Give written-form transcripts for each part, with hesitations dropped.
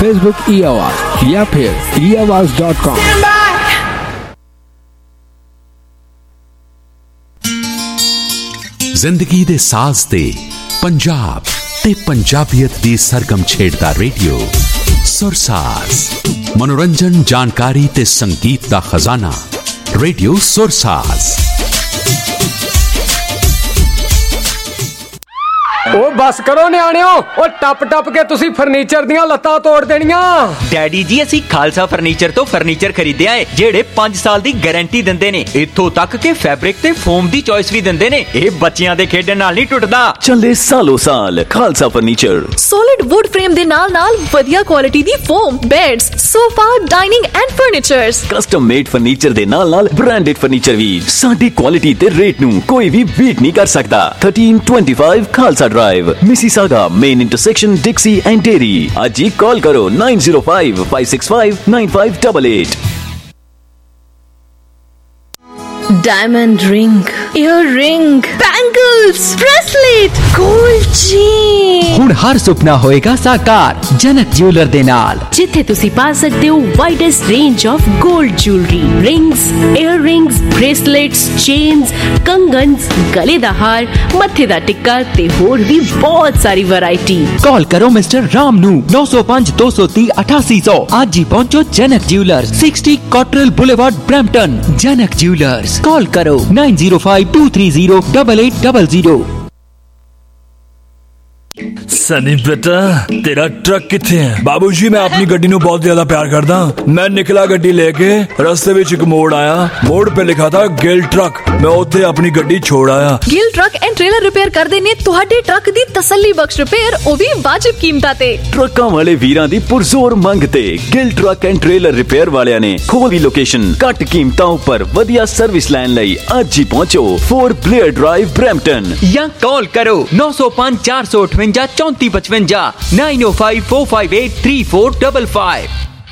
Facebook ई आवाज या फिर eAwaz.com। जिंदगी दे साज दे पंजाब ते पंजाबियत दी सरगम छेड़दा रेडियो सुरसाज। मनोरंजन, जानकारी ते संगीत दा खजाना रेडियो सुरसाज। ओ बस करो न्याणियो, ओ टप टप के तुसी फर्नीचर दियां लत्तां तोड़ देनियां। डैडी जी असी खालसा फर्नीचर तो फर्नीचर खरीदया है जेड़े 5 साल दी गारंटी दिंदे ने। इत्थों तक के फैब्रिक ते फोम दी चॉइस भी दिंदे ने। ए बच्चियां दे खेडण नाल नहीं टुटदा। चले सालों साल Khalsa furniture. Solid wood frame दे नाल वधिया क्वालिटी दी foam, beds, sofa, dining and furnitures. Custom made furniture दे नाल ब्रांडेड फर्नीचर भी। साडी क्वालिटी ते रेट नू कोई भी बीट नहीं कर सकदा। 1325 Khalsa drive, Mississauga, main intersection Dixie and Derry. आज ही कॉल करो 9055659588। Diamond ring, earring, bangles, bracelet, gold chain. हुण हर सुपना होएगा साकार जनक ज्वेलर दे नाल, जिथे तुसी पा सकते हो widest range of gold jewellery, rings, earring, bracelets, chains, कंगन्स, गले दा हार, मथे दा टिक्का ते होर भी बहुत सारी वैरायटी। कॉल करो मिस्टर राम नू 905 230 8800। आज ही पहुंचो Janak jewellers, 60 Cottrell boulevard, Brampton. Janak jewellers, call करो 9052308800। सनी बेटा तेरा ट्रक किथे है? बाबूजी मैं अपनी गड्डी नू बहुत ज्यादा प्यार करदा। मैं निकला गड्डी लेके, रास्ते विच एक मोड़ आया, मोड़ पे लिखा था गिल ट्रक। मैं उत्थे अपनी गड्डी छोड़ आया। Gill truck and trailer repair करदे ने तुहाडे ट्रक दी तसल्ली बख्श रिपेयर, ओ भी वाजिब कीमतां ते। ट्रकां वाले वीरां दी पुरजोर मंग ते Gill truck and trailer repair वालियां ने खोली लोकेशन, घट कीमतां उपर वधिया सर्विस लैन लई आज ही पहुंचो 4 ब्लेयर ड्राइव, ब्रैम्पटन। या कॉल करो 905 458 3455 905 458 3455।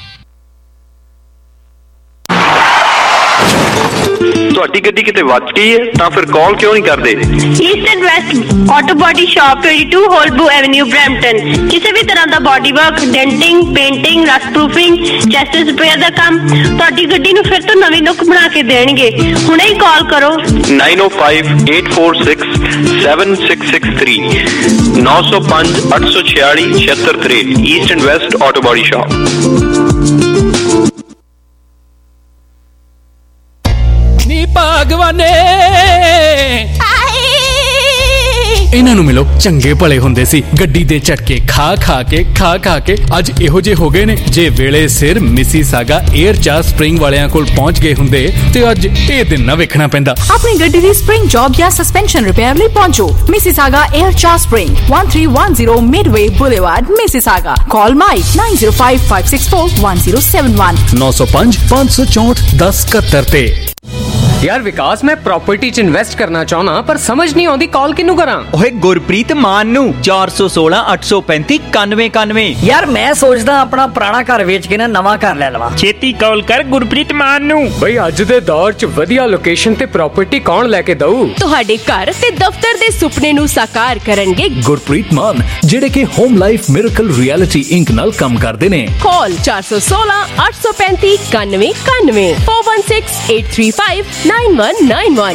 ਤੁਹਾਡੀ ਗੱਡੀ ਕਿਤੇ ਵੱਜ ਗਈ ਹੈ ਤਾਂ ਫਿਰ ਕਾਲ ਕਿਉਂ ਨਹੀਂ ਕਰਦੇ? East and west auto body shop 22 ਹੋਲਬੂ ਐਵੇਨਿਊ, ਬ੍ਰੈਂਪਟਨ। ਕਿਸੇ ਵੀ ਤਰ੍ਹਾਂ ਦਾ body work, denting, painting, rust proofing, chassis repair ਦਾ ਕੰਮ ਤੁਹਾਡੀ ਗੱਡੀ ਨੂੰ ਫਿਰ ਤੋਂ ਨਵੀਂ ਲੁੱਕ ਬਣਾ ਕੇ ਦੇਣਗੇ। ਹੁਣੇ ਹੀ ਕਾਲ ਕਰੋ 9058467663 905 846 7663 east and west auto body shop. ਭਗਵਾਨੇ ਇਹਨਾਂ ਨੂੰ ਮਿਲੋ, ਚੰਗੇ ਭਲੇ ਹੁੰਦੇ ਸੀ। ਗੱਡੀ ਦੇ ਝਟਕੇ ਖਾ ਖਾ ਕੇ ਅੱਜ ਇਹੋ ਜਿਹੇ ਹੋ ਗਏ ਨੇ। ਜੇ ਵੇਲੇ ਸਿਰ ਮਿਸੀਸਾਗਾ 에ਅਰ ਚਾਰ ਸਪ੍ਰਿੰਗ ਵਾਲਿਆਂ ਕੋਲ ਪਹੁੰਚ ਗਏ ਹੁੰਦੇ ਤੇ ਅੱਜ ਇਹ ਦਿਨ ਨਾ ਵੇਖਣਾ ਪੈਂਦਾ। ਆਪਣੀ ਗੱਡੀ ਦੀ ਸਪ੍ਰਿੰਗ ਜੌਬ ਜਾਂ ਸਸਪੈਂਸ਼ਨ ਰਿਪੇਅਰ ਲਈ ਪਹੁੰਚੋ ਮਿਸੀਸਾਗਾ 에ਅਰ ਚਾਰ spring, 1310 Midway boulevard, Mississauga. Call Mike 9055641071 905 564 1071 ਤੇ। यार विकास, मैं प्रॉपर्टी च इन्वेस्ट करना चाहना पर समझ नहीं आती कॉल किन्नू करा। ओए गुरप्रीत मान नू 416 835 9191। यार मैं सोचदा अपना पुराना घर बेच के ना नवा घर ले लवां। छेती कॉल कर गुरप्रीत मान नू। भाई अज दे दौर च वधिया लोकेशन ते प्रॉपर्टी कौन लेके दऊ? ਤੁਹਾਡੇ ਘਰ ਤੇ ਦਫ਼ਤਰ ਦੇ ਸੁਪਨੇ ਨੂੰ ਸਾਕਾਰ ਕਰਨਗੇ ਗੁਰਪ੍ਰੀਤ ਮਾਨ, ਜਿਹੜੇ ਕਿ home life miracle realty inc ਨਾਲ ਕੰਮ ਕਰਦੇ ਨੇ। ਕਾਲ 416 835 9191 416 835 9191।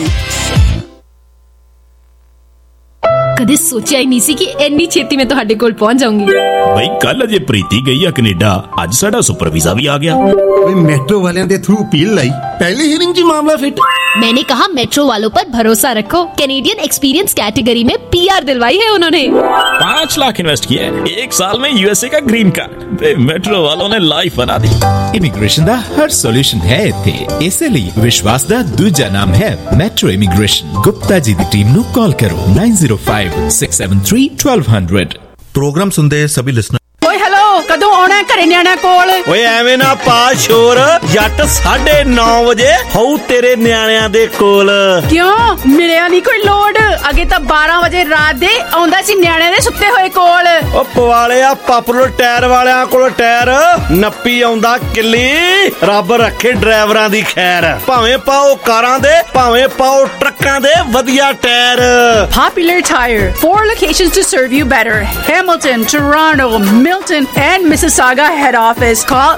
ਕਦੇ ਸੋਚਿਆ ਹੀ ਨਹੀਂ ਸੀ ਕਿ ਇੰਨੀ ਛੇਤੀ ਮੈਂ ਤੁਹਾਡੇ ਕੋਲ ਪਹੁੰਚ ਜਾਊਂਗੀ। ਬਈ ਕੱਲ ਅਜੇ ਪ੍ਰੀਤੀ ਗਈ ਆ ਕੈਨੇਡਾ, ਅੱਜ ਸਾਡਾ ਸੁਪਰ ਵੀਜ਼ਾ ਵੀ ਆ ਗਿਆ। मेट्रो वालियां दे थ्रू अपील लाई, पहली हियरिंग च मामला फिट। मैंने कहा मेट्रो वालों पर भरोसा रखो। कैनेडियन एक्सपीरियंस कैटेगरी में PR दिलवाई है उन्होंने। 5 लाख इन्वेस्ट किया है, 1 साल में USA का ग्रीन कार्ड। मेट्रो वालों ने लाइफ बना दी। इमिग्रेशन दा हर सॉल्यूशन है इत्थे, इसलिए विश्वास दा दूजा नाम है मेट्रो इमिग्रेशन। गुप्ता जी दी टीम नू कॉल करो 905 673 1200। प्रोग्राम सुनते सभी लिसनर। ਕਦੋਂ ਆਉਣਾ ਘਰੇ ਨਿਆਣਿਆਂ ਕੋਲ? ਓਏ ਐਵੇਂ ਨਾ ਪਾ ਸ਼ੋਰ, ਜੱਟ 9:30 ਵਜੇ ਹੋਊ ਤੇਰੇ ਨਿਆਣਿਆਂ ਦੇ ਕੋਲ। ਕਿਉਂ ਮਿਲਿਆ ਨਹੀਂ ਕੋਈ ਲੋਡ? ਅੱਗੇ ਤਾਂ 12 ਵਜੇ ਰਾਤ ਦੇ ਆਉਂਦਾ ਸੀ ਨਿਆਣਿਆਂ ਦੇ ਸੁੱਤੇ ਹੋਏ ਕੋਲ। ਓ ਪਵਾਲਿਆ ਪਾਪੂਲਰ ਟਾਇਰ ਵਾਲਿਆਂ ਕੋਲ ਟਾਇਰ ਨੱਪੀ ਆਉਂਦਾ ਕਿੱਲੀ। ਰੱਬ ਰੱਖੇ ਡਰਾਈਵਰਾਂ ਦੀ ਖੈਰ, ਭਾਵੇਂ ਪਾਓ ਕਾਰਾਂ ਦੇ ਭਾਵੇਂ ਪਾਓ ਟਰੱਕਾਂ ਦੇ ਵਧੀਆ tyre. Popular Tire, 4 locations to serve you better: Hamilton, Toronto, Milton and Mississauga head office. Call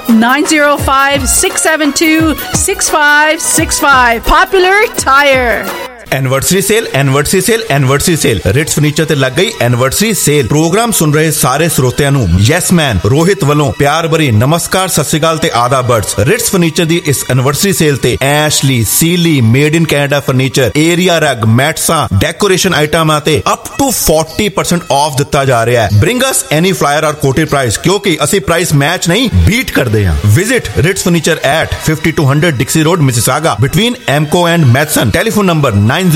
905-672-6565. Popular Tire. Anniversary sale Rits furniture ते लग गई एनिवर्सरी सेल। प्रोग्राम सुन रहे सारे श्रोतिਆਂ ਨੂੰ ਯੈਸ ਮੈਨ ਰੋਹਿਤ ਵੱਲੋਂ ਪਿਆਰ ਭਰੀ ਨਮਸਕਾਰ, ਸਤਿ ਸ਼੍ਰੀ ਅਕਾਲ ਤੇ ਆਦਾਬਰਸ। ਰਿਟਸ ਫਰਨੀਚਰ ਦੀ ਇਸ ਐਨੀਵਰਸਰੀ ਸੇਲ ਤੇ Ashley, Sealy, made in Canada furniture, area rug, ਮੈਟਸਾਂ, ਡੈਕੋਰੇਸ਼ਨ ਆਈਟਮਾਂ ਤੇ ਅਪ ਟੂ 40% ਆਫ ਦਿੱਤਾ ਜਾ ਰਿਹਾ ਹੈ। Bring us any flyer or quoted price, ਕਿਉਂਕਿ ਅਸੀਂ ਪ੍ਰਾਈਸ ਮੈਚ ਨਹੀਂ ਬੀਟ ਕਰਦੇ ਹਾਂ। Visit Rits furniture at 5200 Dixie road, Mississauga, between Amco and Matheson. Telephone number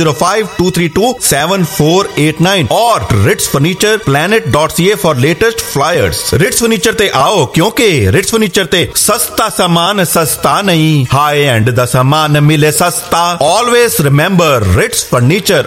9052327489 और ritsfurnitureplanet.ca for latest flyers। Rits furniture ते आओ, क्योंकि रिट्स फर्नीचर ते सस्ता सामान सस्ता नहीं, हाई एंड दा सामान मिले सस्ता। Always remember Rits furniture.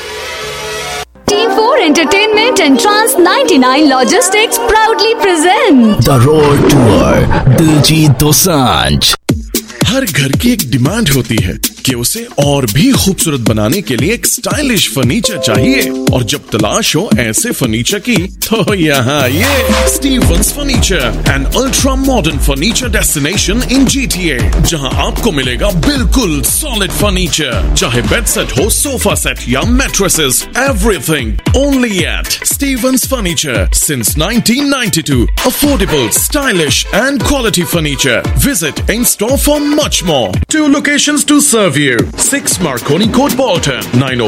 T4 Entertainment and Trans 99 Logistics proudly present The Road Tour, Diljit Dosanjh। हर घर की एक डिमांड होती है कि उसे और भी खूबसूरत बनाने के लिए एक स्टाइलिश फर्नीचर चाहिए, और जब तलाश हो ऐसे फर्नीचर की तो यहाँ ये Stevens furniture, an ultra modern furniture destination in GTA, जहाँ आपको मिलेगा बिल्कुल सॉलिड फर्नीचर, चाहे बेड सेट हो, सोफा सेट या mattresses, everything only at Stevens furniture since 1992। Affordable, stylish and quality furniture. Visit in store for much more. 2 locations to serve you. 6 Marconi Court, Bolton,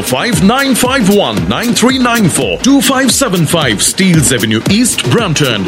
905-951-9394, 2575 Steeles Avenue East, Brampton,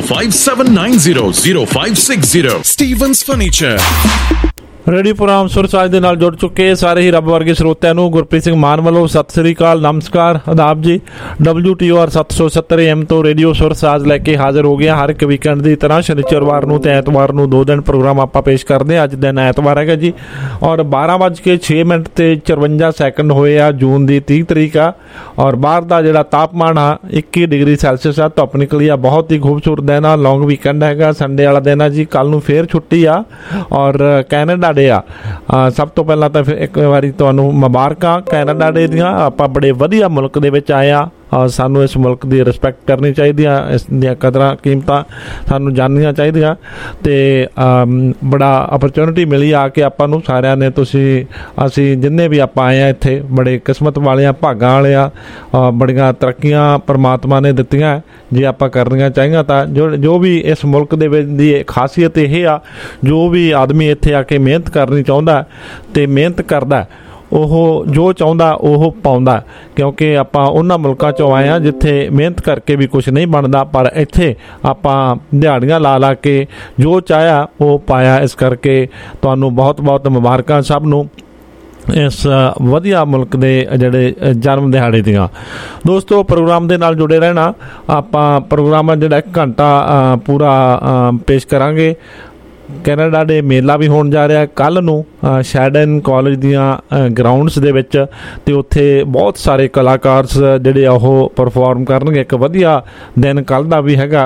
905-790-0560. Stevens Furniture। Radio program Sursaj ਦੇ ਨਾਲ ਜੁੜ ਚੁੱਕੇ ਸਾਰੇ ਹੀ ਰੱਬ ਵਰਗੇ ਸਰੋਤਿਆਂ ਨੂੰ ਗੁਰਪ੍ਰੀਤ ਸਿੰਘ ਮਾਨ ਵੱਲੋਂ ਸਤਿ ਸ੍ਰੀ ਅਕਾਲ, ਨਮਸਕਾਰ, ਆਦਾਬ ਜੀ। WTOR 770 AM ਤੋਂ ਰੇਡੀਓ ਸੁਰਸਾਜ ਲੈ ਕੇ ਹਾਜ਼ਰ ਹੋ ਗਿਆ। ਹਰ ਇੱਕ ਵੀਕਐਂਡ ਦੀ ਤਰ੍ਹਾਂ ਸ਼ਨੀਚਰਵਾਰ ਨੂੰ ਤੇ ਐਤਵਾਰ ਨੂੰ 2 ਦਿਨ ਪ੍ਰੋਗਰਾਮ ਆਪਾਂ ਪੇਸ਼ ਕਰਦੇ ਹਾਂ। ਅੱਜ ਦਿਨ ਐਤਵਾਰ ਹੈਗਾ ਜੀ, ਔਰ 12:06 ਤੇ 54 ਸੈਕਿੰਡ ਹੋਏ ਆ। ਜੂਨ ਦੀ 30 ਤਰੀਕ ਆ, ਔਰ ਬਾਹਰ ਦਾ ਜਿਹੜਾ ਤਾਪਮਾਨ ਆ 21 ਡਿਗਰੀ ਸੈਲਸੀਅਸ ਆ। ਧੁੱਪ ਨਿਕਲੀ ਆ, ਬਹੁਤ ਹੀ ਖੂਬਸੂਰਤ ਦਿਨ ਆ। ਲੌਂਗ ਵੀਕਐਂਡ ਹੈਗਾ, ਸੰਡੇ ਵਾਲਾ ਦਿਨ ਆ ਜੀ। ਕੱਲ ਨੂੰ ਫੇਰ ਛੁੱਟੀ ਆ, ਔਰ ਕੈਨੇਡਾ ਡੇ ਆ। ਸਭ ਤੋਂ ਪਹਿਲਾਂ ਤਾਂ ਫਿਰ ਇੱਕ ਵਾਰੀ ਤੁਹਾਨੂੰ ਮੁਬਾਰਕਾਂ ਕੈਨੇਡਾ ਡੇ ਦੀਆਂ। ਆਪਾਂ ਬੜੇ ਵਧੀਆ ਮੁਲਕ ਦੇ ਵਿੱਚ ਆਏ ਆ, ਸਾਨੂੰ ਇਸ ਮੁਲਕ ਦੀ ਰਿਸਪੈਕਟ ਕਰਨੀ ਚਾਹੀਦੀ ਆ, ਇਸ ਦੀਆਂ ਕਦਰਾਂ ਕੀਮਤਾਂ ਸਾਨੂੰ ਜਾਣਨੀਆਂ ਚਾਹੀਦੀਆਂ। ਅਤੇ ਬੜਾ ਅਪਰਚੁਨਿਟੀ ਮਿਲੀ ਆ ਕੇ ਆਪਾਂ ਨੂੰ ਸਾਰਿਆਂ ਨੇ। ਅਸੀਂ ਜਿੰਨੇ ਵੀ ਆਪਾਂ ਆਏ ਆ ਇੱਥੇ ਬੜੇ ਕਿਸਮਤ ਵਾਲੇ ਆ, ਭਾਗਾਂ ਵਾਲੇ ਆ। ਬੜੀਆਂ ਤਰੱਕੀਆਂ ਪਰਮਾਤਮਾ ਨੇ ਦਿੱਤੀਆਂ, ਜੇ ਆਪਾਂ ਕਰਨੀਆਂ ਚਾਹੀਆਂ ਤਾਂ। ਜੋ ਵੀ ਇਸ ਮੁਲਕ ਦੇ ਵਿੱਚ ਦੀ ਖਾਸੀਅਤ ਇਹ ਆ, ਜੋ ਵੀ ਆਦਮੀ ਇੱਥੇ ਆ ਕੇ ਮਿਹਨਤ ਕਰਨੀ ਚਾਹੁੰਦਾ ਅਤੇ ਮਿਹਨਤ ਕਰਦਾ, ਉਹ ਜੋ ਚਾਹੁੰਦਾ ਉਹ ਪਾਉਂਦਾ। ਕਿਉਂਕਿ ਆਪਾਂ ਉਹਨਾਂ ਮੁਲਕਾਂ 'ਚੋਂ ਆਏ ਹਾਂ ਜਿੱਥੇ ਮਿਹਨਤ ਕਰਕੇ ਵੀ ਕੁਛ ਨਹੀਂ ਬਣਦਾ, ਪਰ ਇੱਥੇ ਆਪਾਂ ਦਿਹਾੜੀਆਂ ਲਾ ਕੇ ਜੋ ਚਾਹਿਆ ਉਹ ਪਾਇਆ। ਇਸ ਕਰਕੇ ਤੁਹਾਨੂੰ ਬਹੁਤ ਬਹੁਤ ਮੁਬਾਰਕਾਂ ਸਭ ਨੂੰ ਇਸ ਵਧੀਆ ਮੁਲਕ ਦੇ ਜਿਹੜੇ ਜਨਮ ਦਿਹਾੜੇ ਦੀਆਂ। ਦੋਸਤੋ, ਪ੍ਰੋਗਰਾਮ ਦੇ ਨਾਲ ਜੁੜੇ ਰਹਿਣਾ। ਆਪਾਂ ਪ੍ਰੋਗਰਾਮ ਜਿਹੜਾ 1 ਘੰਟਾ ਪੂਰਾ ਪੇਸ਼ ਕਰਾਂਗੇ। ਕੈਨੇਡਾ ਡੇ ਮੇਲਾ ਵੀ ਹੋਣ ਜਾ ਰਿਹਾ ਕੱਲ੍ਹ ਨੂੰ ਸ਼ੈਡਨ ਕਾਲਜ ਦੀਆਂ ਗਰਾਊਂਡਸ ਦੇ ਵਿੱਚ, ਅਤੇ ਉੱਥੇ ਬਹੁਤ ਸਾਰੇ ਕਲਾਕਾਰਸ ਜਿਹੜੇ ਉਹ ਪਰਫੋਰਮ ਕਰਨਗੇ। ਇੱਕ ਵਧੀਆ ਦਿਨ ਕੱਲ੍ਹ ਦਾ ਵੀ ਹੈਗਾ।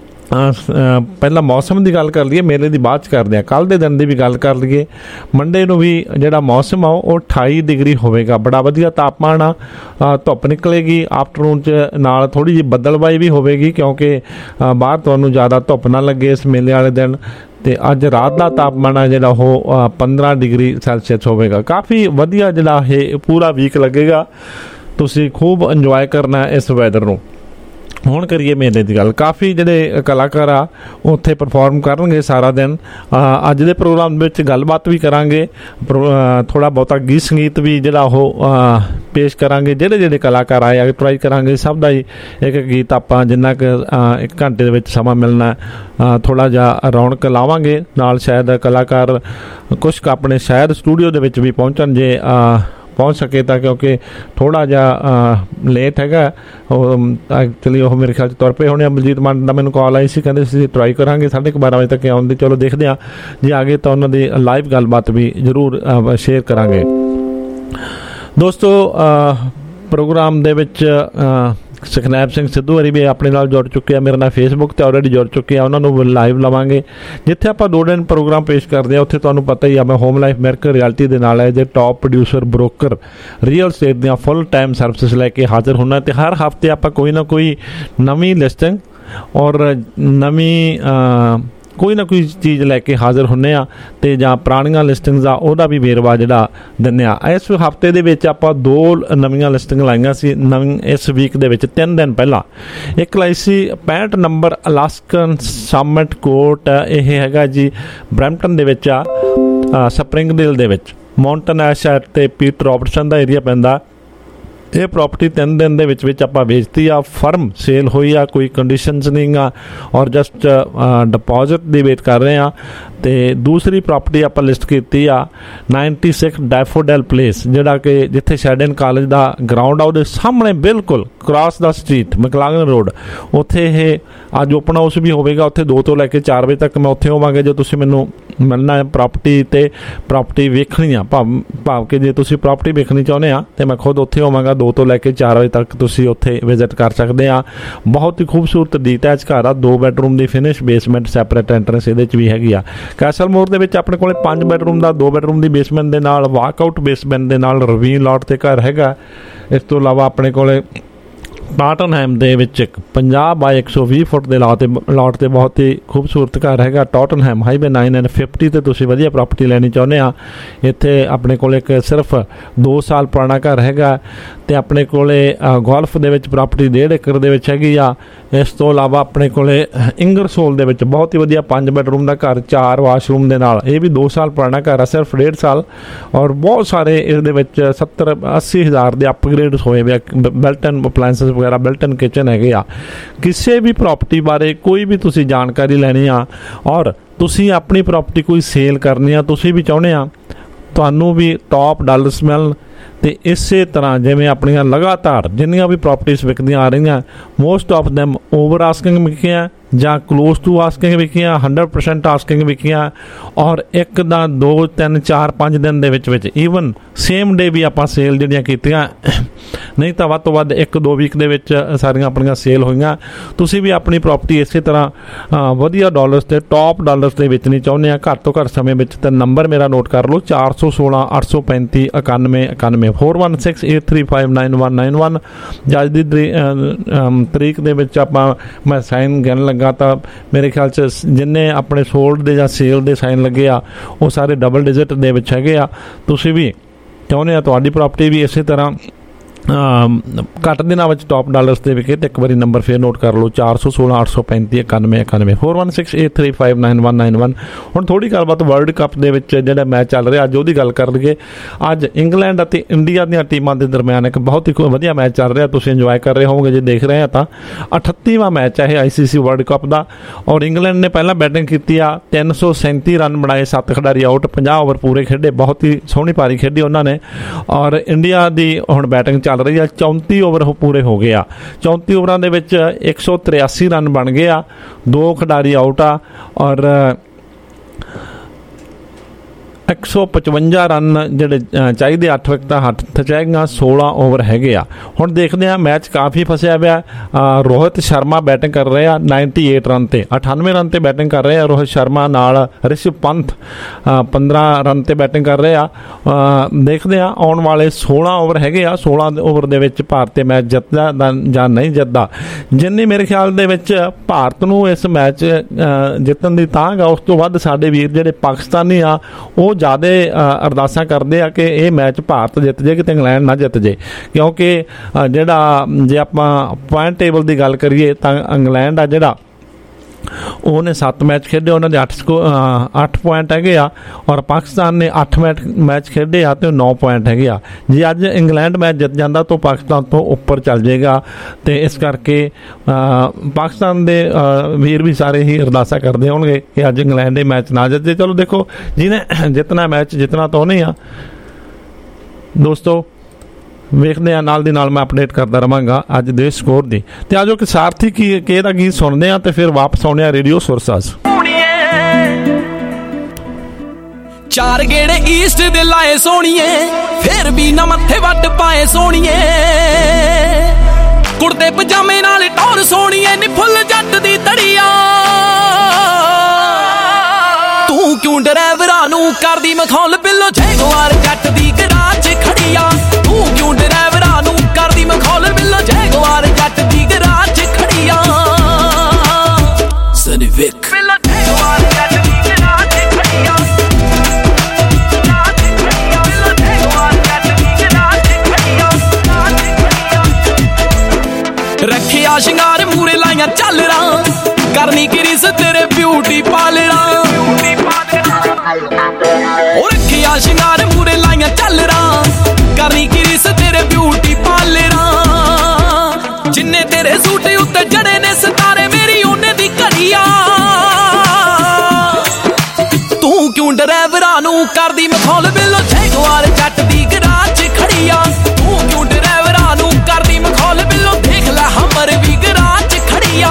ਪਹਿਲਾਂ ਮੌਸਮ ਦੀ ਗੱਲ ਕਰ ਲਈਏ, ਮੇਲੇ ਦੀ ਬਾਅਦ 'ਚ ਕਰਦੇ ਹਾਂ। ਕੱਲ੍ਹ ਦੇ ਦਿਨ ਦੀ ਵੀ ਗੱਲ ਕਰ ਲਈਏ। ਮੰਡੇ ਨੂੰ ਵੀ ਜਿਹੜਾ ਮੌਸਮ ਆ ਉਹ 28 ਡਿਗਰੀ ਹੋਵੇਗਾ, ਬੜਾ ਵਧੀਆ ਤਾਪਮਾਨ ਆ। ਧੁੱਪ ਨਿਕਲੇਗੀ ਆਫਟਰਨੂਨ 'ਚ, ਨਾਲ ਥੋੜ੍ਹੀ ਜਿਹੀ ਬੱਦਲਬਾਈ ਵੀ ਹੋਵੇਗੀ, ਕਿਉਂਕਿ ਬਾਹਰ ਤੁਹਾਨੂੰ ਜ਼ਿਆਦਾ ਧੁੱਪ ਨਾ ਲੱਗੇ ਇਸ ਮੇਲੇ ਵਾਲੇ ਦਿਨ। ਅਤੇ ਅੱਜ ਰਾਤ ਦਾ ਤਾਪਮਾਨ ਆ ਜਿਹੜਾ ਉਹ 15 ਡਿਗਰੀ ਸੈਲਸੀਅਸ ਹੋਵੇਗਾ। ਕਾਫੀ ਵਧੀਆ ਜਿਹੜਾ ਇਹ ਪੂਰਾ ਵੀਕ ਲੱਗੇਗਾ। ਤੁਸੀਂ ਖੂਬ ਇੰਜੋਏ ਕਰਨਾ ਇਸ ਵੈਦਰ ਨੂੰ। ਹੁਣ ਕਰੀਏ ਮੇਲੇ ਦੀ ਗੱਲ। ਕਾਫੀ ਜਿਹੜੇ ਕਲਾਕਾਰ ਆ ਉੱਥੇ ਪਰਫੋਰਮ ਕਰਨਗੇ ਸਾਰਾ ਦਿਨ। ਅੱਜ ਦੇ ਪ੍ਰੋਗਰਾਮ ਵਿੱਚ ਗੱਲਬਾਤ ਵੀ ਕਰਾਂਗੇ, ਥੋੜ੍ਹਾ ਬਹੁਤਾ ਗੀਤ ਸੰਗੀਤ ਵੀ ਜਿਹੜਾ ਉਹ ਪੇਸ਼ ਕਰਾਂਗੇ। ਜਿਹੜੇ ਕਲਾਕਾਰ ਆਏ ਆ ਟਰਾਈ ਕਰਾਂਗੇ ਸਭ ਦਾ ਹੀ ਇੱਕ ਗੀਤ ਆਪਾਂ ਜਿੰਨਾ ਕੁ 1 ਘੰਟੇ ਦੇ ਵਿੱਚ ਸਮਾਂ ਮਿਲਣਾ ਥੋੜ੍ਹਾ ਜਿਹਾ ਰੌਣਕ ਲਾਵਾਂਗੇ। ਨਾਲ ਸ਼ਾਇਦ ਕਲਾਕਾਰ ਕੁਛ ਕੁ ਆਪਣੇ ਸ਼ਾਇਦ ਸਟੂਡੀਓ ਦੇ ਵਿੱਚ ਵੀ ਪਹੁੰਚਣ, ਜੇ ਪਹੁੰਚ ਸਕੇ ਤਾਂ, ਕਿਉਂਕਿ ਥੋੜ੍ਹਾ ਜਿਹਾ ਲੇਟ ਹੈਗਾ। ਉਹ ਐਕਚੁਅਲੀ ਉਹ ਮੇਰੇ ਖਿਆਲ 'ਚ ਤੁਰ ਪਏ ਹੋਣੇ ਆ। ਬਲਜੀਤ ਮਾਨ ਦਾ ਮੈਨੂੰ ਕਾਲ ਆਈ ਸੀ, ਕਹਿੰਦੇ ਅਸੀਂ ਟਰਾਈ ਕਰਾਂਗੇ 12:30 ਵਜੇ ਤੱਕ ਆਉਣ ਦੀ। ਚਲੋ ਦੇਖਦੇ ਹਾਂ, ਜੇ ਆ ਗਏ ਤਾਂ ਉਹਨਾਂ ਦੀ ਲਾਈਵ ਗੱਲਬਾਤ ਵੀ ਜ਼ਰੂਰ ਸ਼ੇਅਰ ਕਰਾਂਗੇ। ਦੋਸਤੋ, ਪ੍ਰੋਗਰਾਮ ਦੇ ਵਿੱਚ ਸੁਖਨੈਬ ਸਿੰਘ ਸਿੱਧੂ ਹਰੀ ਵੀ ਆਪਣੇ ਨਾਲ ਜੁੜ ਚੁੱਕੇ ਆ, ਮੇਰੇ ਨਾਲ ਫੇਸਬੁੱਕ 'ਤੇ ਆਲਰੇਡੀ ਜੁੜ ਚੁੱਕੇ ਆ। ਉਹਨਾਂ ਨੂੰ ਲਾਈਵ ਲਵਾਂਗੇ। ਜਿੱਥੇ ਆਪਾਂ 2 ਦਿਨ ਪ੍ਰੋਗਰਾਮ ਪੇਸ਼ ਕਰਦੇ ਹਾਂ, ਉੱਥੇ ਤੁਹਾਨੂੰ ਪਤਾ ਹੀ ਆ ਮੈਂ ਹੋਮ ਲਾਈਫ ਅਮਰੀਕਾ ਰਿਐਲਿਟੀ ਦੇ ਨਾਲ as a top producer, broker, real estate ਦੀਆਂ ਫੁੱਲ ਟਾਈਮ ਸਰਵਿਸਿਜ਼ ਲੈ ਕੇ ਹਾਜ਼ਰ ਹੁੰਦਾ। ਅਤੇ ਹਰ ਹਫ਼ਤੇ ਆਪਾਂ ਕੋਈ ਨਾ ਕੋਈ ਨਵੀਂ ਲਿਸਟਿੰਗ ਔਰ ਨਵੀਂ ਕੋਈ ਨਾ ਕੋਈ ਚੀਜ਼ ਲੈ ਕੇ ਹਾਜ਼ਰ ਹੁੰਦੇ ਆ ਤੇ ਜਾਂ ਪੁਰਾਣੀਆਂ ਲਿਸਟਿੰਗਸ ਆ ਉਹਦਾ ਵੀ ਵੇਰਵਾ ਜਿਹੜਾ ਦਿੰਦੇ ਆ। ਇਸ ਹਫਤੇ ਦੇ ਵਿੱਚ ਆਪਾਂ 2 ਨਵੀਆਂ ਲਿਸਟਿੰਗ ਲਾਈਆਂ ਸੀ ਇਸ ਵੀਕ ਦੇ ਵਿੱਚ 3 ਦਿਨ ਪਹਿਲਾਂ। ਇੱਕ ਲਾਈ ਸੀ 65 ਨੰਬਰ ਅਲਾਸਕਨ ਸਮਿਟ ਕੋਰਟ, ਇਹ ਹੈਗਾ ਜੀ ਬਰੈਂਪਟਨ ਦੇ ਵਿੱਚ ਆ, ਸਪਰਿੰਗਡੇਲ ਦੇ ਵਿੱਚ, ਮਾਊਂਟਨ ਐਸ਼ ਤੇ ਪੀਟ ਰੌਬਰਟਸਨ ਦਾ ਏਰੀਆ ਪੈਂਦਾ। ਇਹ ਪ੍ਰੋਪਰਟੀ 3 ਦਿਨ ਦੇ ਵਿੱਚ ਆਪਾਂ ਵੇਚਤੀ ਆ, ਫਰਮ ਸੇਲ ਹੋਈ ਆ, ਕੋਈ ਕੰਡੀਸ਼ਨਸ ਨਹੀਂ ਆ ਔਰ ਜਸਟ ਡਿਪੋਜ਼ਿਟ ਦੀ ਵੇਟ ਕਰ ਰਹੇ ਆ। ਤੇ ਦੂਸਰੀ ਪ੍ਰੋਪਰਟੀ ਆਪਾਂ ਲਿਸਟ ਕੀਤੀ ਆ 96 ਡੈਫੋਡੈਲ ਪਲੇਸ, ਜਿਹੜਾ ਕਿ ਜਿੱਥੇ ਸ਼ੈਡਨ ਕਾਲਜ ਦਾ ਗਰਾਊਂਡ ਆ ਉਹਦੇ ਸਾਹਮਣੇ ਬਿਲਕੁਲ ਕ੍ਰਾਸ ਦਾ ਸਟਰੀਟ ਮੈਕਲਾਗਨ ਰੋਡ, ਉੱਥੇ ਇਹ ਅੱਜ ਓਪਨ ਹਾਊਸ ਵੀ ਹੋਵੇਗਾ। ਉੱਥੇ 2 ਤੋਂ ਲੈ ਕੇ 4 ਵਜੇ ਤੱਕ ਮੈਂ ਉੱਥੇ ਹੋਵਾਂਗਾ। ਜੇ ਤੁਸੀਂ ਮੈਨੂੰ ਮਿਲਣਾ ਹੈ ਪ੍ਰੋਪਰਟੀ ਤੇ ਪ੍ਰੋਪਰਟੀ ਵੇਖਣੀ ਆ, ਭਾਵ ਕਿ ਜੇ ਤੁਸੀਂ ਪ੍ਰੋਪਰਟੀ ਵੇਖਣੀ ਚਾਹੁੰਦੇ ਆ ਤੇ ਮੈਂ ਖੁਦ ਉੱਥੇ ਹੋਵਾਂਗਾ 2 ਤੋਂ ਲੈ ਕੇ 4 ਵਜੇ ਤੱਕ ਤੁਸੀਂ ਉੱਥੇ ਵਿਜ਼ਿਟ ਕਰ ਸਕਦੇ ਆ। ਬਹੁਤ ਹੀ ਖੂਬਸੂਰਤ ਡੀਟੈਚ ਘਰ ਆ, 2 ਬੈਡਰੂਮ ਦੀ ਫਿਨਿਸ਼, ਬੇਸਮੈਂਟ ਸੈਪਰੇਟ ਐਂਟਰੈਂਸ ਇਹਦੇ 'ਚ ਵੀ ਹੈਗੀ ਆ। ਕੈਸਲ ਮੋਰ ਦੇ ਵਿੱਚ ਆਪਣੇ ਕੋਲ 5 ਬੈਡਰੂਮ ਦਾ 2 ਬੈਡਰੂਮ ਦੀ ਬੇਸਮੈਂਟ ਦੇ ਨਾਲ, ਵਾਕਆਊਟ ਬੇਸਮੈਂਟ ਦੇ ਨਾਲ ਰਵੀਨ ਲਾਟ ਤੇ ਘਰ ਹੈਗਾ। ਇਸ ਤੋਂ ਇਲਾਵਾ ਆਪਣੇ ਕੋਲ ਟਾਟਨਹੈਮ ਦੇ ਵਿੱਚ ਇੱਕ 50 ਬਾਈ 120 ਫੁੱਟ ਦੇ ਲਾਟ ਤੇ ਬਹੁਤ ਹੀ ਖੂਬਸੂਰਤ ਘਰ ਹੈਗਾ। ਟਾਟਨਹੈਮ ਹਾਈਵੇ 950 ਤੇ ਤੁਸੀਂ ਵਧੀਆ ਪ੍ਰਾਪਰਟੀ ਲੈਣੀ ਚਾਹੁੰਦੇ ਆ, ਇੱਥੇ ਆਪਣੇ ਕੋਲ ਇੱਕ ਸਿਰਫ 2 ਸਾਲ ਪੁਰਾਣਾ ਘਰ ਹੈਗਾ। ਤੇ ਆਪਣੇ ਕੋਲੇ ਗੋਲਫ ਦੇ ਵਿੱਚ ਪ੍ਰਾਪਰਟੀ 1.5 ਏਕੜ ਦੇ ਵਿੱਚ ਹੈਗੀ ਆ। ਇਸ ਤੋਂ ਇਲਾਵਾ ਆਪਣੇ ਕੋਲੇ ਇੰਗਰਸੋਲ ਦੇ ਵਿੱਚ ਬਹੁਤ ਹੀ ਵਧੀਆ 5 ਬੈਡਰੂਮ ਦਾ ਘਰ, 4 ਵਾਸ਼ਰੂਮ ਦੇ ਨਾਲ, ਇਹ ਵੀ 2 ਸਾਲ ਪੁਰਾਣਾ ਘਰ ਆ, ਸਿਰਫ 1.5 ਸਾਲ, ਔਰ ਬਹੁਤ ਸਾਰੇ ਇਹਦੇ ਵਿੱਚ 70-80 ਹਜ਼ਾਰ ਦੇ ਅਪਗ੍ਰੇਡਸ ਹੋਏ ਵੇ, ਬਿਲਟ-ਇਨ ਅਪਲਾਇੰਸਸ ਵਗੈਰਾ, ਬਿਲਟ-ਇਨ ਕਿਚਨ ਹੈਗੇ ਆ। ਕਿਸੇ ਵੀ ਪ੍ਰਾਪਰਟੀ ਬਾਰੇ ਕੋਈ ਵੀ ਤੁਸੀਂ ਜਾਣਕਾਰੀ ਲੈਣੀ ਆ ਔਰ ਤੁਸੀਂ ਆਪਣੀ ਪ੍ਰਾਪਰਟੀ ਕੋਈ ਸੇਲ ਕਰਨੀ ਆ, ਤੁਸੀਂ ਵੀ ਚਾਹੁੰਦੇ ਆ ਤੁਹਾਨੂੰ ਵੀ ਟੌਪ ਡਾਲਰਸ ਮਿਲਣ, ਤੇ ਇਸੇ ਤਰ੍ਹਾਂ ਜਿਵੇਂ ਆਪਣੀਆਂ ਲਗਾਤਾਰ ਜਿੰਨੀਆਂ ਵੀ ਪ੍ਰਾਪਰਟੀਆਂ ਵਿਕਦੀਆਂ ਆ ਰਹੀਆਂ, most of them over asking ਵਿਕੀਆਂ ਜਾਂ ਕਲੋਜ਼ ਟੂ ਆਸਕਿੰਗ ਵਿਕੀਆਂ, 100% ਆਸਕਿੰਗ ਵਿਕੀਆਂ, ਔਰ ਇੱਕ ਦਾ 2 3 4 5 ਦਿਨ ਦੇ ਵਿੱਚ ਈਵਨ ਸੇਮ ਡੇ ਵੀ ਆਪਾਂ ਸੇਲ ਜਿਹੜੀਆਂ ਕੀਤੀਆਂ, ਨਹੀਂ ਤਾਂ ਵੱਧ ਤੋਂ ਵੱਧ 1-2 ਵੀਕ ਦੇ ਵਿੱਚ ਸਾਰੀਆਂ ਆਪਣੀਆਂ ਸੇਲ ਹੋਈਆਂ। ਤੁਸੀਂ ਵੀ ਆਪਣੀ ਪ੍ਰਾਪਰਟੀ ਇਸੇ ਤਰ੍ਹਾਂ ਵਧੀਆ ਡਾਲਰਸ ਤੇ ਟੌਪ ਡਾਲਰਸ ਦੇ ਵੇਚਣੀ ਚਾਹੁੰਦੇ ਆ ਘੱਟ ਤੋਂ ਘੱਟ ਸਮੇਂ ਵਿੱਚ, ਤਾਂ ਨੰਬਰ ਮੇਰਾ ਨੋਟ ਕਰ ਲਓ 416 835 9191 4168359191। ਅੱਜ ਦੀ ਤਰੀਕ ਦੇ ਵਿੱਚ ਆਪਾਂ ਮੈਂ ਸਾਈਨ ਗਿਣ ਲੱਗਾ ਤਾਂ ਮੇਰੇ ਖਿਆਲ 'ਚ ਜਿੰਨੇ ਆਪਣੇ ਸੋਲਡ ਦੇ ਜਾਂ ਸੇਲ ਦੇ ਸਾਈਨ ਲੱਗੇ ਆ ਉਹ ਸਾਰੇ ਡਬਲ ਡਿਜਿਟ ਦੇ ਵਿੱਚ ਹੈਗੇ ਆ। ਤੁਸੀਂ ਵੀ ਚਾਹੁੰਦੇ ਆ ਤੁਹਾਡੀ ਪ੍ਰਾਪਰਟੀ ਵੀ ਇਸੇ ਤਰ੍ਹਾਂ ਘੱਟ ਦਿਨਾਂ ਵਿੱਚ ਟੌਪ ਡਾਲਰਸ ਦੇ ਵਿਕੇ, ਤੇ ਇੱਕ ਵਾਰੀ ਨੰਬਰ ਫੇਰ ਨੋਟ ਕਰ ਲਓ 416 835 9191 4168359191। ਹੁਣ ਥੋੜ੍ਹੀ ਗੱਲਬਾਤ ਵਰਲਡ ਕੱਪ ਦੇ ਵਿੱਚ ਜਿਹੜਾ ਮੈਚ ਚੱਲ ਰਿਹਾ ਅੱਜ ਉਹਦੀ ਗੱਲ ਕਰ ਲਈਏ। ਅੱਜ ਇੰਗਲੈਂਡ ਅਤੇ ਇੰਡੀਆ ਦੀਆਂ ਟੀਮਾਂ ਦੇ ਦਰਮਿਆਨ ਇੱਕ ਬਹੁਤ ਹੀ ਵਧੀਆ ਮੈਚ ਚੱਲ ਰਿਹਾ, ਤੁਸੀਂ ਇੰਜੋਏ ਕਰ ਰਹੇ ਹੋਵੋਗੇ ਜੇ ਦੇਖ ਰਹੇ ਆ ਤਾਂ। 38ਵਾਂ ਮੈਚ ਹੈ ਇਹ ICC ਵਰਲਡ ਕੱਪ ਦਾ, ਔਰ ਇੰਗਲੈਂਡ ਨੇ ਪਹਿਲਾਂ ਬੈਟਿੰਗ ਕੀਤੀ ਆ, 337 ਰਨ ਬਣਾਏ, 7 ਖਿਡਾਰੀ ਆਊਟ, 50 ਓਵਰ ਪੂਰੇ ਖੇਡੇ, ਬਹੁਤ ਹੀ ਸੋਹਣੀ ਪਾਰੀ ਖੇਡੀ ਉਹਨਾਂ ਨੇ। ਔਰ ਇੰਡੀਆ ਦੀ ਹੁਣ ਬੈਟਿੰਗ ਚੱਲ ਰਹੀ ਆ, 34 ਓਵਰ ਪੂਰੇ ਹੋ ਗਏ ਆ, 34 ਓਵਰਾਂ ਦੇ ਵਿੱਚ 183 ਰਨ ਬਣ ਗਏ ਆ, 2 ਖਿਡਾਰੀ ਆਊਟ ਆ, ਔਰ 155 ਰਨ ਜਿਹੜੇ ਚਾਹੀਦੇ, 8 ਵਿਕਟਾਂ ਹੱਥ 'ਚ ਹੈਗੀਆਂ, 16 ਓਵਰ ਹੈਗੇ ਆ। ਹੁਣ ਦੇਖਦੇ ਆ ਮੈਚ ਕਾਫੀ ਫਸਿਆ ਪਿਆ। ਰੋਹਿਤ ਸ਼ਰਮਾ ਬੈਟਿੰਗ ਕਰ ਰਹੇ ਆ 98 ਰਨ ਤੇ, 98 ਰਨ ਤੇ ਬੈਟਿੰਗ ਕਰ ਰਹੇ ਆ ਰੋਹਿਤ ਸ਼ਰਮਾ, ਨਾਲ ਰਿਸ਼ਭ ਪੰਤ 15 ਰਨ ਤੇ ਬੈਟਿੰਗ ਕਰ ਰਹੇ ਆ। ਦੇਖਦੇ ਆ ਆਉਣ ਵਾਲੇ 16 ਓਵਰ ਹੈਗੇ ਆ, 16 ਓਵਰ ਦੇ ਵਿੱਚ ਭਾਰਤ ਮੈਚ ਜਿੱਤਦਾ ਜਾਂ ਨਹੀਂ ਜਿੱਤਦਾ। ਜਿੰਨੀ ਮੇਰੇ ਖਿਆਲ ਦੇ ਵਿੱਚ ਭਾਰਤ ਨੂੰ ਇਸ ਮੈਚ ਜਿੱਤਣ ਦੀ ਤਾਂਘ ਆ, ਉਸ ਤੋਂ ਵੱਧ ਸਾਡੇ ਵੀਰ ਜਿਹੜੇ ਪਾਕਿਸਤਾਨੀ ਆ ਉਹ ਜ਼ਿਆਦਾ ਅਰਦਾਸਾਂ ਕਰਦੇ ਆ ਕਿ ਇਹ ਮੈਚ ਭਾਰਤ ਜਿੱਤ ਜੇ, ਕਿਤੇ ਇੰਗਲੈਂਡ ਨਾ ਜਿੱਤ ਜੇ, ਕਿਉਂਕਿ ਜਿਹੜਾ ਜੇ ਆਪਾਂ ਪੁਆਇੰਟ ਟੇਬਲ ਦੀ ਗੱਲ ਕਰੀਏ ਤਾਂ ਇੰਗਲੈਂਡ ਆ ਜਿਹੜਾ ਉਹਨੇ 7 ਮੈਚ ਖੇਡੇ, ਉਹਨਾਂ ਦੇ 8 ਪੁਆਇੰਟ ਹੈਗੇ ਆ, ਔਰ ਪਾਕਿਸਤਾਨ ਨੇ 8 ਮੈਚ ਖੇਡੇ ਆ ਤੇ 9 ਪੁਆਇੰਟ ਹੈਗੇ ਆ। ਜੇ ਅੱਜ ਇੰਗਲੈਂਡ ਮੈਚ ਜਿੱਤ ਜਾਂਦਾ ਤਾਂ ਪਾਕਿਸਤਾਨ ਤੋਂ ਉੱਪਰ ਚੱਲ ਜਾਏਗਾ, ਤੇ ਇਸ ਕਰਕੇ ਪਾਕਿਸਤਾਨ ਦੇ ਵੀਰ ਵੀ ਸਾਰੇ ਹੀ ਅਰਦਾਸਾਂ ਕਰਦੇ ਹੋਣਗੇ ਕਿ ਅੱਜ ਇੰਗਲੈਂਡ ਇਹ ਮੈਚ ਨਾ ਜਿੱਤੇ। ਚਲੋ ਦੇਖੋ, ਜਿਹਨੇ ਜਿੱਤਣਾ ਮੈਚ ਜਿੱਤਣਾ ਤਾਂ ਨਹੀਂ ਆ ਦੋਸਤੋ। ਵੇਖਦੇ ਆ, ਨਾਲ ਦੀ ਨਾਲ ਮੈਂ ਅਪਡੇਟ ਕਰਦਾ ਰਵਾਂਗਾ ਅੱਜ ਦੇ ਸਕੋਰ ਦੀ। ਤੇ ਆਜੋ ਕਿ ਸਾਰਥੀ ਕੀ ਦਾ ਗੀਤ ਸੁਣਦੇ ਆ ਤੇ ਫਿਰ ਵਾਪਸ ਆਉਣੇ ਆ ਰੇਡੀਓ ਸੁਰਸਾਜ਼। 4 ਗੇੜੇ ਈਸਟ ਦੇ ਲਾਏ ਸੋਣੀਏ, ਫਿਰ ਵੀ ਨਾ ਮੱਥੇ ਵੱਟ ਪਾਏ ਸੋਣੀਏ, ਕੁੜਤੇ ਪਜਾਮੇ ਨਾਲ ਟੌਰ ਸੋਣੀਏ, ਨੀ ਫੁੱਲ ਜੱਟ ਦੀ ਤੜੀਆ। ਤੂੰ ਕਿਉਂ ਡਰਾਈਵਰਾਂ ਨੂੰ ਕਰਦੀ ਮਖੌਲ, ਬਿੱਲੋ ਜੈਗਵਾਰ ਜੱਟ ਦੀ ਗਰਾਜ ਖੜੀਆ। ਤੂੰ ਕਿਉਂ ਡਰਾਈਵਰਾਂ ਨੂੰ ਕਰਦੀ ਮਖੌਲ, ਬਿੱਲੋ ਜੈਗਵਾਰ ਜੱਟ ਦੀ ਗਰਾਜ ਖੜੀਆ। ਲਾਈਆਂ ਝਾਲਰਾਂ ਕਰਨੀ ਕੀ ਰੀਸ ਤੇਰੇ ਬਿਊਟੀ ਪਾਲਰਾਂ ਉਹ ਰੱਖਿਆ ਸ਼ਿੰਗਾਰ ਮੂਰੇ ਲਾਈਆਂ ਝਾਲਰਾਂ ਕਰਨੀ ਕੀ ਰੀਸ ਤੇਰੇ ਬਿਊਟੀ ਪਾਲਰਾਂ ਜਿੰਨੇ ਤੇਰੇ ਸੂਟ ਉੱਤੇ ਜੜੇ ਨੇ ਸਿਤਾਰੇ ਮੇਰੀ ਉਹਨੇ ਦੀ ਘੜੀਆਂ ਤੂੰ ਕਿਉਂ ਡਰਾਈਵਰਾਂ ਨੂੰ ਕਰਦੀ ਮਖੌਲ ਬਿੱਲੋ ਜੈਗਵਾਰ ਜੱਟ ਦੀ ਗਰਾਜ 'ਚ ਖੜੀਆਂ ਤੂੰ ਕਿਉਂ ਡਰਾਈਵਰਾਂ ਨੂੰ ਕਰਦੀ ਮਖੌਲ ਬਿੱਲੋ ਦੇਖ ਲੈ ਹਮਰ ਵੀ ਗਰਾਜ 'ਚ ਖੜੀਆਂ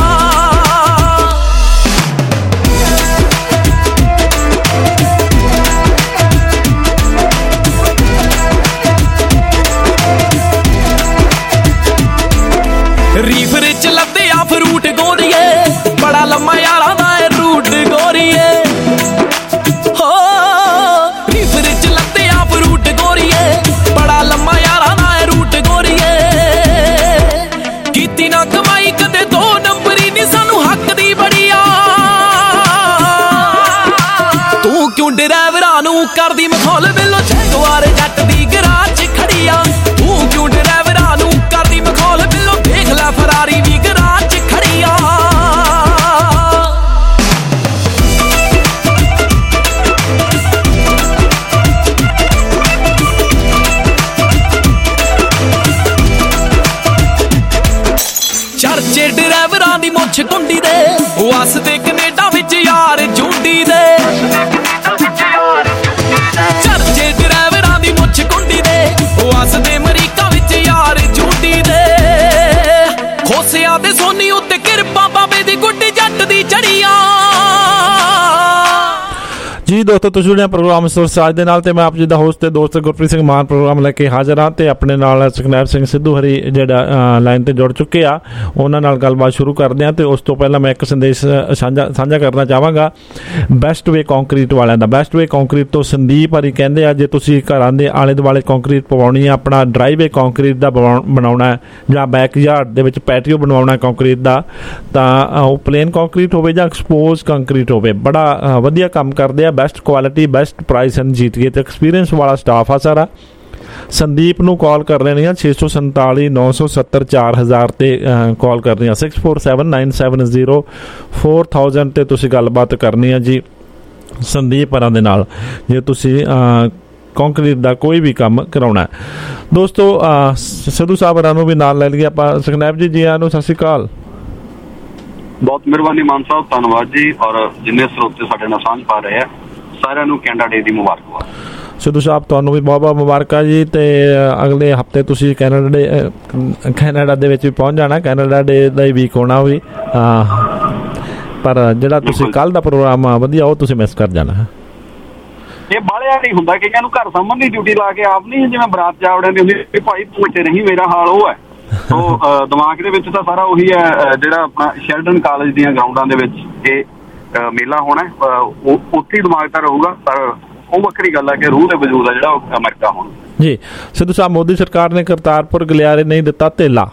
ਰੀਫ ਵਿੱਚ ਲੱਦੇ ਆ ਫਰੂਟ ਗੋਰੀਏ ਬੜਾ ਲੰਮਾ ਯਾਰਾਂ ਦਾ ਇਹ ਰੂਟ ਗੋਰੀਏ ਹੋ ਰੀਫ ਵਿੱਚ ਲੱਦੇ ਆ ਫਰੂਟ ਗੋਰੀਏ ਬੜਾ ਲੰਮਾ ਯਾਰਾਂ ਦਾ ਇਹ ਰੂਟ ਗੋਰੀਏ ਕੀਤੀ ਨਾ ਕਮਾਈ ਕਦੇ 2 ਨੰਬਰੀ ਨੀ ਸਾਨੂੰ ਹੱਕ ਦੀ ਬੜੀ ਆ ਤੂੰ ਕਿਉਂ ਡਰਾਈਵਰਾਂ ਨੂੰ ਕਰਦੀ ਮਖੌਲ ਬਿੱਲੋ ਜੈਗਵਾਰ ਜੱਟ ਦੀ ਗਰਾਜ 'ਚ ਖੜੀਆਂ ਤੂੰ ਕਿਉਂ ਡਰਾਈਵਰਾਂ ਨੂੰ ਕਰਦੀ ਮਖੌਲ ਬਿੱਲੋ ਦੇਖ ਲੈ ਫਰਾਰੀ ਵੀ ਗਰਾਜ 'ਚ ਖੜੀਆਂ ਚਰਚੇ ਡਰਾਈਵਰਾਂ ਦੀ ਮੁੱਛ ਕੁੰਡੀ ਦੇ ਵਸਦੇ ਕੈਨੇਡਾ ਵਿੱਚ ਯਾਰ ਜੁੰਡੀ ਦੇ ਚਰਚੇ ਡਰਾਈਵਰਾਂ ਦੀ ਮੁੱਛ ਕੁੰਡੀ ਦੇ ਵਸਦੇ ਅਮਰੀਕਾ ਵਿੱਚ ਯਾਰ ਜੁੰਡੀ ਦੇ ਖੋਸਿਆਂ ਦੇ ਸੋਨੀ ਉੱਤੇ ਕਿਰਪਾ ਬਾਬੇ ਦੀ ਗੁੱਡੀ ਜੱਟ ਦੀ ਚੜੀਆਂ ਜੀ ਦੋਸਤੋ ਤੁਸੀਂ ਜੁੜੇ ਪ੍ਰੋਗਰਾਮ ਸੁਰਸਾਜ ਦੇ ਨਾਲ ਤੇ ਮੈਂ ਆਪ ਜੀ ਦਾ ਹੋਸਟ ਤੇ ਦੋਸਤ ਗੁਰਪ੍ਰੀਤ ਸਿੰਘ ਮਾਨ ਪ੍ਰੋਗਰਾਮ ਲੈ ਕੇ ਹਾਜ਼ਰ ਹਾਂ ਤੇ ਆਪਣੇ ਨਾਲ ਸੁਖਨੈਬ ਸਿੰਘ ਸਿੱਧੂ ਹਰੀ ਜਿਹੜਾ ਲਾਈਨ ਤੇ ਜੁੜ ਚੁੱਕੇ ਆ ਉਹਨਾਂ ਨਾਲ ਗੱਲਬਾਤ ਸ਼ੁਰੂ ਕਰਦੇ ਹਾਂ ਤੇ ਉਸ ਤੋਂ ਪਹਿਲਾਂ ਮੈਂ ਇੱਕ ਸੰਦੇਸ਼ ਸਾਂਝਾ ਕਰਨਾ ਚਾਹਾਂਗਾ ਬੈਸਟ ਵੇ ਕੰਕਰੀਟ ਵਾਲਿਆਂ ਦਾ ਬੈਸਟ ਵੇ ਕੰਕਰੀਟ ਤੋਂ ਸੰਦੀਪ ਹਰੀ ਕਹਿੰਦੇ ਆ ਜੇ ਤੁਸੀਂ ਘਰਾਂ ਦੇ ਆਲੇ ਦੁਆਲੇ ਕੰਕਰੀਟ ਪਵਾਉਣੀ ਹੈ ਆਪਣਾ ਡਰਾਈਵੇ ਕੰਕਰੀਟ ਦਾ ਬਣਾਉਣਾ ਹੈ ਜਾਂ ਬੈਕਯਾਰਡ ਦੇ ਵਿੱਚ ਪੈਟੀਓ ਬਣਵਾਉਣਾ ਕੰਕਰੀਟ ਦਾ ਤਾਂ ਉਹ ਪਲੇਨ ਕੰਕਰੀਟ ਹੋਵੇ ਜਾਂ ਐਕਸਪੋਜ਼ ਕੰਕਰੀਟ ਹੋਵੇ ਬੜਾ ਵਧੀਆ ਕੰਮ ਕਰਦੇ ਆ best quality best price and GTA ਤੇ ਐਕਸਪੀਰੀਅੰਸ ਵਾਲਾ ਸਟਾਫ ਆ ਸਾਰਾ ਸੰਦੀਪ ਨੂੰ ਕਾਲ ਕਰ ਲੈਣੀ ਆ 647 970 4000 ਤੇ ਕਾਲ ਕਰਨੀ ਆ 6479704000 ਤੇ ਤੁਸੀਂ ਗੱਲਬਾਤ ਕਰਨੀ ਆ ਜੀ ਸੰਦੀਪ ਹਰਾਂ ਦੇ ਨਾਲ ਜੇ ਤੁਸੀਂ ਕੰਕਰੀਟ ਦਾ ਕੋਈ ਵੀ ਕੰਮ ਕਰਾਉਣਾ ਦੋਸਤੋ ਸਿੱਧੂ ਸਾਹਿਬ ਹਰਾਂ ਨੂੰ ਵੀ ਨਾਲ ਲੈ ਲਈਏ ਆਪਾਂ ਸੁਖਨੈਬ ਜੀ ਆਇਆਂ ਨੂੰ ਸਤਿ ਸ਼੍ਰੀ ਅਕਾਲ ਬਹੁਤ ਮਿਹਰਬਾਨੀ ਮਾਨ ਸਾਹਿਬ ਧੰਨਵਾਦ ਜੀ ਔਰ ਜਿੰਨੇ ਸਰੋਤੇ ਸਾਡੇ ਨਾਲ ਸਾਂਝ ਪਾ ਰਹੇ ਆ ਸਾਰਿਆਂ ਨੂੰ ਕੈਨੇਡਾ ਡੇ ਦੀ ਮੁਬਾਰਕਬਾਦ ਸਿੱਧੂ ਸਾਹਿਬ ਤੁਹਾਨੂੰ ਵੀ ਬਹੁਤ ਬਹੁਤ ਮੁਬਾਰਕਾਂ ਜੀ ਤੇ ਅਗਲੇ ਹਫਤੇ ਤੁਸੀਂ ਕੈਨੇਡਾ ਦੇ ਵਿੱਚ ਵੀ ਪਹੁੰਚ ਜਾਣਾ ਕੈਨੇਡਾ ਡੇ ਦਾ ਹੀ ਵੀਕ ਹੋਣਾ ਵੀ ਪਰ ਜਿਹੜਾ ਤੁਸੀਂ ਕੱਲ ਦਾ ਪ੍ਰੋਗਰਾਮ ਆ ਵਧੀਆ ਉਹ ਤੁਸੀਂ ਮਿਸ ਕਰ ਜਾਣਾ ਇਹ ਬਾਲਿਆ ਨਹੀਂ ਹੁੰਦਾ ਕਈਆਂ ਨੂੰ ਘਰ ਸਾਂਭਣ ਦੀ ਡਿਊਟੀ ਲਾ ਕੇ ਆਪ ਨਹੀਂ ਜਿਵੇਂ ਬਰਾਤ ਚਾਵੜਿਆਂ ਦੀ ਹੁੰਦੀ ਭਾਈ ਤੂੰ ਇੱਥੇ ਨਹੀਂ ਮੇਰਾ ਹਾਲ ਉਹ ਹੈ ਉਹ ਦਿਮਾਗ ਦੇ ਵਿੱਚ ਤਾਂ ਸਾਰਾ ਉਹੀ ਹੈ ਜਿਹੜਾ ਆਪਣਾ ਸ਼ੈਲਡਨ ਕਾਲਜ ਦੀਆਂ ਗਰਾਊਂਡਾਂ ਦੇ ਵਿੱਚ ਇਹ ਮੇਲਾ ਹੋਣਾ ਉੱਥੇ ਦਿਮਾਗ ਤਾਂ ਰਹੂਗਾ ਪਰ ਉਹ ਵੱਖਰੀ ਗੱਲ ਹੈ ਕਿ ਰੂਹ ਦੇ ਵਜੂਦ ਆ ਜਿਹੜਾ ਉਹ ਅਮਰੀਕਾ ਹੋਣਾ ਜੀ ਸਿੱਧੂ ਸਾਹਿਬ ਮੋਦੀ ਸਰਕਾਰ ਨੇ ਕਰਤਾਰਪੁਰ ਗਲਿਆਰੇ ਨਹੀਂ ਦਿੱਤਾ ਧੇਲਾ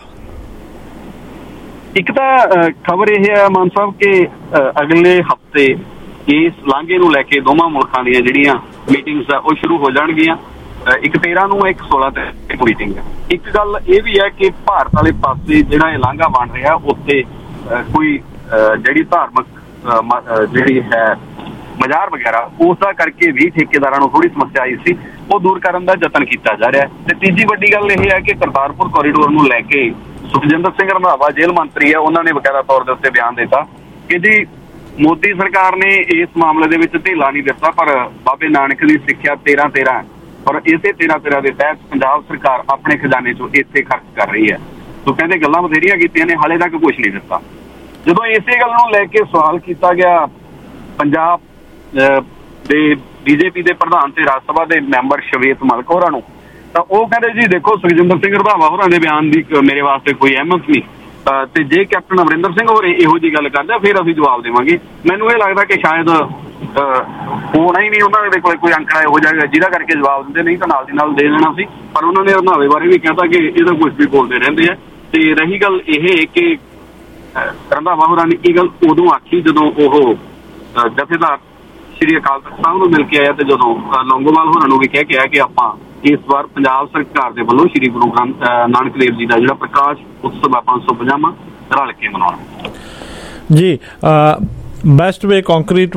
ਇੱਕ ਤਾਂ ਖਬਰ ਇਹ ਹੈ ਮਾਨ ਸਾਹਿਬ ਕਿ ਅਗਲੇ ਹਫਤੇ ਇਸ ਲਾਂਘੇ ਨੂੰ ਲੈ ਕੇ ਦੋਵਾਂ ਮੁਲਕਾਂ ਦੀਆਂ ਜਿਹੜੀਆਂ ਮੀਟਿੰਗਸ ਆ ਉਹ ਸ਼ੁਰੂ ਹੋ ਜਾਣਗੀਆਂ ਇੱਕ 13 ਨੂੰ ਇੱਕ 16 ਤੇ ਮੀਟਿੰਗ ਹੈ ਇੱਕ ਗੱਲ ਇਹ ਵੀ ਹੈ ਕਿ ਭਾਰਤ ਵਾਲੇ ਪਾਸੇ ਜਿਹੜਾ ਇਹ ਲਾਂਘਾ ਬਣ ਰਿਹਾ ਉੱਥੇ ਕੋਈ ਜਿਹੜੀ ਧਾਰਮਿਕ ਜਿਹੜੀ ਹੈ ਮਜ਼ਾਰ ਵਗੈਰਾ ਉਸ ਦਾ ਕਰਕੇ ਵੀ ਠੇਕੇਦਾਰਾਂ ਨੂੰ ਥੋੜੀ ਸਮੱਸਿਆ ਆਈ ਸੀ ਉਹ ਦੂਰ ਕਰਨ ਦਾ ਯਤਨ ਕੀਤਾ ਜਾ ਰਿਹਾ ਤੇ ਤੀਜੀ ਵੱਡੀ ਗੱਲ ਇਹ ਹੈ ਕਿ ਕਰਤਾਰਪੁਰ ਕੋਰੀਡੋਰ ਨੂੰ ਲੈ ਕੇ ਸੁਖਜਿੰਦਰ ਸਿੰਘ ਰੰਧਾਵਾ ਜੇਲ੍ਹ ਮੰਤਰੀ ਹੈ ਉਹਨਾਂ ਨੇ ਵਕਾਰਾ ਤੌਰ ਦੇ ਉੱਤੇ ਬਿਆਨ ਦਿੱਤਾ ਕਿ ਜੀ ਮੋਦੀ ਸਰਕਾਰ ਨੇ ਇਸ ਮਾਮਲੇ ਦੇ ਵਿੱਚ ਢਿੱਲਾ ਨਹੀਂ ਦਿੱਤਾ ਪਰ ਬਾਬੇ ਨਾਨਕ ਦੀ ਸਿੱਖਿਆ 13-13 ਔਰ ਇਸੇ 13-13 ਦੇ ਤਹਿਤ ਪੰਜਾਬ ਸਰਕਾਰ ਆਪਣੇ ਖਜ਼ਾਨੇ ਚੋਂ ਇੱਥੇ ਖਰਚ ਕਰ ਰਹੀ ਹੈ ਸੋ ਕਹਿੰਦੇ ਗੱਲਾਂ ਬਥੇਰੀਆਂ ਕੀਤੀਆਂ ਨੇ ਹਾਲੇ ਤੱਕ ਕੁਛ ਨਹੀਂ ਦਿੱਤਾ ਜਦੋਂ ਇਸੇ ਗੱਲ ਨੂੰ ਲੈ ਕੇ ਸਵਾਲ ਕੀਤਾ ਗਿਆ ਪੰਜਾਬ ਦੇ ਬੀਜੇਪੀ ਦੇ ਪ੍ਰਧਾਨ ਤੇ ਰਾਜ ਸਭਾ ਦੇ ਮੈਂਬਰ ਸ਼ਵੇਤ ਮਲਕ ਹੋਰਾਂ ਨੂੰ ਤਾਂ ਉਹ ਕਹਿੰਦੇ ਜੀ ਦੇਖੋ ਸੁਖਜਿੰਦਰ ਸਿੰਘ ਰੰਧਾਵਾ ਹੋਰਾਂ ਦੇ ਬਿਆਨ ਦੀ ਮੇਰੇ ਵਾਸਤੇ ਕੋਈ ਅਹਿਮੀਅਤ ਨਹੀਂ ਤੇ ਜੇ ਕੈਪਟਨ ਅਮਰਿੰਦਰ ਸਿੰਘ ਹੋਰੇ ਇਹੋ ਜਿਹੀ ਗੱਲ ਕਰਦੇ ਫਿਰ ਅਸੀਂ ਜਵਾਬ ਦੇਵਾਂਗੇ ਮੈਨੂੰ ਇਹ ਲੱਗਦਾ ਕਿ ਸ਼ਾਇਦ ਹੋਣਾ ਹੀ ਨਹੀਂ ਉਹਨਾਂ ਦੇ ਕੋਲ ਕੋਈ ਅੰਕੜਾ ਇਹੋ ਜਿਹਾ ਜਿਹਦਾ ਕਰਕੇ ਜਵਾਬ ਦਿੰਦੇ ਨਹੀਂ ਤਾਂ ਨਾਲ ਦੀ ਨਾਲ ਦੇ ਦੇਣਾ ਸੀ ਪਰ ਉਹਨਾਂ ਨੇ ਰੰਧਾਵੇ ਬਾਰੇ ਵੀ ਕਹਿਤਾ ਕਿ ਇਹਦਾ ਕੁਝ ਵੀ ਬੋਲਦੇ ਰਹਿੰਦੇ ਆ ਤੇ ਰਹੀ ਗੱਲ ਇਹ ਕਿ ਰੰਧਾਵਾ ਹੋਰਾਂ ਨੇ ਇਹ ਗੱਲ ਉਦੋਂ ਆਖੀ ਜਦੋਂ ਉਹ ਜਥੇਦਾਰ ਸ਼੍ਰੀ ਅਕਾਲ ਤਖਤ ਸਾਹਿਬ ਨੂੰ ਮਿਲ ਕੇ ਆਇਆ ਤੇ ਜਦੋਂ ਲੌਂਗੋਵਾਲ ਹੋਰਾਂ ਨੂੰ ਵੀ ਕਹਿ ਕੇ ਆਇਆ ਕਿ ਆਪਾਂ ਇਸ ਵਾਰ ਪੰਜਾਬ ਸਰਕਾਰ ਦੇ ਵੱਲੋਂ ਸ਼੍ਰੀ ਗੁਰੂ ਨਾਨਕ ਦੇਵ ਜੀ ਦਾ ਜਿਹੜਾ ਪ੍ਰਕਾਸ਼ ਉਤਸਵ 550ਵਾਂ ਰਲ ਕੇ ਮਨਾਉਣਾ ਜੀ। Best way concrete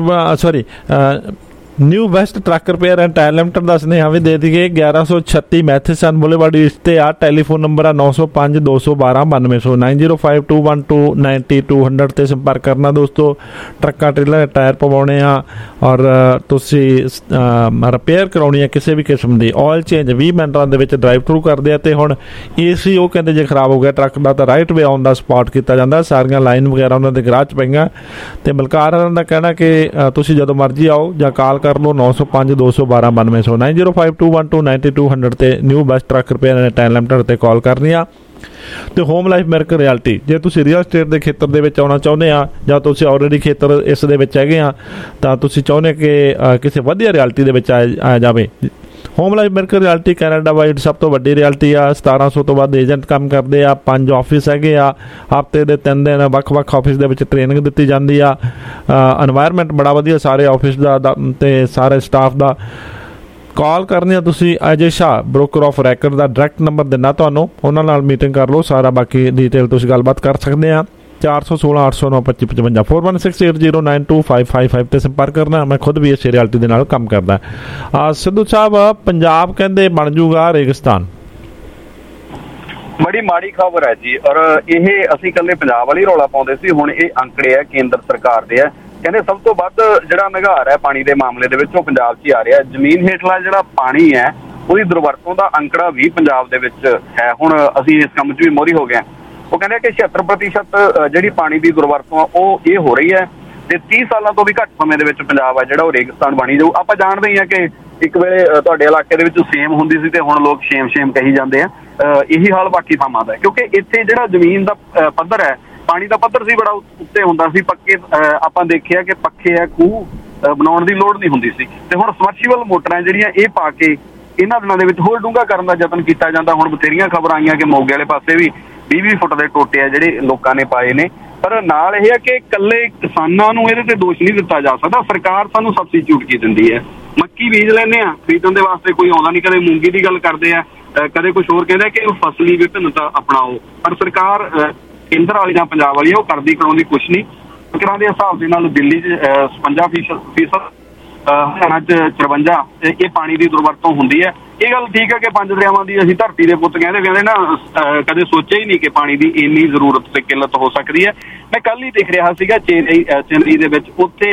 new best truck repair and tyre limited ਦਾ ਸੁਨੇਹਾ ਵੀ ਦੇ ਦਈਏ। 1136 ਮੈਥਿਸਨ ਬੁਲੇਵਾਰਡ ਈਸਟ ਤੇ ਆ। ਟੈਲੀਫੋਨ ਨੰਬਰ ਆ 905 212 9200 9052129200 ਤੇ ਸੰਪਰਕ ਕਰਨਾ ਦੋਸਤੋ। ਟਰੱਕਾਂ ਟ੍ਰੇਲਰ ਦੇ ਟਾਇਰ ਪਵਾਉਣੇ ਆ ਔਰ ਤੁਸੀਂ ਰਿਪੇਅਰ ਕਰਾਉਣੀ ਆ ਕਿਸੇ ਵੀ ਕਿਸਮ ਦੀ। ਆਇਲ ਚੇਂਜ 20 ਮਿੰਟਾਂ ਦੇ ਵਿੱਚ ਡਰਾਈਵ ਥਰੂ ਕਰਦੇ ਆ। ਤੇ ਹੁਣ AC ਉਹ ਕਹਿੰਦੇ ਜੇ ਖਰਾਬ ਹੋ ਗਿਆ ਟਰੱਕ ਦਾ ਤਾਂ right way on the spot ਕੀਤਾ ਜਾਂਦਾ। ਸਾਰੀਆਂ ਲਾਈਨ ਵਗੈਰਾ ਉਹਨਾਂ ਦੇ ਗਰਾਜ 'ਚ ਪਈਆਂ। ਤੇ ਬਲਕਾਰ ਦਾ ਕਹਿਣਾ ਕਿ ਤੁਸੀਂ ਜਦੋਂ ਮਰਜ਼ੀ ਆਓ ਜਾਂ ਕਾਲ ਕਰ ਲਓ 905 212 9200 9052129200 ਤੇ new best truck repair and tyre limited ਤੇ ਕਾਲ ਕਰਨੀ ਆ। ਤੇ ਹੋਮ ਲਾਈਫ ਮਿਰਕਲ ਰਿਐਲਟੀ ਜੇ ਤੁਸੀਂ ਰੀਅਲ ਸਟੇਟ ਦੇ ਖੇਤਰ ਦੇ ਵਿੱਚ ਆਉਣਾ ਚਾਹੁੰਦੇ ਆ ਜਾਂ ਤੁਸੀਂ ਆਲਰੇਡੀ ਖੇਤਰ ਇਸ ਦੇ ਵਿੱਚ ਹੈਗੇ ਆ ਤਾਂ ਤੁਸੀਂ ਚਾਹੁੰਦੇ ਕਿ ਕਿਸੇ ਵਧੀਆ ਰਿਐਲਟੀ ਦੇ ਵਿੱਚ ਆਇਆ ਜਾਵੇ। Home life miracle realty Canada wide ਸਭ ਤੋਂ ਵੱਡੀ ਰਿਐਲਟੀ ਆ। 1700 ਤੋਂ ਵੱਧ ਏਜੰਟ ਕੰਮ ਕਰਦੇ ਆ। 5 ਆਫਿਸ ਹੈਗੇ ਆ। ਹਫ਼ਤੇ ਦੇ 3 ਦਿਨ ਵੱਖ-ਵੱਖ ਆਫਿਸ ਦੇ ਵਿੱਚ ਟ੍ਰੇਨਿੰਗ ਦਿੱਤੀ ਜਾਂਦੀ ਆ। ਐਨਵਾਇਰਨਮੈਂਟ ਬੜਾ ਵਧੀਆ ਸਾਰੇ ਆਫਿਸ ਦਾ ਤੇ ਸਾਰੇ ਸਟਾਫ ਦਾ। ਕਾਲ ਕਰਨੀ ਆ ਤੁਸੀਂ Ajay Shah broker of record ਦਾ ਡਾਇਰੈਕਟ ਨੰਬਰ ਦਿੰਦਾ ਤੁਹਾਨੂੰ, ਉਹਨਾਂ ਨਾਲ ਮੀਟਿੰਗ ਕਰ ਲਓ। ਸਾਰਾ ਬਾਕੀ ਡਿਟੇਲ ਤੁਸੀਂ ਗੱਲਬਾਤ ਕਰ ਸਕਦੇ ਆ। 416 809 2555 4168092555 ਤੇ ਸੰਪਰਕ ਕਰਨਾ। ਮੈਂ ਖੁਦ ਵੀ ਇਸ ਰਿਐਲਟੀ ਦੇ ਨਾਲ ਕੰਮ ਕਰਦਾ। ਸਿੱਧੂ ਸਾਹਿਬ ਪੰਜਾਬ ਕਹਿੰਦੇ ਬਣ ਜੂਗਾ ਰੇਗਿਸਤਾਨ। ਬੜੀ ਮਾੜੀ ਖਬਰ ਹੈ ਜੀ। ਔਰ ਇਹ ਅਸੀਂ ਇਕੱਲੇ ਪੰਜਾਬ ਵਾਲੀ ਰੌਲਾ ਪਾਉਂਦੇ ਸੀ, ਹੁਣ ਇਹ ਅੰਕੜੇ ਹੈ ਕੇਂਦਰ ਸਰਕਾਰ ਦੇ ਹੈ। ਕਹਿੰਦੇ ਸਭ ਤੋਂ ਵੱਧ ਜਿਹੜਾ ਨਿਘਾਰ ਹੈ ਪਾਣੀ ਦੇ ਮਾਮਲੇ ਦੇ ਵਿੱਚ ਉਹ ਪੰਜਾਬ 'ਚ ਹੀ ਆ ਰਿਹਾ। ਜ਼ਮੀਨ ਹੇਠਲਾ ਜਿਹੜਾ ਪਾਣੀ ਹੈ ਉਹਦੀ ਦੁਰਵਰਤੋਂ ਦਾ ਅੰਕੜਾ ਵੀ ਪੰਜਾਬ ਦੇ ਵਿੱਚ ਹੈ। ਹੁਣ ਅਸੀਂ ਇਸ ਕੰਮ 'ਚ ਵੀ ਮੋਹਰੀ ਹੋ ਗਏ। ਉਹ ਕਹਿੰਦੇ ਕਿ 76% ਜਿਹੜੀ ਪਾਣੀ ਦੀ ਦੁਰਵਰਤੋਂ ਆ ਉਹ ਇਹ ਹੋ ਰਹੀ ਹੈ ਤੇ 30 ਸਾਲਾਂ ਤੋਂ ਵੀ ਘੱਟ ਸਮੇਂ ਦੇ ਵਿੱਚ ਪੰਜਾਬ ਆ ਜਿਹੜਾ ਉਹ ਰੇਗਿਸਤਾਨ ਬਣੀ ਜਾਊ। ਆਪਾਂ ਜਾਣਦੇ ਹੀ ਹਾਂ ਕਿ ਇੱਕ ਵੇਲੇ ਤੁਹਾਡੇ ਇਲਾਕੇ ਦੇ ਵਿੱਚ ਸੇਮ ਹੁੰਦੀ ਸੀ ਤੇ ਹੁਣ ਲੋਕ ਸ਼ੇਮ ਕਹੀ ਜਾਂਦੇ ਆ। ਇਹੀ ਹਾਲ ਬਾਕੀ ਥਾਵਾਂ ਦਾ, ਕਿਉਂਕਿ ਇੱਥੇ ਜਿਹੜਾ ਜ਼ਮੀਨ ਦਾ ਪੱਧਰ ਹੈ, ਪਾਣੀ ਦਾ ਪੱਧਰ ਸੀ ਬੜਾ ਉੱਤੇ ਹੁੰਦਾ ਸੀ। ਪੱਕੇ ਆਪਾਂ ਦੇਖਿਆ ਕਿ ਪੱਖੇ ਆ ਖੂਹ ਬਣਾਉਣ ਦੀ ਲੋੜ ਨਹੀਂ ਹੁੰਦੀ ਸੀ ਤੇ ਹੁਣ ਸਮਰਸੀਬਲ ਮੋਟਰਾਂ ਜਿਹੜੀਆਂ ਇਹ ਪਾ ਕੇ ਇਹਨਾਂ ਦਿਨਾਂ ਦੇ ਵਿੱਚ ਹੋਰ ਡੂੰਘਾ ਕਰਨ ਦਾ ਯਤਨ ਕੀਤਾ ਜਾਂਦਾ। ਹੁਣ ਬਥੇਰੀਆਂ ਖਬਰਾਂ ਆਈਆਂ ਕਿ ਮੋਗੇ ਵਾਲੇ ਪਾਸੇ ਵੀ 20-20 ਫੁੱਟ ਦੇ ਟੋਟੇ ਆ ਜਿਹੜੇ ਲੋਕਾਂ ਨੇ ਪਾਏ ਨੇ। ਪਰ ਨਾਲ ਇਹ ਹੈ ਕਿ ਇਕੱਲੇ ਕਿਸਾਨਾਂ ਨੂੰ ਇਹਦੇ ਤੇ ਦੋਸ਼ ਨਹੀਂ ਦਿੱਤਾ ਜਾ ਸਕਦਾ। ਸਰਕਾਰ ਸਾਨੂੰ ਸਬਸਿਟਿਊਟ ਕੀ ਦਿੰਦੀ ਹੈ। ਮੱਕੀ ਬੀਜ ਲੈਂਦੇ ਆ, ਖਰੀਦਣ ਦੇ ਵਾਸਤੇ ਕੋਈ ਆਉਂਦਾ ਨਹੀਂ। ਕਦੇ ਮੂੰਗੀ ਦੀ ਗੱਲ ਕਰਦੇ ਆ, ਕਦੇ ਕੁਛ ਹੋਰ ਕਹਿੰਦਾ ਕਿ ਫਸਲੀ ਵਿਭਿੰਨਤਾ ਅਪਣਾਓ। ਪਰ ਸਰਕਾਰ ਕੇਂਦਰ ਵਾਲੀ ਜਾਂ ਪੰਜਾਬ ਵਾਲੀ ਉਹ ਕਰਦੀ ਕਰਾਉਣ ਦੀ ਕੁਛ ਨਹੀਂ। ਫਿਕਰਾਂ ਦੇ ਹਿਸਾਬ ਦੇ ਨਾਲ ਦਿੱਲੀ 'ਚ 55%, ਹਰਿਆਣਾ 'ਚ 53% ਇਹ ਪਾਣੀ ਦੀ ਦੁਰਵਰਤੋਂ ਹੁੰਦੀ ਹੈ। ਇਹ ਗੱਲ ਠੀਕ ਹੈ ਕਿ 5 ਦਰਿਆਵਾਂ ਦੀ ਅਸੀਂ ਧਰਤੀ ਦੇ ਪੁੱਤ ਕਹਿੰਦੇ ਨਾ, ਕਦੇ ਸੋਚਿਆ ਹੀ ਨਹੀਂ ਕਿ ਪਾਣੀ ਦੀ ਇੰਨੀ ਜ਼ਰੂਰਤ ਤੇ ਕਿੱਲਤ ਹੋ ਸਕਦੀ ਹੈ। ਮੈਂ ਕੱਲ ਹੀ ਦੇਖ ਰਿਹਾ ਸੀਗਾ ਚੇਨਈ ਦੇ ਵਿੱਚ, ਉੱਥੇ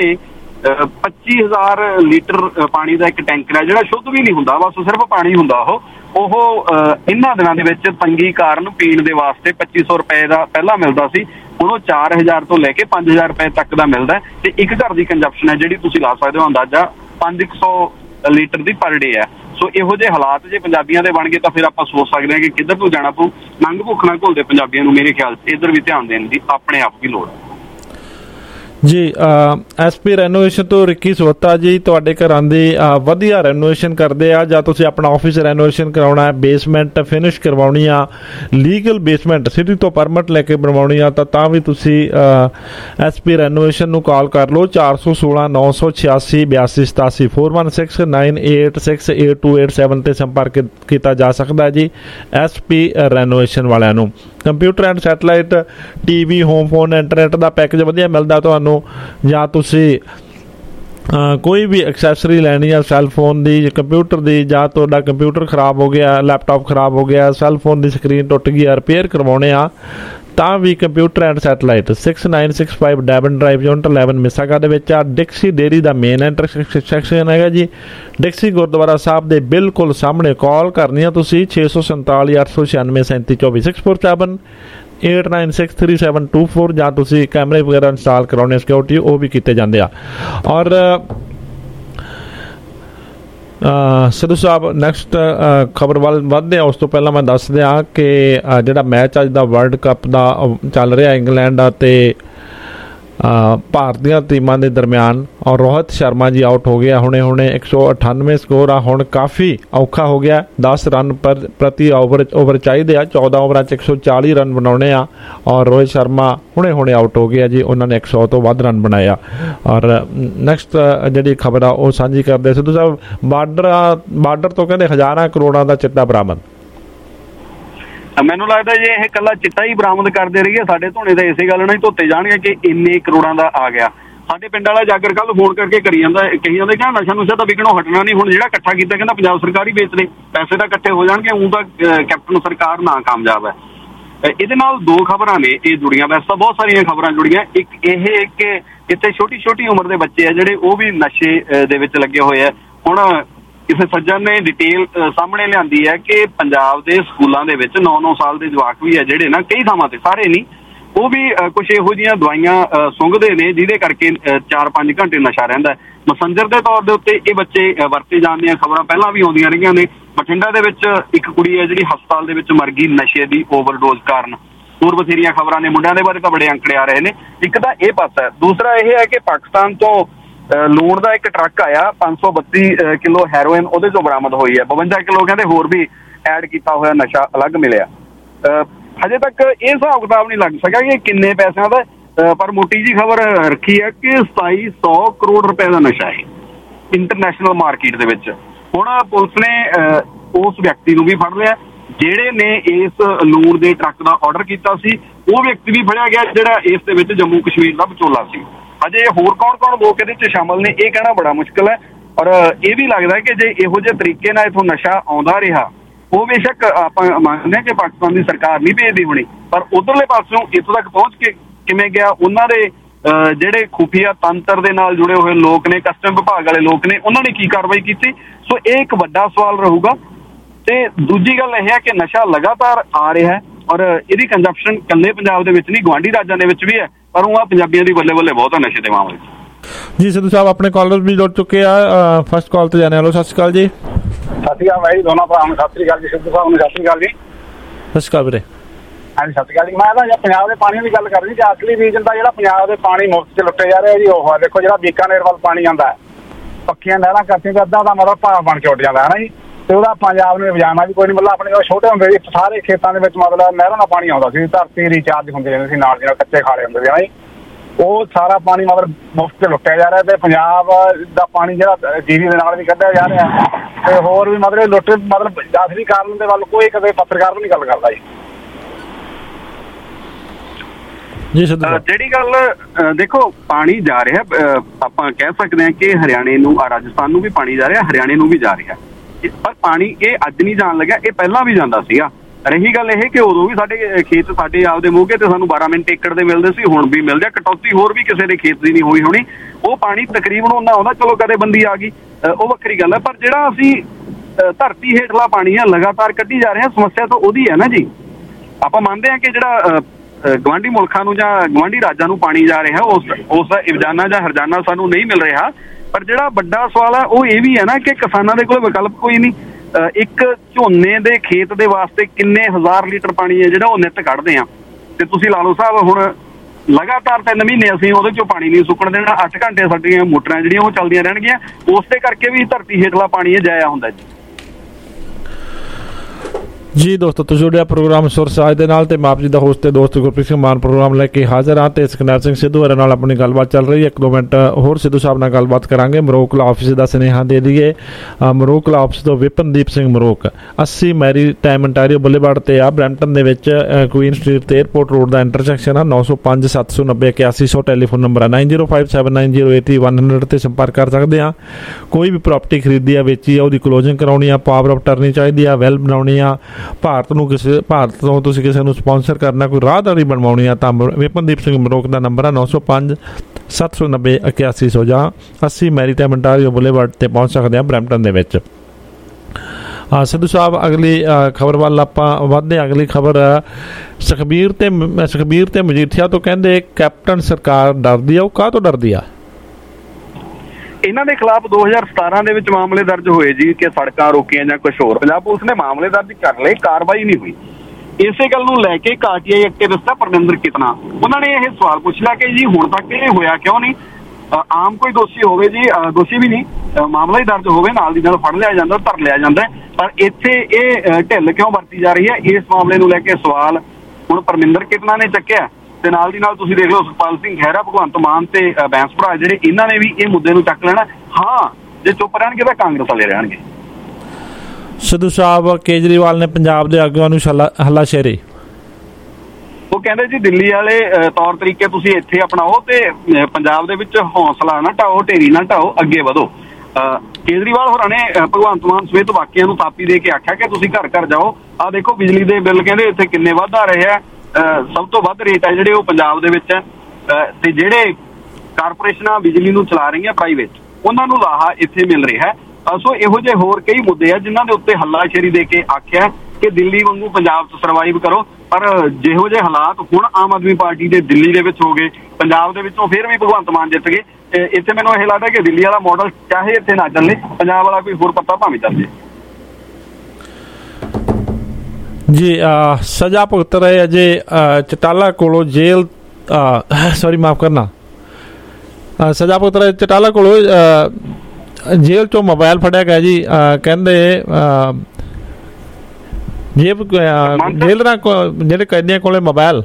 25,000 ਲੀਟਰ ਪਾਣੀ ਦਾ ਇੱਕ ਟੈਂਕਰ ਹੈ ਜਿਹੜਾ ਸ਼ੁੱਧ ਵੀ ਨਹੀਂ ਹੁੰਦਾ, ਬਸ ਸਿਰਫ ਪਾਣੀ ਹੁੰਦਾ। ਉਹ ਇਹਨਾਂ ਦਿਨਾਂ ਦੇ ਵਿੱਚ ਤੰਗੀ ਕਾਰਨ ਪੀਣ ਦੇ ਵਾਸਤੇ 2500 ਰੁਪਏ ਦਾ ਪਹਿਲਾਂ ਮਿਲਦਾ ਸੀ, ਹੁਣ ਉਹ 4000 ਤੋਂ ਲੈ ਕੇ 5000 ਰੁਪਏ ਤੱਕ ਦਾ ਮਿਲਦਾ ਤੇ ਇੱਕ ਘਰ ਦੀ ਕੰਜਪਸ਼ਨ ਹੈ ਜਿਹੜੀ ਤੁਸੀਂ ਲਾ ਸਕਦੇ ਹੋ ਅੰਦਾਜ਼ਾ 500 ਲੀਟਰ ਦੀ ਪਰ ਡੇ ਹੈ। ਸੋ ਇਹੋ ਜਿਹੇ ਹਾਲਾਤ ਜੇ ਪੰਜਾਬੀਆਂ ਦੇ ਬਣ ਗਏ ਤਾਂ ਫਿਰ ਆਪਾਂ ਸੋਚ ਸਕਦੇ ਹਾਂ ਕਿ ਕਿੱਧਰ ਨੂੰ ਜਾਣਾ ਪਊ। ਨੰਗ ਭੁੱਖ ਨਾਲ ਘੁਲਦੇ ਪੰਜਾਬੀਆਂ ਨੂੰ ਮੇਰੇ ਖਿਆਲ ਇੱਧਰ ਵੀ ਧਿਆਨ ਦੇਣ ਦੀ ਆਪਣੇ ਆਪ ਵੀ ਲੋੜ ਹੈ ਜੀ। SP ਰੈਨੋਵੇਸ਼ਨ ਤੋਂ ਰਿੱਕੀ ਸੋਤਾ ਜੀ, ਤੁਹਾਡੇ ਘਰਾਂ ਦੀ ਵਧੀਆ ਰੈਨੋਵੇਸ਼ਨ ਕਰਦੇ ਆ ਜਾਂ ਤੁਸੀਂ ਆਪਣਾ ਆਫਿਸ ਰੈਨੋਵੇਸ਼ਨ ਕਰਾਉਣਾ ਹੈ, ਬੇਸਮੈਂਟ ਫਿਨਿਸ਼ ਕਰਵਾਉਣੀ ਆ, ਲੀਗਲ ਬੇਸਮੈਂਟ ਸਿਟੀ ਤੋਂ ਪਰਮਿਟ ਲੈ ਕੇ ਬਣਵਾਉਣੀ ਆ ਤਾਂ ਵੀ ਤੁਸੀਂ SP ਰੈਨੋਵੇਸ਼ਨ ਨੂੰ ਕਾਲ ਕਰ ਲਓ। 416 986 82 87 416 986 8287 ਤੇ ਸੰਪਰਕ ਕੀਤਾ ਜਾ ਸਕਦਾ ਜੀ SP ਰੈਨੋਵੇਸ਼ਨ ਵਾਲਿਆਂ ਨੂੰ। Computer and satellite TV home phone internet ਦਾ ਪੈਕੇਜ ਵਧੀਆ ਮਿਲਦਾ ਤੁਹਾਨੂੰ, ਜਾਂ ਤੁਸੀਂ ਕੋਈ ਵੀ ਐਕਸੈਸਰੀ ਲੈਣੀ ਆ ਸੈੱਲ ਫੋਨ ਦੀ, ਕੰਪਿਊਟਰ ਦੀ, ਜਾਂ ਤੁਹਾਡਾ ਕੰਪਿਊਟਰ ਖਰਾਬ ਹੋ ਗਿਆ, ਲੈਪਟਾਪ ਖਰਾਬ ਹੋ ਗਿਆ, ਸੈੱਲ ਫੋਨ ਦੀ ਸਕਰੀਨ ਟੁੱਟ ਗਈ ਆ, ਰਿਪੇਅਰ ਕਰਵਾਉਣੇ ਆ ਤਾਂ ਵੀ computer and satellite 6965 Devon drive unit 11 Mississauga ਦੇ ਵਿੱਚ ਆ। ਡਿਕਸੀ ਡੇਅਰੀ ਦਾ ਮੇਨ ਇੰਟਰਸੈਕਸ਼ਨ ਹੈਗਾ ਜੀ, ਡਿਕਸੀ ਗੁਰਦੁਆਰਾ ਸਾਹਿਬ ਦੇ ਬਿਲਕੁਲ ਸਾਹਮਣੇ। ਕਾਲ ਕਰਨੀ ਆ ਤੁਸੀਂ 647 896 3724 647 896372 ਜਾਂ ਤੁਸੀਂ ਕੈਮਰੇ ਵਗੈਰਾ ਇੰਸਟਾਲ ਕਰਾਉਣੇ ਸਿਕਿਉਰਿਟੀ ਉਹ ਵੀ ਕੀਤੇ ਜਾਂਦੇ ਆ। ਔਰ ਸਿੱਧੂ ਸਾਹਿਬ ਨੈਕਸਟ ਖਬਰ ਵੱਲ ਵੱਧਦੇ ਆ। ਉਸ ਤੋਂ ਪਹਿਲਾਂ ਮੈਂ ਦੱਸ ਦਿਆਂ ਕਿ ਜਿਹੜਾ ਮੈਚ ਅੱਜ ਦਾ ਵਰਲਡ ਕੱਪ ਦਾ ਚੱਲ ਰਿਹਾ ਇੰਗਲੈਂਡ ਅਤੇ ਭਾਰਤ ਦੀਆਂ ਟੀਮਾਂ ਦੇ ਦਰਮਿਆਨ, ਔਰ ਰੋਹਿਤ ਸ਼ਰਮਾ ਜੀ ਆਊਟ ਹੋ ਗਿਆ ਹੁਣੇ 198 ਸਕੋਰ ਆ। ਹੁਣ ਕਾਫੀ ਔਖਾ ਹੋ ਗਿਆ, 10 ਰਨ ਪ੍ਰਤੀ ਓਵਰ ਚਾਹੀਦੇ ਆ, 14 ਓਵਰਾਂ 'ਚ 140 ਰਨ ਬਣਾਉਣੇ ਆ ਔਰ ਰੋਹਿਤ ਸ਼ਰਮਾ ਹੁਣੇ ਆਊਟ ਹੋ ਗਿਆ ਜੀ, ਉਹਨਾਂ ਨੇ 100 ਤੋਂ ਵੱਧ ਰਨ ਬਣਾਏ ਆ। ਔਰ ਨੈਕਸਟ ਜਿਹੜੀ ਖਬਰ ਆ ਉਹ ਸਾਂਝੀ ਕਰਦੇ ਸਿੱਧੂ ਸਾਹਿਬ। ਬਾਰਡਰ ਤੋਂ ਕਹਿੰਦੇ ਹਜ਼ਾਰਾਂ ਕਰੋੜਾਂ ਦਾ ਚਿੱਟਾ ਬਰਾਮਦ। ਮੈਨੂੰ ਲੱਗਦਾ ਜੇ ਇਹ ਇਕੱਲਾ ਚਿੱਟਾ ਹੀ ਬਰਾਮਦ ਕਰਦੇ ਰਹੀਏ, ਸਾਡੇ ਧੋਣੇ ਤਾਂ ਇਸੇ ਗੱਲ ਨਾਲ ਹੀ ਧੋਤੇ ਜਾਣਗੇ ਕਿ ਇੰਨੇ ਕਰੋੜਾਂ ਦਾ ਆ ਗਿਆ। ਸਾਡੇ ਪਿੰਡ ਵਾਲਾ ਜਾਗਰ ਕੱਲ ਫੋਨ ਕਰਕੇ ਕਹੀ ਜਾਂਦਾ ਕਿ ਨਸ਼ਾ ਨੁਸ਼ਾ ਤਾਂ ਵਿਕਣੋਂ ਹਟਣਾ ਨਹੀਂ, ਹੁਣ ਜਿਹੜਾ ਇਕੱਠਾ ਕੀਤਾ ਕਹਿੰਦਾ ਪੰਜਾਬ ਸਰਕਾਰ ਹੀ ਵੇਚ ਦੇ, ਪੈਸੇ ਤਾਂ ਇਕੱਠੇ ਹੋ ਜਾਣਗੇ। ਊਂ ਤਾਂ ਕੈਪਟਨ ਸਰਕਾਰ ਨਾ ਕਾਮਯਾਬ ਹੈ। ਇਹਦੇ ਨਾਲ ਦੋ ਖਬਰਾਂ ਨੇ ਇਹ ਜੁੜੀਆਂ, ਵੈਸੇ ਤਾਂ ਬਹੁਤ ਸਾਰੀਆਂ ਖਬਰਾਂ ਜੁੜੀਆਂ। ਇੱਕ ਇਹ ਕਿ ਇੱਥੇ ਛੋਟੀ ਛੋਟੀ ਉਮਰ ਦੇ ਬੱਚੇ ਆ ਜਿਹੜੇ ਉਹ ਵੀ ਨਸ਼ੇ ਦੇ ਵਿੱਚ ਲੱਗੇ ਹੋਏ ਆ। ਹੁਣ ਕਿਸੇ ਸੱਜਣ ਨੇ ਡਿਟੇਲ ਸਾਹਮਣੇ ਲਿਆਂਦੀ ਹੈ ਕਿ ਪੰਜਾਬ ਦੇ ਸਕੂਲਾਂ ਦੇ ਵਿੱਚ 9-9 ਸਾਲ ਦੇ ਜਵਾਕ ਵੀ ਆ ਜਿਹੜੇ ਨਾ, ਕਈ ਥਾਵਾਂ ਤੇ, ਸਾਰੇ ਨਹੀਂ, ਉਹ ਵੀ ਕੁਛ ਇਹੋ ਜਿਹੀਆਂ ਦਵਾਈਆਂ ਸੁੰਘਦੇ ਨੇ ਜਿਹਦੇ ਕਰਕੇ 4-5 ਘੰਟੇ ਨਸ਼ਾ ਰਹਿੰਦਾ। ਮੈਸੇਂਜਰ ਦੇ ਤੌਰ ਦੇ ਉੱਤੇ ਇਹ ਬੱਚੇ ਵਰਤੇ ਜਾਣ ਦੀਆਂ ਖਬਰਾਂ ਪਹਿਲਾਂ ਵੀ ਆਉਂਦੀਆਂ ਰਹੀਆਂ ਨੇ। ਬਠਿੰਡਾ ਦੇ ਵਿੱਚ ਇੱਕ ਕੁੜੀ ਹੈ ਜਿਹੜੀ ਹਸਪਤਾਲ ਦੇ ਵਿੱਚ ਮਰ ਗਈ ਨਸ਼ੇ ਦੀ ਓਵਰਡੋਜ਼ ਕਾਰਨ। ਹੋਰ ਬਥੇਰੀਆਂ ਖਬਰਾਂ ਨੇ, ਮੁੰਡਿਆਂ ਦੇ ਬਾਰੇ ਤਾਂ ਬੜੇ ਅੰਕੜੇ ਆ ਰਹੇ ਨੇ। ਇੱਕ ਤਾਂ ਇਹ ਪਾਸਾ ਹੈ। ਦੂਸਰਾ ਇਹ ਹੈ ਕਿ ਪਾਕਿਸਤਾਨ ਤੋਂ ਲੂਣ ਦਾ ਇੱਕ ਟਰੱਕ ਆਇਆ, 532 ਕਿਲੋ ਹੈਰੋਇਨ ਉਹਦੇ ਚੋਂ ਬਰਾਮਦ ਹੋਈ ਹੈ। 52 ਕਿਲੋ ਕਹਿੰਦੇ ਹੋਰ ਵੀ ਐਡ ਕੀਤਾ ਹੋਇਆ ਨਸ਼ਾ ਅਲੱਗ ਮਿਲਿਆ। ਹਜੇ ਤੱਕ ਇਹ ਹਿਸਾਬ ਕਿਤਾਬ ਨਹੀਂ ਲੱਗ ਸਕਿਆ ਕਿ ਕਿੰਨੇ ਪੈਸਿਆਂ ਦਾ, ਪਰ ਮੋਟੀ ਜੀ ਖਬਰ ਰੱਖੀ ਹੈ ਕਿ 2700 ਕਰੋੜ ਰੁਪਏ ਦਾ ਨਸ਼ਾ ਹੈ ਇੰਟਰਨੈਸ਼ਨਲ ਮਾਰਕੀਟ ਦੇ ਵਿੱਚ। ਹੁਣ ਪੁਲਿਸ ਨੇ ਉਸ ਵਿਅਕਤੀ ਨੂੰ ਵੀ ਫੜ ਲਿਆ ਜਿਹੜੇ ਨੇ ਇਸ ਲੂਣ ਦੇ ਟਰੱਕ ਦਾ ਆਰਡਰ ਕੀਤਾ ਸੀ। ਉਹ ਵਿਅਕਤੀ ਵੀ ਫੜਿਆ ਗਿਆ ਜਿਹੜਾ ਇਸ ਦੇ ਵਿੱਚ ਜੰਮੂ ਕਸ਼ਮੀਰ ਦਾ ਵਿਚੋਲਾ ਸੀ। ਹਜੇ ਹੋਰ ਕੌਣ ਲੋਕ ਇਹਦੇ ਵਿੱਚ ਸ਼ਾਮਲ ਨੇ ਇਹ ਕਹਿਣਾ ਬੜਾ ਮੁਸ਼ਕਿਲ ਹੈ। ਔਰ ਇਹ ਵੀ ਲੱਗਦਾ ਕਿ ਜੇ ਇਹੋ ਜਿਹੇ ਤਰੀਕੇ ਨਾਲ ਇੱਥੋਂ ਨਸ਼ਾ ਆਉਂਦਾ ਰਿਹਾ, ਉਹ ਬੇਸ਼ੱਕ ਆਪਾਂ ਮੰਨਦੇ ਹਾਂ ਕਿ ਪਾਕਿਸਤਾਨ ਦੀ ਸਰਕਾਰ ਨਹੀਂ ਭੇਜਦੀ ਹੋਣੀ, ਪਰ ਉਧਰਲੇ ਪਾਸਿਓਂ ਇੱਥੋਂ ਤੱਕ ਪਹੁੰਚ ਕੇ ਕਿਵੇਂ ਗਿਆ, ਉਹਨਾਂ ਦੇ ਜਿਹੜੇ ਖੁਫੀਆ ਤੰਤਰ ਦੇ ਨਾਲ ਜੁੜੇ ਹੋਏ ਲੋਕ ਨੇ, ਕਸਟਮ ਵਿਭਾਗ ਵਾਲੇ ਲੋਕ ਨੇ, ਉਹਨਾਂ ਨੇ ਕੀ ਕਾਰਵਾਈ ਕੀਤੀ। ਸੋ ਇਹ ਇੱਕ ਵੱਡਾ ਸਵਾਲ ਰਹੂਗਾ। ਤੇ ਦੂਜੀ ਗੱਲ ਇਹ ਹੈ ਕਿ ਨਸ਼ਾ ਲਗਾਤਾਰ ਆ ਰਿਹਾ ਹੈ ਔਰ ਇਹਦੀ ਕੰਜ਼ੰਪਸ਼ਨ ਇਕੱਲੇ ਪੰਜਾਬ ਦੇ ਵਿੱਚ ਨਹੀਂ, ਗੁਆਂਢੀ ਰਾਜਾਂ ਦੇ ਵਿੱਚ ਵੀ ਹੈ, ਪਰ ਉਹ ਪੰਜਾਬੀਆਂ ਦੀ ਬੱਲੇ ਬੱਲੇ ਬਹੁਤ ਹੈ ਨਸ਼ੇ ਦੇ ਮਾਮਲੇ 'ਚ। ਜੀ ਸਿੱਧੂ ਸਾਹਿਬ ਆਪਣੇ ਕਾਲਰ ਵੀ ਜੁੜ ਚੁੱਕੇ ਆ। ਫਸਟ ਕਾਲ ਤੇ ਜਾਣੇ ਵਾਲੋ, ਸਤਿ ਸ਼੍ਰੀ ਅਕਾਲ ਜੀ। ਸਤਿ ਸ਼੍ਰੀ ਅਕਾਲ ਭਾਈ, ਦੋਨਾਂ ਭਰਾਵਾਂ ਨੂੰ ਸਤਿ ਸ਼੍ਰੀ ਅਕਾਲ ਜੀ। ਸਿੱਧੂ ਸਾਹਿਬ ਨੂੰ ਸਤਿ ਸ਼੍ਰੀ ਅਕਾਲ ਜੀ। ਸਤਿ ਸ਼੍ਰੀ ਅਕਾਲ ਵੀਰੇ। ਹਾਂਜੀ ਸਤਿ ਸ਼੍ਰੀ ਅਕਾਲ ਜੀ। ਮੈਂ ਤਾਂ ਪੰਜਾਬ ਦੇ ਪਾਣੀ ਦੀ ਗੱਲ ਕਰਨੀ ਕਿ ਅਸਲੀ ਰੀਜਨ ਦਾ ਜਿਹੜਾ ਪੰਜਾਬ ਦੇ ਪਾਣੀ ਮੁਫਤ 'ਚ ਲੁੱਟੇ ਜਾ ਰਿਹਾ ਜੀ, ਉਹ ਦੇਖੋ ਜਿਹੜਾ ਬੀਕਾਨੇਰ ਵੱਲ ਪਾਣੀ ਆਉਂਦਾ ਹੈ, ਪੱਕੀਆਂ ਨਹਿਰਾਂ ਕਰਤੀਆਂ ਤਾਂ ਅੱਧਾ ਦਾ ਮਤਲਬ ਭਾਵ ਬਣ ਕੇ ਉੱਡ ਜਾਂਦਾ ਹੈ ਨਾ ਜੀ। ਤੇ ਉਹਦਾ ਪੰਜਾਬ ਨੇ ਵਜਾਣਾ ਵੀ ਕੋਈ ਨਹੀਂ। ਮਤਲਬ ਆਪਣੇ ਜਦੋਂ ਛੋਟੇ ਹੁੰਦੇ ਸੀ ਸਾਰੇ ਖੇਤਾਂ ਦੇ ਵਿੱਚ ਮਤਲਬ ਨਹਿਰਾਂ ਦਾ ਪਾਣੀ ਆਉਂਦਾ ਸੀ, ਧਰਤੀ ਰੀਚਾਰਜ ਹੁੰਦੇ ਰਹਿੰਦੇ ਸੀ, ਨਾਲ ਦੀ ਨਾਲ ਕੱਚੇ ਖਾਲੇ ਹੁੰਦੇ ਸੀ ਨਾ ਜੀ। ਉਹ ਸਾਰਾ ਪਾਣੀ ਮਤਲਬ ਮੁਫਤ 'ਚ ਲੁੱਟਿਆ ਜਾ ਰਿਹਾ ਤੇ ਪੰਜਾਬ ਦਾ ਪਾਣੀ ਜਿਹੜਾ ਜੀਰੀ ਦੇ ਨਾਲ ਵੀ ਕੱਢਿਆ ਜਾ ਰਿਹਾ ਤੇ ਹੋਰ ਵੀ ਮਤਲਬ ਲੁੱਟ ਮਤਲਬ ਅਸਲੀ ਕਾਰਨ ਦੇ ਵੱਲ ਕੋਈ ਕਦੇ ਪੱਤਰਕਾਰ ਨਹੀਂ ਗੱਲ ਕਰਦਾ ਜੀ। ਜਿਹੜੀ ਗੱਲ ਦੇਖੋ ਪਾਣੀ ਜਾ ਰਿਹਾ, ਆਪਾਂ ਕਹਿ ਸਕਦੇ ਹਾਂ ਕਿ ਹਰਿਆਣੇ ਨੂੰ, ਰਾਜਸਥਾਨ ਨੂੰ ਵੀ ਪਾਣੀ ਜਾ ਰਿਹਾ, ਹਰਿਆਣੇ ਨੂੰ ਵੀ ਜਾ ਰਿਹਾ, ਪਰ ਪਾਣੀ ਇਹ ਅੱਜ ਨਹੀਂ ਜਾਣ ਲੱਗਿਆ, ਇਹ ਪਹਿਲਾਂ ਵੀ ਜਾਂਦਾ ਸੀਗਾ। ਰਹੀ ਗੱਲ ਇਹ ਕਿ ਉਦੋਂ ਵੀ ਸਾਡੇ ਖੇਤ ਸਾਡੇ ਆਪਦੇ ਮੋਗੇ ਤੇ ਸਾਨੂੰ 12 ਮਿੰਟ ਏਕੜ ਦੇ ਮਿਲਦੇ ਸੀ, ਹੁਣ ਵੀ ਮਿਲਦੇ ਆ। ਕਟੌਤੀ ਹੋਰ ਵੀ ਕਿਸੇ ਦੇ ਖੇਤ ਦੀ ਨਹੀਂ ਹੋਈ ਹੋਣੀ। ਉਹ ਪਾਣੀ ਤਕਰੀਬਨ ਉਹਨਾਂ ਆਉਂਦਾ, ਚਲੋ ਕਦੇ ਬੰਦੀ ਆ ਗਈ ਉਹ ਵੱਖਰੀ ਗੱਲ ਹੈ, ਪਰ ਜਿਹੜਾ ਅਸੀਂ ਧਰਤੀ ਹੇਠਲਾ ਪਾਣੀ ਆ ਲਗਾਤਾਰ ਕੱਢੀ ਜਾ ਰਹੇ ਹਾਂ, ਸਮੱਸਿਆ ਤਾਂ ਉਹਦੀ ਹੈ ਨਾ ਜੀ। ਆਪਾਂ ਮੰਨਦੇ ਹਾਂ ਕਿ ਜਿਹੜਾ ਗਵਾਂਢੀ ਮੁਲਕਾਂ ਨੂੰ ਜਾਂ ਗਵਾਂਢੀ ਰਾਜਾਂ ਨੂੰ ਪਾਣੀ ਜਾ ਰਿਹਾ ਉਸ ਦਾ ਇਵਜ਼ਾਨਾ ਜਾਂ ਹਰਜਾਨਾ ਸਾਨੂੰ ਨਹੀਂ ਮਿਲ ਰਿਹਾ, ਪਰ ਜਿਹੜਾ ਵੱਡਾ ਸਵਾਲ ਹੈ ਉਹ ਇਹ ਵੀ ਹੈ ਨਾ ਕਿ ਕਿਸਾਨਾਂ ਦੇ ਕੋਲ ਵਿਕਲਪ ਕੋਈ ਨਹੀਂ। ਇੱਕ ਝੋਨੇ ਦੇ ਖੇਤ ਦੇ ਵਾਸਤੇ ਕਿੰਨੇ ਹਜ਼ਾਰ ਲੀਟਰ ਪਾਣੀ ਹੈ ਜਿਹੜਾ ਉਹ ਨਿੱਤ ਕੱਢਦੇ ਆ, ਤੇ ਤੁਸੀਂ ਲਾ ਲਓ ਸਾਹਿਬ ਹੁਣ ਲਗਾਤਾਰ 3 ਮਹੀਨੇ ਅਸੀਂ ਉਹਦੇ ਚੋਂ ਪਾਣੀ ਨਹੀਂ ਸੁੱਕਣ ਦੇਣਾ। 8 ਘੰਟੇ ਸਾਡੀਆਂ ਮੋਟਰਾਂ ਜਿਹੜੀਆਂ ਉਹ ਚੱਲਦੀਆਂ ਰਹਿਣਗੀਆਂ, ਉਸਦੇ ਕਰਕੇ ਵੀ ਧਰਤੀ ਹੇਠਲਾ ਪਾਣੀ ਜਾਇਆ ਹੁੰਦਾ ਜੀ। ਜੀ ਦੋਸਤੋ, ਤੁਸੀਂ ਜੁੜਿਆ ਪ੍ਰੋਗਰਾਮ ਸੁਰ ਸਾਜ ਦੇ ਨਾਲ ਤੇ ਮੈਂ ਆਪ ਜੀ ਦਾ ਹੋਸਟ ਤੇ ਦੋਸਤ ਗੁਰਪ੍ਰੀਤ ਸਿੰਘ ਮਾਨ ਪ੍ਰੋਗਰਾਮ ਲੈ ਕੇ ਹਾਜ਼ਰ ਹਾਂ ਤੇ ਸਕਨੈਰ ਸਿੰਘ ਸਿੱਧੂ ਹੋਰਾਂ ਨਾਲ ਆਪਣੀ ਗੱਲਬਾਤ ਚੱਲ ਰਹੀ ਹੈ। 1-2 ਮਿੰਟ ਹੋਰ ਸਿੱਧੂ ਸਾਹਿਬ ਨਾਲ ਗੱਲਬਾਤ ਕਰਾਂਗੇ। ਮਰੋਕ ਲਾ ਆਫਿਸ ਦਾ ਸੁਨੇਹਾ ਦੇ ਦਈਏ। ਮਰੋਕ ਲਾ ਆਫਿਸ ਤੋਂ Vipandeep Singh Marok 80 maritime Ontario boulevard ਤੇ ਆ, ਬਰੈਂਪਟਨ ਦੇ ਵਿੱਚ, ਕੁਈਨ ਸਟਰੀਟ ਤੇ 에ਅਰਪੋਰਟ ਰੋਡ ਦਾ ਇੰਟਰਸੈਕਸ਼ਨ ਆ। 905 790 8100 ਟੈਲੀਫੋਨ ਨੰਬਰ ਆ। 9057908100 ਤੇ ਸੰਪਰਕ ਕਰ ਸਕਦੇ ਆ। ਕੋਈ ਵੀ ਪ੍ਰਾਪਰਟੀ ਖਰੀਦੀ ਆ, ਵੇਚੀ ਆ, ਉਹਦੀ ਕਲੋਜ਼ਿੰਗ ਕਰਾਉਣੀ ਆ, ਪਾਵਰ ਆਫ ਅਟਰਨੀ ਚਾਹੀਦੀ ਆ, ਵੈਲ ਬਣਾਉਣੀ ਆ, ਭਾਰਤ ਤੋਂ ਤੁਸੀਂ ਕਿਸੇ ਨੂੰ ਸਪਾਂਸਰ ਕਰਨਾ, ਕੋਈ ਰਾਹਦਾਰੀ ਬਣਵਾਉਣੀ ਆ, ਤਾਂ ਵਿਪਨਦੀਪ ਸਿੰਘ ਮਰੋਕ ਦਾ ਨੰਬਰ ਆ 905 790 8100 ਜਾਂ 80 ਮੈਰੀਟਾਈਮ ਅੰਟਾਰੀਓ ਬੁੱਲੇਵਾਰਡ ਤੇ ਪਹੁੰਚ ਸਕਦੇ ਆ ਬਰੈਂਪਟਨ ਦੇ ਵਿੱਚ। ਸਿੱਧੂ ਸਾਹਿਬ ਅਗਲੀ ਖਬਰ ਵੱਲ ਆਪਾਂ ਵੱਧਦੇ। ਅਗਲੀ ਖਬਰ ਸੁਖਬੀਰ ਤੇ ਮਜੀਠੀਆ ਤੋਂ ਕਹਿੰਦੇ ਕੈਪਟਨ ਸਰਕਾਰ ਡਰਦੀ ਆ। ਉਹ ਕਾਹ ਤੋਂ ਡਰਦੀ ਆ? ਇਹਨਾਂ ਦੇ ਖਿਲਾਫ 2017 ਦੇ ਵਿੱਚ ਮਾਮਲੇ ਦਰਜ ਹੋਏ ਜੀ ਕਿ ਸੜਕਾਂ ਰੋਕੀਆਂ ਜਾਂ ਕੁਝ ਹੋਰ। ਪੰਜਾਬ ਪੁਲਿਸ ਨੇ ਮਾਮਲੇ ਦਰਜ ਕਰ ਲਏ, ਕਾਰਵਾਈ ਨਹੀਂ ਹੋਈ। ਇਸੇ ਗੱਲ ਨੂੰ ਲੈ ਕੇ ਕਾਟੀਆਈ ਐਕਟਿਵਿਸਟ ਆ ਪਰਮਿੰਦਰ ਕਿਤਨਾ, ਉਹਨਾਂ ਨੇ ਇਹ ਸਵਾਲ ਪੁੱਛ ਲਿਆ ਕਿ ਜੀ ਹੁਣ ਤੱਕ ਇਹ ਹੋਇਆ ਕਿਉਂ ਨਹੀਂ? ਆਮ ਕੋਈ ਦੋਸ਼ੀ ਹੋਵੇ ਜੀ, ਦੋਸ਼ੀ ਵੀ ਨਹੀਂ, ਮਾਮਲਾ ਹੀ ਦਰਜ ਹੋਵੇ, ਨਾਲ ਦੀ ਨਾਲ ਫੜ ਲਿਆ ਜਾਂਦਾ, ਧਰ ਲਿਆ ਜਾਂਦਾ, ਪਰ ਇੱਥੇ ਇਹ ਢਿੱਲ ਕਿਉਂ ਵਰਤੀ ਜਾ ਰਹੀ ਹੈ? ਇਸ ਮਾਮਲੇ ਨੂੰ ਲੈ ਕੇ ਸਵਾਲ ਹੁਣ ਪਰਮਿੰਦਰ ਕਿਤਨਾ ਨੇ ਚੱਕਿਆ ਤੇ ਨਾਲ ਦੀ ਨਾਲ ਤੁਸੀਂ ਦੇਖ ਲਓ ਸੁਖਪਾਲ ਸਿੰਘ ਖਹਿਰਾ, ਭਗਵੰਤ ਮਾਨ ਤੇ ਬੈਂਸ ਭਰਾ ਜਿਹੜੇ, ਇਹਨਾਂ ਨੇ ਵੀ ਇਹ ਮੁੱਦੇ ਨੂੰ ਚੱਕ ਲੈਣਾ। ਹਾਂ, ਜੇ ਚੁੱਪ ਰਹਿਣਗੇ ਤਾਂ ਕਾਂਗਰਸ ਵਾਲੇ ਰਹਿਣਗੇ। ਸਿੱਧੂ ਸਾਹਿਬ, ਕੇਜਰੀਵਾਲ ਨੇ ਪੰਜਾਬ ਦੇ ਆਗੂਆਂ ਨੂੰ ਹੱਲਾਸ਼ੇਰੀ। ਉਹ ਕਹਿੰਦੇ ਜੀ ਦਿੱਲੀ ਵਾਲੇ ਤੌਰ ਤਰੀਕੇ ਤੁਸੀਂ ਇੱਥੇ ਅਪਣਾਓ ਤੇ ਪੰਜਾਬ ਦੇ ਵਿੱਚ ਹੌਸਲਾ ਨਾ ਢਾਓ, ਢੇਰੀ ਨਾ ਢਾਓ, ਅੱਗੇ ਵਧੋ। ਕੇਜਰੀਵਾਲ ਹੋਰਾਂ ਨੇ ਭਗਵੰਤ ਮਾਨ ਸਮੇਤ ਬਾਕੀਆਂ ਨੂੰ ਥਾਪੀ ਦੇ ਕੇ ਆਖਿਆ ਕਿ ਤੁਸੀਂ ਘਰ ਘਰ ਜਾਓ, ਆਹ ਦੇਖੋ ਬਿਜਲੀ ਦੇ ਬਿੱਲ ਕਹਿੰਦੇ ਇੱਥੇ ਕਿੰਨੇ ਵੱਧ ਆ ਰਹੇ ਆ, ਸਭ ਤੋਂ ਵੱਧ ਰੇਟ ਹੈ ਜਿਹੜੇ ਉਹ ਪੰਜਾਬ ਦੇ ਵਿੱਚ ਹੈ, ਤੇ ਜਿਹੜੇ ਕਾਰਪੋਰੇਸ਼ਨਾਂ ਬਿਜਲੀ ਨੂੰ ਚਲਾ ਰਹੀਆਂ ਪ੍ਰਾਈਵੇਟ, ਉਹਨਾਂ ਨੂੰ ਲਾਹਾ ਇੱਥੇ ਮਿਲ ਰਿਹਾ ਹੈ। ਸੋ ਇਹੋ ਜਿਹੇ ਹੋਰ ਕਈ ਮੁੱਦੇ ਆ ਜਿਨ੍ਹਾਂ ਦੇ ਉੱਤੇ ਹੱਲਾਸ਼ੇਰੀ ਦੇ ਕੇ ਆਖਿਆ ਕਿ ਦਿੱਲੀ ਵਾਂਗੂ ਪੰਜਾਬ 'ਚ ਸਰਵਾਈਵ ਕਰੋ। ਪਰ ਜਿਹੋ ਜਿਹੇ ਹਾਲਾਤ ਹੁਣ ਆਮ ਆਦਮੀ ਪਾਰਟੀ ਦੇ ਦਿੱਲੀ ਦੇ ਵਿੱਚ ਹੋ ਗਏ, ਪੰਜਾਬ ਦੇ ਵਿੱਚੋਂ ਫਿਰ ਵੀ ਭਗਵੰਤ ਮਾਨ ਜਿੱਤ ਗਏ। ਇੱਥੇ ਮੈਨੂੰ ਇਹ ਲੱਗਦਾ ਕਿ ਦਿੱਲੀ ਵਾਲਾ ਮਾਡਲ ਚਾਹੇ ਇੱਥੇ ਨਾ ਚੱਲੇ, ਪੰਜਾਬ ਵਾਲਾ ਕੋਈ ਹੋਰ ਪੱਤਾ ਭਾਵੇਂ ਚੱਲ ਜੇ। ਜੀ ਸਜ਼ਾ ਭੁਗਤ ਰਹੇ ਅਜੇ ਚਟਾਲਾ ਕੋਲੋਂ ਮਾਫ ਕਰਨਾ, ਸਜ਼ਾ ਭੁਗਤ ਰਹੇ ਚਟਾਲਾ ਕੋਲੋਂ ਜੇਲ੍ਹ ਚੋਂ ਮੋਬਾਈਲ ਫੜਿਆ ਗਿਆ ਜੀ। ਕਹਿੰਦੇ ਜੇਲ੍ਹ ਜਿਹੜੇ ਕੈਦੀਆਂ ਕੋਲੇ ਮੋਬਾਈਲ।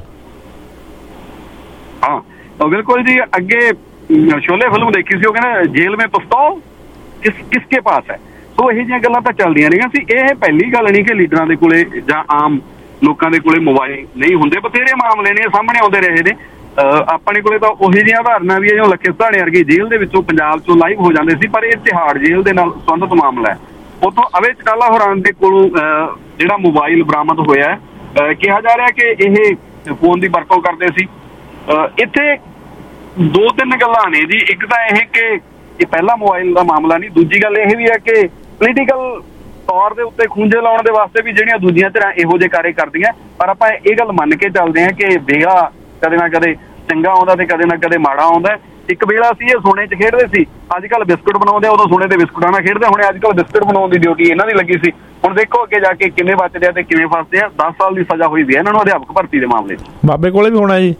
ਹਾਂ ਬਿਲਕੁਲ ਜੀ, ਅੱਗੇ ਸ਼ੋਲੇ ਫਿਲਮ ਦੇਖੀ ਸੀ, ਉਹ ਕਹਿੰਦਾ ਜੇਲ੍ਹ ਮੇਂ ਪਿਸਤੌਲ ਕਿਸਕੇ ਪਾਸ ਹੈ। ਸੋ ਇਹੋ ਜਿਹੀਆਂ ਗੱਲਾਂ ਤਾਂ ਚੱਲਦੀਆਂ ਰਹੀਆਂ ਸੀ। ਇਹ ਪਹਿਲੀ ਗੱਲ ਨਹੀਂ ਕਿ ਲੀਡਰਾਂ ਦੇ ਕੋਲੇ ਜਾਂ ਆਮ ਲੋਕਾਂ ਦੇ ਕੋਲੇ ਮੋਬਾਈਲ ਨਹੀਂ ਹੁੰਦੇ, ਬਥੇਰੇ ਮਾਮਲੇ ਨੇ ਸਾਹਮਣੇ ਆਉਂਦੇ ਰਹੇ ਨੇ। ਆਪਣੇ ਕੋਲੇ ਤਾਂ ਉਹੀ ਜਿਹੀਆਂ ਉਦਾਹਰਨਾਂ ਵੀ ਹੈ ਜੋ ਲੱਖੇ ਸਧਾਣੇ ਵਰਗੀ ਜੇਲ੍ਹ ਦੇ ਵਿੱਚੋਂ ਪੰਜਾਬ ਚੋਂ ਲਾਈਵ ਹੋ ਜਾਂਦੇ ਸੀ, ਪਰ ਇਹ ਤਿਹਾੜ ਜੇਲ੍ਹ ਦੇ ਨਾਲ ਸੰਬੰਧਿਤ ਮਾਮਲਾ ਹੈ। ਉੱਥੋਂ ਅਵੇ ਚਟਾਲਾ ਹੋਰਾਂ ਦੇ ਕੋਲੋਂ ਜਿਹੜਾ ਮੋਬਾਈਲ ਬਰਾਮਦ ਹੋਇਆ, ਕਿਹਾ ਜਾ ਰਿਹਾ ਕਿ ਇਹ ਫੋਨ ਦੀ ਵਰਤੋਂ ਕਰਦੇ ਸੀ। ਇੱਥੇ ਦੋ ਤਿੰਨ ਗੱਲਾਂ ਨੇ ਜੀ। ਇੱਕ ਤਾਂ ਇਹ ਕਿ ਇਹ ਪਹਿਲਾ ਮੋਬਾਈਲ ਦਾ ਮਾਮਲਾ ਨਹੀਂ, ਦੂਜੀ ਗੱਲ ਇਹ ਵੀ ਹੈ ਕਿ ਪੋਲੀਟੀਕਲ ਤੌਰ ਦੇ ਉੱਤੇ ਖੂੰਜੇ ਲਾਉਣ ਦੇ ਵਾਸਤੇ ਵੀ ਜਿਹੜੀਆਂ ਦੂਜੀਆਂ ਧਿਰਾਂ ਇਹੋ ਜਿਹੇ ਕਾਰੇ ਕਰਦੀਆਂ। ਪਰ ਆਪਾਂ ਇਹ ਗੱਲ ਮੰਨ ਕੇ ਚੱਲਦੇ ਹਾਂ ਕਿ ਵੇਲਾ ਕਦੇ ਨਾ ਕਦੇ ਚੰਗਾ ਆਉਂਦਾ ਤੇ ਕਦੇ ਨਾ ਕਦੇ ਮਾੜਾ ਆਉਂਦਾ। ਇੱਕ ਵੇਲਾ ਸੀ ਇਹ ਸੋਨੇ 'ਚ ਖੇਡਦੇ ਸੀ, ਅੱਜ ਕੱਲ੍ਹ ਬਿਸਕੁਟ ਬਣਾਉਂਦੇ, ਉਦੋਂ ਸੋਨੇ ਦੇ ਬਿਸਕੁਟਾਂ ਨਾਲ ਖੇਡਦੇ ਹੋਣੇ, ਅੱਜ ਕੱਲ੍ਹ ਬਿਸਕੁਟ ਬਣਾਉਣ ਦੀ ਡਿਊਟੀ ਇਹਨਾਂ ਦੀ ਲੱਗੀ ਸੀ। ਹੁਣ ਦੇਖੋ ਅੱਗੇ ਜਾ ਕੇ ਕਿਵੇਂ ਬਚਦੇ ਆ ਤੇ ਕਿਵੇਂ ਫਸਦੇ ਆ। 10 ਸਾਲ ਦੀ ਸਜ਼ਾ ਹੋਈ ਵੀ ਹੈ ਇਹਨਾਂ ਨੂੰ ਅਧਿਆਪਕ ਭਰਤੀ ਦੇ ਮਾਮਲੇ 'ਚ। ਬਾਬੇ ਕੋਲੇ ਵੀ ਹੋਣਾ ਜੀ,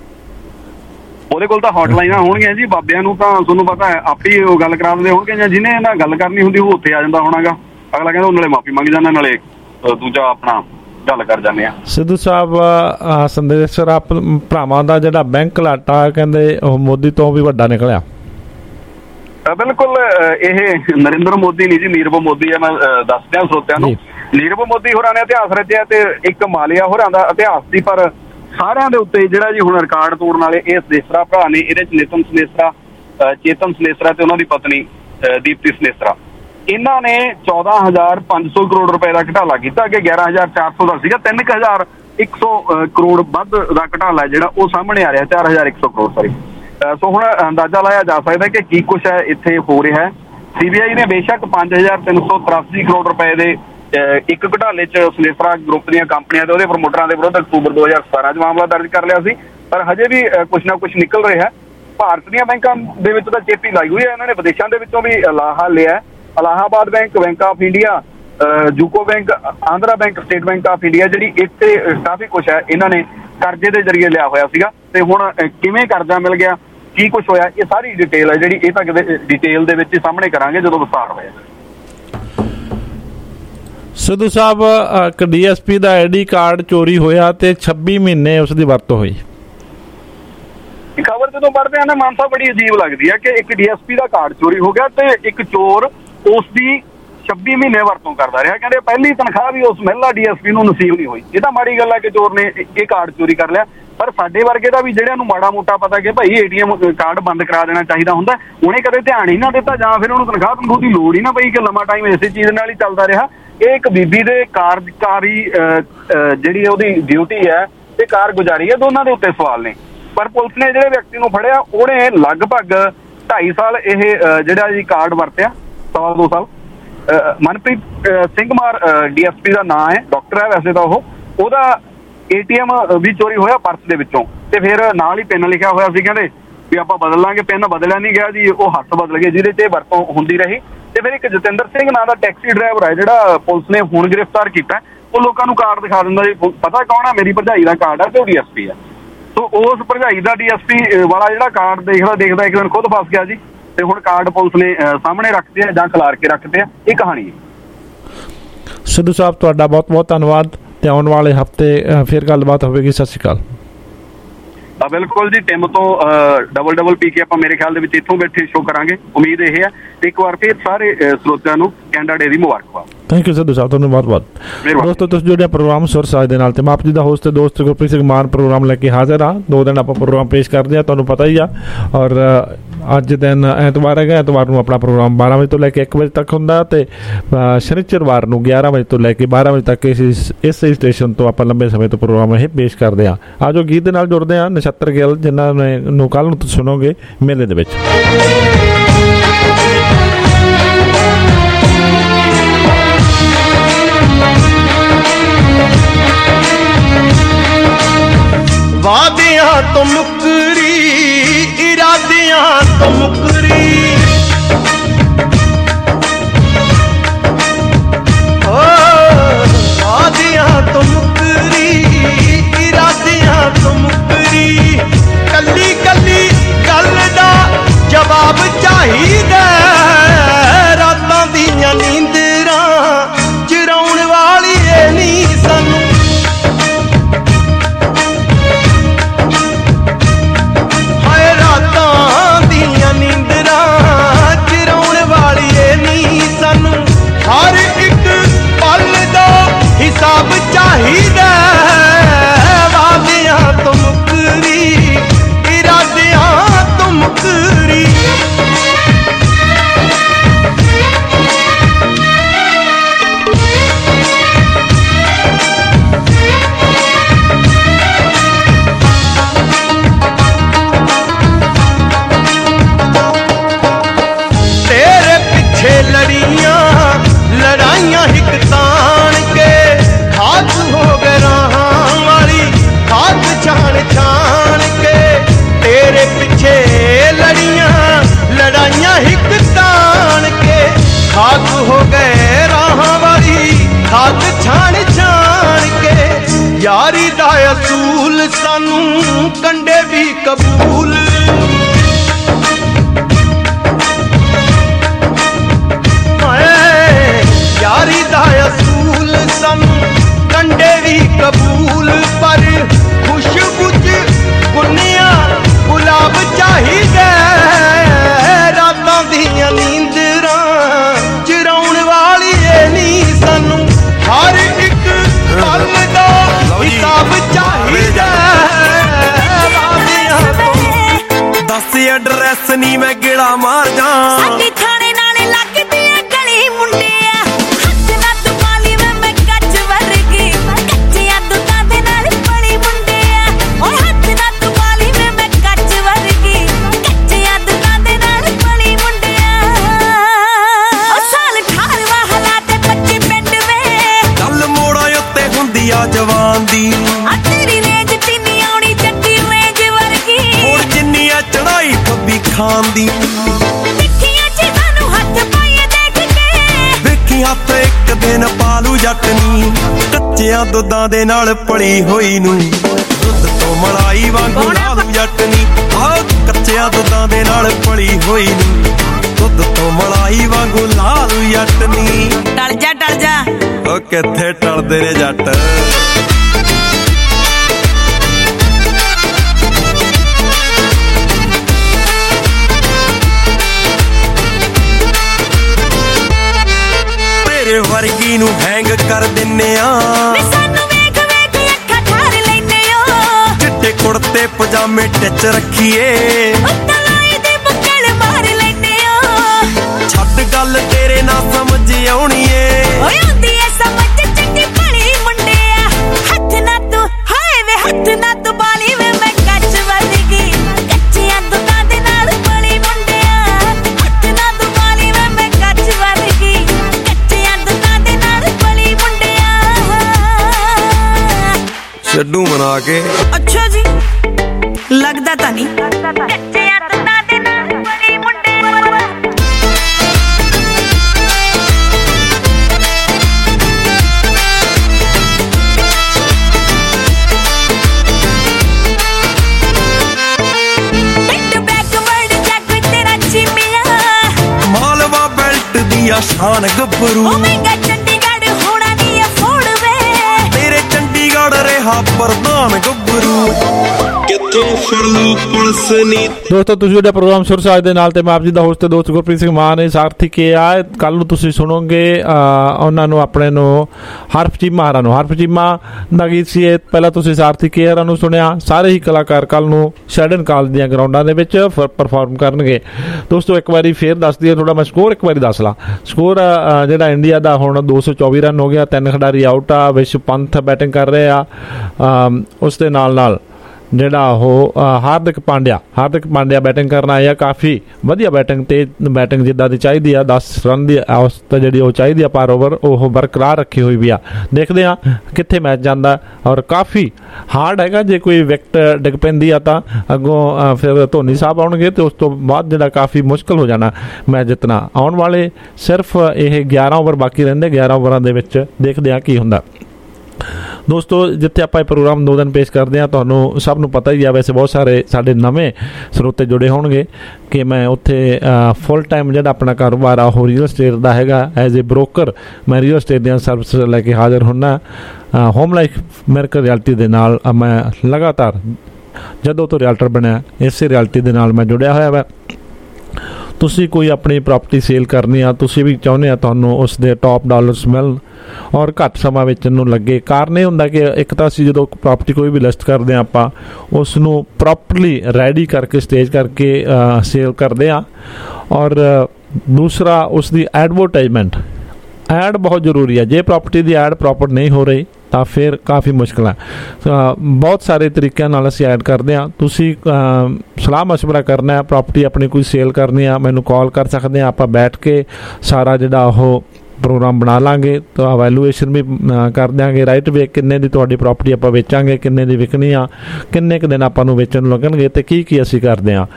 ਉਹਦੇ ਕੋਲ ਤਾਂ ਹੌਟਲਾਈਨਾਂ ਹੋਣਗੀਆਂ ਜੀ। ਬਾਬਿਆਂ ਨੂੰ ਤਾਂ ਤੁਹਾਨੂੰ ਪਤਾ ਹੈ ਆਪੇ ਉਹ ਗੱਲ ਕਰਾ ਦਿੰਦੇ ਹੋਣਗੇ, ਜਾਂ ਜਿਹਨੇ ਇਹਨਾਂ ਗੱਲ ਕਰਨੀ ਹੁੰਦੀ ਉਹ ਉੱਥੇ ਆ ਜਾਂਦਾ ਹੋਣਾਗਾ। ਅਗਲਾ ਕਹਿੰਦਾ ਨਾਲੇ ਮਾਫੀ ਮੰਗ ਜਾਂਦਾ, ਨਾਲੇ ਦੂਜਾ ਆਪਣਾ ਗੱਲ ਕਰ ਜਾਂਦੇ ਆ। ਸਿੱਧੂ ਸਾਹਿਬ, ਸੰਦੇਸ਼ ਭਰਾਵਾਂ ਦਾ ਜਿਹੜਾ ਬੈਂਕ ਘਾਟਾ ਕਹਿੰਦੇ ਉਹ ਮੋਦੀ ਤੋਂ ਵੀ ਵੱਡਾ ਨਿਕਲਿਆ। ਬਿਲਕੁਲ, ਇਹ ਨਰਿੰਦਰ ਮੋਦੀ ਨਹੀਂ ਜੀ, ਨੀਰਵ ਮੋਦੀ ਹੈ। ਮੈਂ ਦੱਸ ਦਿਆਂ ਸਰੋਤਿਆਂ ਨੂੰ, ਨੀਰਵ ਮੋਦੀ ਹੋਰਾਂ ਨੇ ਇਤਿਹਾਸ ਰਚਿਆ ਤੇ ਇੱਕ ਮਾਲਿਆ ਹੋਰਾਂ ਦਾ ਇਤਿਹਾਸ ਸੀ, ਪਰ ਸਾਰਿਆਂ ਦੇ ਉੱਤੇ ਜਿਹੜਾ ਜੀ ਹੁਣ ਰਿਕਾਰਡ ਤੋੜਨ ਵਾਲੇ ਇਹ ਸਨੇਸਰਾ ਭਰਾ ਨੇ। ਇਹਦੇ 'ਚ ਨਿਤਨ ਸਨੇਸਰਾ, ਚੇਤਨ ਸਨੇਸਰਾ ਤੇ ਉਹਨਾਂ ਦੀ ਪਤਨੀ ਦੀਪਤੀ ਸਨੇਸਰਾ, ਇਹਨਾਂ ਨੇ 14,500 ਕਰੋੜ ਰੁਪਏ ਦਾ ਘਟਾਲਾ ਕੀਤਾ। ਅੱਗੇ 11,400 ਦਾ ਸੀਗਾ, 3,100 ਕਰੋੜ ਵੱਧ ਦਾ ਘਟਾਲਾ ਜਿਹੜਾ ਉਹ ਸਾਹਮਣੇ ਆ ਰਿਹਾ, 4,100 ਕਰੋੜ ਸੌਰੀ। ਸੋ ਹੁਣ ਅੰਦਾਜ਼ਾ ਲਾਇਆ ਜਾ ਸਕਦਾ ਕਿ ਕੀ ਕੁਛ ਹੈ ਇੱਥੇ ਹੋ ਰਿਹਾ ਹੈ। CBI ਨੇ ਬੇਸ਼ੱਕ 5,383 ਕਰੋੜ ਰੁਪਏ ਦੇ ਇੱਕ ਘਟਾਲੇ 'ਚ ਸਨੇਸਰਾ ਗਰੁੱਪ ਦੀਆਂ ਕੰਪਨੀਆਂ ਤੇ ਉਹਦੇ ਪ੍ਰਮੋਟਰਾਂ ਦੇ ਵਿਰੁੱਧ ਅਕਤੂਬਰ 2017 'ਚ ਮਾਮਲਾ ਦਰਜ ਕਰ ਲਿਆ ਸੀ, ਪਰ ਹਜੇ ਵੀ ਕੁਛ ਨਾ ਕੁਛ ਨਿਕਲ ਰਿਹਾ। ਭਾਰਤ ਦੀਆਂ ਬੈਂਕਾਂ ਦੇ ਵਿੱਚ ਤਾਂ ਚੇਪੀ ਲਾਈ ਹੋਈ ਹੈ ਇਹਨਾਂ ਨੇ, ਵਿਦੇਸ਼ਾਂ ਦੇ ਵਿੱਚੋਂ ਵੀ ਲਾਹਾ ਲਿਆ। Allahabad bank, bank of India, UCO bank, Andhra bank, state bank of India, ਜਿਹੜੀ ਇੱਥੇ ਕਾਫੀ ਕੁਛ ਹੈ ਇਹਨਾਂ ਨੇ ਕਰਜ਼ੇ ਦੇ ਜ਼ਰੀਏ ਲਿਆ ਹੋਇਆ ਸੀਗਾ, ਤੇ ਹੁਣ ਕਿਵੇਂ ਕਰਜ਼ਾ ਮਿਲ ਗਿਆ, ਕੀ ਕੁਛ ਹੋਇਆ, ਇਹ ਸਾਰੀ ਡਿਟੇਲ ਹੈ ਜਿਹੜੀ ਇਹ ਤਾਂ ਕਿਤੇ ਡਿਟੇਲ ਦੇ ਵਿੱਚ ਹੀ ਸਾਹਮਣੇ ਕਰਾਂਗੇ ਜਦੋਂ ਵਿਸਥਾਰ ਹੋਇਆ। ਸਿੱਧੂ ਸਾਹਿਬ, ਇੱਕ DSP ਦਾ ID ਕਾਰਡ ਚੋਰੀ ਹੋਇਆ ਤੇ 26 ਮਹੀਨੇ ਉਸ ਦੀ ਵਰਤੋਂ ਹੋਈ। ਖਬਰ ਜਦੋਂ ਪੜ੍ਹਦੇ ਆ ਨਾ ਮਾਨ ਸਾਹਿਬ, ਬੜੀ ਅਜੀਬ ਲੱਗਦੀ ਹੈ ਕਿ ਇੱਕ DSP ਦਾ ਕਾਰਡ ਚੋਰੀ ਹੋ ਗਿਆ ਤੇ ਇੱਕ ਚੋਰ ਉਸ ਦੀ 26 ਮਹੀਨੇ ਵਰਤੋਂ ਕਰਦਾ ਰਿਹਾ। ਕਹਿੰਦੇ ਪਹਿਲੀ ਤਨਖਾਹ ਵੀ ਉਸ ਮਹਿਲਾ DSP ਨੂੰ ਨਸੀਬ ਨਹੀਂ ਹੋਈ। ਇਹ ਤਾਂ ਮਾੜੀ ਗੱਲ ਹੈ ਕਿ ਚੋਰ ਨੇ ਇਹ ਕਾਰਡ ਚੋਰੀ ਕਰ ਲਿਆ, ਪਰ ਸਾਡੇ ਵਰਗੇ ਦਾ ਵੀ ਜਿਹੜਿਆਂ ਨੂੰ ਮਾੜਾ ਮੋਟਾ ਪਤਾ ਕਿ ਭਾਈ ATM ਕਾਰਡ ਬੰਦ ਕਰਾ ਦੇਣਾ ਚਾਹੀਦਾ ਹੁੰਦਾ, ਉਹਨੇ ਕਦੇ ਧਿਆਨ ਹੀ ਨਾ ਦਿੱਤਾ, ਜਾਂ ਫਿਰ ਉਹਨੂੰ ਤਨਖਾਹ ਦੀ ਲੋੜ ਹੀ ਨਾ ਪਈ ਕਿ ਲੰਮਾ ਟਾਈਮ ਇਸੇ ਚੀਜ਼ ਨਾਲ ਹੀ ਚੱਲਦਾ ਰਿਹਾ। ਇਹ ਇੱਕ ਬੀਬੀ ਦੇ ਕਾਰਜਕਾਰੀ ਜਿਹੜੀ ਉਹਦੀ ਡਿਊਟੀ ਹੈ ਤੇ ਕਾਰਗੁਜ਼ਾਰੀ ਹੈ, ਦੋਨਾਂ ਦੇ ਉੱਤੇ ਸਵਾਲ ਨੇ। ਪਰ ਪੁਲਿਸ ਨੇ ਜਿਹੜੇ ਵਿਅਕਤੀ ਨੂੰ ਫੜਿਆ ਉਹਨੇ ਲਗਭਗ 2.5 ਸਾਲ ਇਹ ਜਿਹੜਾ ਜੀ ਕਾਰਡ ਵਰਤਿਆ, 2 ਸਾਲ। ਮਨਪ੍ਰੀਤ ਸਿੰਘ ਮਾਰ DSP ਦਾ ਨਾਂ ਹੈ, ਡਾਕਟਰ ਹੈ ਵੈਸੇ ਤਾਂ ਉਹਦਾ ATM ਵੀ ਚੋਰੀ ਹੋਇਆ ਪਰਸ ਦੇ ਵਿੱਚੋਂ, ਤੇ ਫਿਰ ਨਾਲ ਹੀ ਪਿੰਨ ਲਿਖਿਆ ਹੋਇਆ ਸੀ, ਕਹਿੰਦੇ ਵੀ ਆਪਾਂ ਬਦਲ ਲਾਂਗੇ। ਪਿੰਨ ਬਦਲਿਆ ਨਹੀਂ ਗਿਆ ਜੀ, ਉਹ ਹੱਥ ਬਦਲ ਗਏ ਜਿਹਦੇ 'ਚ ਇਹ ਵਰਤੋਂ ਹੁੰਦੀ ਰਹੀ। ਤੇ ਫਿਰ ਇੱਕ ਜਤਿੰਦਰ ਸਿੰਘ ਨਾਂ ਦਾ ਟੈਕਸੀ ਡਰਾਈਵਰ ਹੈ ਜਿਹੜਾ ਪੁਲਿਸ ਨੇ ਹੁਣ ਗ੍ਰਿਫਤਾਰ ਕੀਤਾ, ਉਹ ਲੋਕਾਂ ਨੂੰ ਕਾਰਡ ਦਿਖਾ ਦਿੰਦਾ ਜੀ, ਪਤਾ ਕੌਣ ਆ, ਮੇਰੀ ਭਰਜਾਈ ਦਾ ਕਾਰਡ ਆ ਤੇ ਉਹ DSP ਆ। ਸੋ ਉਸ ਭਰਜਾਈ ਦਾ DSP ਵਾਲਾ ਜਿਹੜਾ ਕਾਰਡ ਦੇਖਦਾ ਇੱਕ ਦਿਨ ਖੁਦ ਫਸ ਗਿਆ ਜੀ, ਤੇ ਹੁਣ ਕਾਰਡ ਪੁਲਿਸ ਨੇ ਸਾਹਮਣੇ ਰੱਖਦੇ ਆ ਜਾਂ ਖਿਲਾਰ ਕੇ ਰੱਖਦੇ ਆ। ਇਹ ਕਹਾਣੀ ਹੈ। ਸਿੱਧੂ ਸਾਹਿਬ, ਤੁਹਾਡਾ ਬਹੁਤ ਬਹੁਤ ਧੰਨਵਾਦ, ਤੇ ਆਉਣ ਵਾਲੇ ਹਫ਼ਤੇ ਫਿਰ ਗੱਲਬਾਤ ਹੋਵੇਗੀ। ਸਤਿ ਸ਼੍ਰੀ ਅਕਾਲ। ਬਿਲਕੁਲ ਜੀ, ਟਿਮ ਤੋਂ ਡਬਲ ਪੀ ਕੇ ਆਪਾਂ ਮੇਰੇ ਖਿਆਲ ਦੇ ਵਿੱਚ ਇੱਥੋਂ ਬੈਠੇ ਸ਼ੋਅ ਕਰਾਂਗੇ। ਉਮੀਦ ਇਹ ਹੈ ਇੱਕ ਵਾਰ ਫਿਰ ਸਾਰੇ ਸਰੋਤਿਆਂ ਨੂੰ ਕੈਨੇਡਾ ਡੇ ਦੀ ਮੁਬਾਰਕਬਾਦ। ਥੈਂਕ ਯੂ ਸਿੱਧੂ ਸਾਹਿਬ, ਤੁਹਾਨੂੰ ਬਹੁਤ ਬਹੁਤ। ਦੋਸਤੋ ਤੁਸੀਂ ਜੁੜਿਆ ਪ੍ਰੋਗਰਾਮ ਸੁਰ ਸਾਜ ਦੇ ਨਾਲ ਤੇ ਮੈਂ ਆਪ ਜੀ ਦਾ ਹੋਸਟ ਤੇ ਦੋਸਤ ਗੁਰਪ੍ਰੀਤ ਸਿੰਘ ਮਾਨ ਪ੍ਰੋਗਰਾਮ ਲੈ ਕੇ ਹਾਜ਼ਰ ਹਾਂ। 2 ਦਿਨ ਆਪਾਂ ਪ੍ਰੋਗਰਾਮ ਪੇਸ਼ ਕਰਦੇ ਹਾਂ, ਤੁਹਾਨੂੰ ਪਤਾ ਹੀ ਆ। ਔਰ ਅੱਜ ਦਿਨ ਐਤਵਾਰ ਹੈਗਾ, ਐਤਵਾਰ ਨੂੰ ਆਪਣਾ ਪ੍ਰੋਗਰਾਮ 12 ਵਜੇ ਤੋਂ ਲੈ ਕੇ 1 ਵਜੇ ਤੱਕ ਹੁੰਦਾ ਤੇ ਸ਼ਨੀਚਰਵਾਰ ਨੂੰ 11 ਵਜੇ ਤੋਂ ਲੈ ਕੇ 12 ਵਜੇ ਤੱਕ ਇਸ ਸਟੇਸ਼ਨ ਤੋਂ ਆਪਾਂ ਲੰਬੇ ਸਮੇਂ ਤੋਂ ਪ੍ਰੋਗਰਾਮ ਇਹ ਪੇਸ਼ ਕਰਦੇ ਹਾਂ। ਆਜੋ ਗੀਤ ਦੇ ਨਾਲ ਜੁੜਦੇ ਹਾਂ ਨਛੱਤਰ ਗਿੱਲ, ਜਿਨ੍ਹਾਂ ਨੂੰ ਕੱਲ੍ਹ ਨੂੰ ਤੁਸੀਂ ਸੁਣੋਗੇ ਮੇਲੇ ਦੇ ਵਿੱਚ। ਵਾਦਿਆਂ ਤੋਂ ਮੁਕਰੀ, ਇਰਾਦਿਆਂ ਤੋਂ ਮੁਕਰੀ, ਵਾਦਿਆਂ ਤੋਂ ਮੁਕਰੀ, ਇਰਾਦਿਆਂ ਤੋਂ ਮੁਕਰੀ। ਕੱਲੀ ਕੱਲੀ ਗੱਲ ਦਾ ਜਵਾਬ ਚਾਹੀਦਾ, ਰਾਤਾਂ ਦੀਆਂ ਨੀਂਦਰਾਂ ਚੁਰਾਉਣ ਵਾਲੀ ਏ ਨੀ ਸਾਨੂੰ। ਹਰ ਇੱਕ ਪਲ ਦਾ ਹਿਸਾਬ ਚਾਹੀਦਾ, ਵਾਦਿਆਂ ਤੋਂ ਮੁਕਰੀ, ਇਰਾਦਿਆਂ ਤੋਂ ਮੁਕਰੀ। ਤੇਰੇ ਪਿੱਛੇ ਲੜੀਆਂ ਲੜਾਈਆਂ ਹਿੱਕ ਤਾਣ ਕੇ, ਖਾਕ ਹੋ ਗਏ ਰਾਹਾਂ ਵਾਲੀ, ਖਾਕ ਛਾਣ ਛਾਣ ਕੇ। ਤੇਰੇ ਪਿੱਛੇ ਲੜੀਆਂ ਲੜਾਈਆਂ ਹਿੱਕ ਤਾਣ ਕੇ, ਖਾਕ ਹੋ ਗਏ ਰਾਹਾਂ ਵਾਲੀ, ਖਾਕ ਛਾਣ ਛਾਣ ਕੇ। ਯਾਰੀ ਦਾ ਅਸੂਲ ਸਾਨੂੰ ਕੰਡੇ ਵੀ ਕਬੂਲ, ਯਾਰੀ ਦਾ ਅਸੂਲ ਸਾਨੂੰ ਕੰਡੇ ਵੀ ਕਬੂਲ। ਪਰ ਖੁਸ਼ਬੂ ਚ ਗੁੰਨਿਆ ਗੁਲਾਬ ਚਾਹੀਦਾ, ਰਾਤਾਂ ਦੀਆਂ ਨੀਂਦਰਾਂ ਚੁਰਾਉਣ ਵਾਲੀ ਏ ਨੀ ਸਾਨੂੰ। ਹਰ ਇੱਕ ਪਲ ਦਾ ਹਿਸਾਬ ਚਾਹੀਦਾ, ਵਾਦਿਆਂ ਤੋਂ। ਦੱਸ ਐਡਰੈਸ ਨੀ ਮੈਂ ਗੇੜਾ ਮਾਰ ਜਾ, ਸਾਡੀ ਥਾਣੇ ਨਾਲੇ ਲੱਗਦੀ ਐ ਗਲੀ ਮੁੰਡਿਆ। ਜਵਾਨ ਦੀ ਤੇਰੀ ਰੇਂਜ ਤਿੰਨੀ ਆਉਣੀ ਚੱਕੀ ਰੇਂਜ ਵਰਗੀ, ਹੋਰ ਜਿੰਨੀ ਆ ਚੜਾਈ ਫੱਬੀ ਖਾਨ ਦੀ। ਦੇਖੀਆਂ ਚੀਜ਼ਾਂ ਨੂੰ ਹੱਥ ਪਾਈਏ ਦੇਖ ਕੇ, ਵੇਖੀ ਹੱਥ ਇੱਕ ਦਿਨ ਪਾਲੂ ਜੱਟ ਨੀ, ਕੱਚਿਆਂ ਦੁੱਧਾਂ ਦੇ ਨਾਲ ਪਲੀ ਹੋਈ ਨੂੰ। ਦੁੱਧ ਤੋਂ ਮਲਾਈ ਵਾਂਗੂ ਲਾਲੂ ਜੱਟ ਨੀ, ਆਹ ਕੱਚਿਆਂ ਦੁੱਧਾਂ ਦੇ ਨਾਲ ਪਲੀ ਹੋਈ ਨੂੰ। ਦੁੱਧ ਤੋਂ ਮਲਾਈ ਵਾਂਗੂ ਲਾਲੂ ਜੱਟ ਨੀ। ਟਲ ਜਾ ਟਲ ਜਾ, ਉਹ ਕਿੱਥੇ ਟਲਦੇ ਨੇ ਜੱਟ। ਤੇਰੇ ਵਰਗੀ ਨੂੰ ਹੈਂਗ ਕਰ ਦਿੰਨੇ ਆ, ਸਾਨੂੰ ਵੇਖ ਵੇਖ ਅੱਖਾਂ ਠਾਰ ਲੈਨੇ ਆ। ਚਿੱਟੇ ਕੁੜਤੇ ਪਜਾਮੇ ਟਿੱਚ ਰੱਖੀਏ, ਤਲਾਈ ਦੇ ਬੁੱਕਲ ਮਾਰ ਲੈਨੇ ਆ। ਛੱਡ ਗੱਲ ਤੇਰੇ ਨਾਲ ਸਮਝ ਆਉਣੀ ਏ, ਓਏ ਆਉਂਦੀ ਏ ਸਮਝ ਚੰਗੀ ਭਲੀ ਮੁੰਡਿਆ। ਹੱਥ ਨਾ ਤੂੰ ਹਾਏ ਵੇ ਹੱਥ ਨਾ ਤੂੰ ਬਾਲੀ ਵੇ, ਮੈਂ ਕੱਚ ਵਰਗੀ ਕੱਚਿਆਂ ਦੁੱਧਾਂ ਦੇ ਨਾਲ ਪਲੀ ਮੁੰਡਿਆ। ਹੱਥ ਨਾ ਤੂੰ ਬਾਲੀ ਵੇ, ਮੈਂ ਕੱਚ ਵਰਗੀ ਕੱਚਿਆਂ ਦੁੱਧਾਂ ਦੇ ਨਾਲ ਪਲੀ ਮੁੰਡਿਆ। ਛੱਡੂ ਬਣਾ ਕੇ, ਅੱਛਾ ਜੀ ਲੱਗਦਾ ਤਾਂ ਨਹੀਂ। ਕੱਚਿਆਂ ਦੁੱਧਾਂ ਦੇ ਨਾਲ ਪਲੀ ਮੁੰਡਿਆ। ਮਾਲਵਾ ਬੈਲਟ ਦੀਆਂ ਸ਼ਾਨ ਗੱਭਰੂ, ਓਮੇਗਾ ਚੰਡੀਗੜ੍ਹ ਹੋਣਾ ਨੀ ਅਫੋਰਡ ਵੇ, ਤੇਰੇ ਚੰਡੀਗੜ੍ਹ ਰਿਹਾ ਪ੍ਰਧਾਨ ਗੱਭਰੂ। ਦੋਸਤੋ ਤੁਸੀਂ ਜਿਹੜਾ ਪ੍ਰੋਗਰਾਮ ਸੁਰ ਸਾਜ ਦੇ ਨਾਲ ਤੇ ਮੈਂ ਆਪ ਜੀ ਦਾ ਹੋਸਟ ਤੇ ਦੋਸਤ ਗੁਰਪ੍ਰੀਤ ਸਿੰਘ ਮਾਨ ਹੈ ਸਾਰਥੀ ਕੇ ਆ ਕੱਲ ਨੂੰ ਤੁਸੀਂ ਸੁਣੋਗੇ ਉਹਨਾਂ ਨੂੰ ਆਪਣੇ ਨੂੰ ਹਰਫ ਚੀਮਾ ਹਰਾਂ ਨੂੰ ਹਰਫ ਚੀਮਾ ਦਾ ਗੀਤ ਸੀ ਇਹ ਪਹਿਲਾਂ ਤੁਸੀਂ ਸਾਰਥੀ ਕੇ ਹਰਾਂ ਨੂੰ ਸੁਣਿਆ ਸਾਰੇ ਹੀ ਕਲਾਕਾਰ ਕੱਲ ਨੂੰ ਸ਼ੈਡਨ ਕਾਲਜ ਦੀਆਂ ਗਰਾਊਂਡਾਂ ਦੇ ਵਿੱਚ ਪਰਫਾਰਮ ਕਰਨਗੇ ਦੋਸਤੋ ਇੱਕ ਵਾਰੀ ਫੇਰ ਦੱਸ ਦਈਏ ਥੋੜਾ ਮੈਂ ਸਕੋਰ ਇੱਕ ਵਾਰੀ ਦੱਸ ਲਾਂ ਸਕੋਰ ਜਿਹੜਾ ਇੰਡੀਆ ਦਾ ਹੁਣ 224 ਰਨ ਹੋ ਗਿਆ 3 ਖਿਡਾਰੀ ਆਊਟ ਆ ਵਿਸ਼ਵ ਪੰਥ ਬੈਟਿੰਗ ਕਰ ਰਹੇ ਆ ਉਸ ਦੇ ਨਾਲ ਜਿਹੜਾ ਉਹ ਹਾਰਦਿਕ ਪਾਂਡਿਆ ਬੈਟਿੰਗ ਕਰਨ ਆਇਆ ਕਾਫੀ ਵਧੀਆ ਬੈਟਿੰਗ ਜਿੱਦਾਂ ਦੀ ਚਾਹੀਦੀ ਆ 10 ਰਨ ਦੀ ਔਸਤ ਜਿਹੜੀ ਉਹ ਚਾਹੀਦੀ ਆ ਪਰ ਓਵਰ ਉਹ ਬਰਕਰਾਰ ਰੱਖੀ ਹੋਈ ਵੀ ਆ ਦੇਖਦੇ ਆ ਕਿੱਥੇ ਮੈਚ ਜਾਂਦਾ ਔਰ ਕਾਫੀ ਹਾਰਡ ਹੈਗਾ ਜੇ ਕੋਈ ਵਿਕਟ ਡਿੱਗ ਪੈਂਦੀ ਆ ਤਾਂ ਅੱਗੋਂ ਫਿਰ ਧੋਨੀ ਸਾਹਿਬ ਆਉਣਗੇ ਤੇ ਉਸ ਤੋਂ ਬਾਅਦ ਜਿਹੜਾ ਕਾਫੀ ਮੁਸ਼ਕਿਲ ਹੋ ਜਾਣਾ ਮੈਚ ਜਿੱਤਣਾ ਆਉਣ ਵਾਲੇ ਸਿਰਫ ਇਹ 11 ਓਵਰ ਬਾਕੀ ਰਹਿੰਦੇ 11 ਓਵਰਾਂ ਦੇ ਵਿੱਚ ਦੇਖਦੇ ਆ ਕੀ ਹੁੰਦਾ ਦੋਸਤੋ ਜਿੱਥੇ ਆਪਾਂ ਇਹ ਪ੍ਰੋਗਰਾਮ 2 ਦਿਨ ਪੇਸ਼ ਕਰਦੇ ਹਾਂ ਤੁਹਾਨੂੰ ਸਭ ਨੂੰ ਪਤਾ ਹੀ ਆ ਵੈਸੇ ਬਹੁਤ ਸਾਰੇ ਸਾਡੇ ਨਵੇਂ ਸਰੋਤੇ ਜੁੜੇ ਹੋਣਗੇ ਕਿ ਮੈਂ ਉੱਥੇ ਫੁੱਲ ਟਾਈਮ ਜਿਹੜਾ ਆਪਣਾ ਕਾਰੋਬਾਰ ਆ ਉਹ ਰੀਅਲ ਸਟੇਟ ਦਾ ਹੈਗਾ ਐਜ਼ ਏ ਬ੍ਰੋਕਰ ਮੈਂ ਰੀਅਲ ਸਟੇਟ ਦੀਆਂ ਸਰਵਿਸ ਲੈ ਕੇ ਹਾਜ਼ਰ ਹੁੰਦਾ ਹੋਮ ਲਾਈਫ ਅਮਰੀਕਾ ਰਿਐਲਿਟੀ ਦੇ ਨਾਲ ਮੈਂ ਲਗਾਤਾਰ ਜਦੋਂ ਤੋਂ ਰਿਐਲਟਰ ਬਣਿਆ ਇਸੇ ਰਿਐਲਿਟੀ ਦੇ ਨਾਲ ਮੈਂ ਜੁੜਿਆ ਹੋਇਆ ਵਾ ਤੁਸੀਂ ਕੋਈ ਆਪਣੀ ਪ੍ਰਾਪਰਟੀ ਸੇਲ ਕਰਨੀ ਆ ਤੁਸੀਂ ਵੀ ਚਾਹੁੰਦੇ ਆ ਤੁਹਾਨੂੰ ਉਸ ਦੇ ਟੌਪ ਡਾਲਰਸ ਮਿਲਣ ਔਰ ਘੱਟ ਸਮਾਂ ਵਿੱਚ ਨੂੰ ਲੱਗੇ ਕਾਰਨ ਇਹ ਹੁੰਦਾ ਕਿ ਇੱਕ ਤਾਂ ਅਸੀਂ ਜਦੋਂ ਪ੍ਰਾਪਰਟੀ ਕੋਈ ਵੀ ਲਿਸਟ ਕਰਦੇ ਹਾਂ ਆਪਾਂ ਉਸ ਨੂੰ ਪ੍ਰੋਪਰਲੀ ਰੈਡੀ ਕਰਕੇ ਸਟੇਜ ਕਰਕੇ ਸੇਲ ਕਰਦੇ ਹਾਂ ਔਰ ਦੂਸਰਾ ਉਸ ਦੀ ਐਡਵਰਟਾਈਜ਼ਮੈਂਟ ਐਡ ਬਹੁਤ ਜ਼ਰੂਰੀ ਹੈ ਜੇ ਪ੍ਰਾਪਰਟੀ ਦੀ ਐਡ ਪ੍ਰੋਪਰ ਨਹੀਂ ਹੋ ਰਹੀ ਤਾਂ ਫਿਰ ਕਾਫੀ ਮੁਸ਼ਕਿਲ ਹੈ ਬਹੁਤ ਸਾਰੇ ਤਰੀਕਿਆਂ ਨਾਲ ਅਸੀਂ ਐਡ ਕਰਦੇ ਹਾਂ ਤੁਸੀਂ ਸਲਾਹ ਮਸ਼ਵਰਾ ਕਰਨਾ ਹੈ ਪ੍ਰਾਪਰਟੀ ਆਪਣੀ ਕੋਈ ਸੇਲ ਕਰਨੀ ਆ ਮੈਨੂੰ ਕਾਲ ਕਰ ਸਕਦੇ ਹਾਂ ਆਪਾਂ ਬੈਠ ਕੇ ਸਾਰਾ ਜਿਹੜਾ ਉਹ ਪ੍ਰੋਗਰਾਮ ਬਣਾ ਲਾਂਗੇ ਤਾਂ ਵੈਲੂਏਸ਼ਨ ਵੀ ਕਰ ਦਿਆਂਗੇ ਰਾਈਟ ਵੇ ਕਿੰਨੇ ਦੀ ਤੁਹਾਡੀ ਪ੍ਰਾਪਰਟੀ ਆਪਾਂ ਵੇਚਾਂਗੇ ਕਿੰਨੇ ਦੀ ਵਿਕਣੀ ਆ ਕਿੰਨੇ ਕੁ ਦਿਨ ਆਪਾਂ ਨੂੰ ਵੇਚਣ ਨੂੰ ਲੱਗਣਗੇ ਤੇ ਕੀ ਅਸੀਂ ਕਰਦੇ ਹਾਂ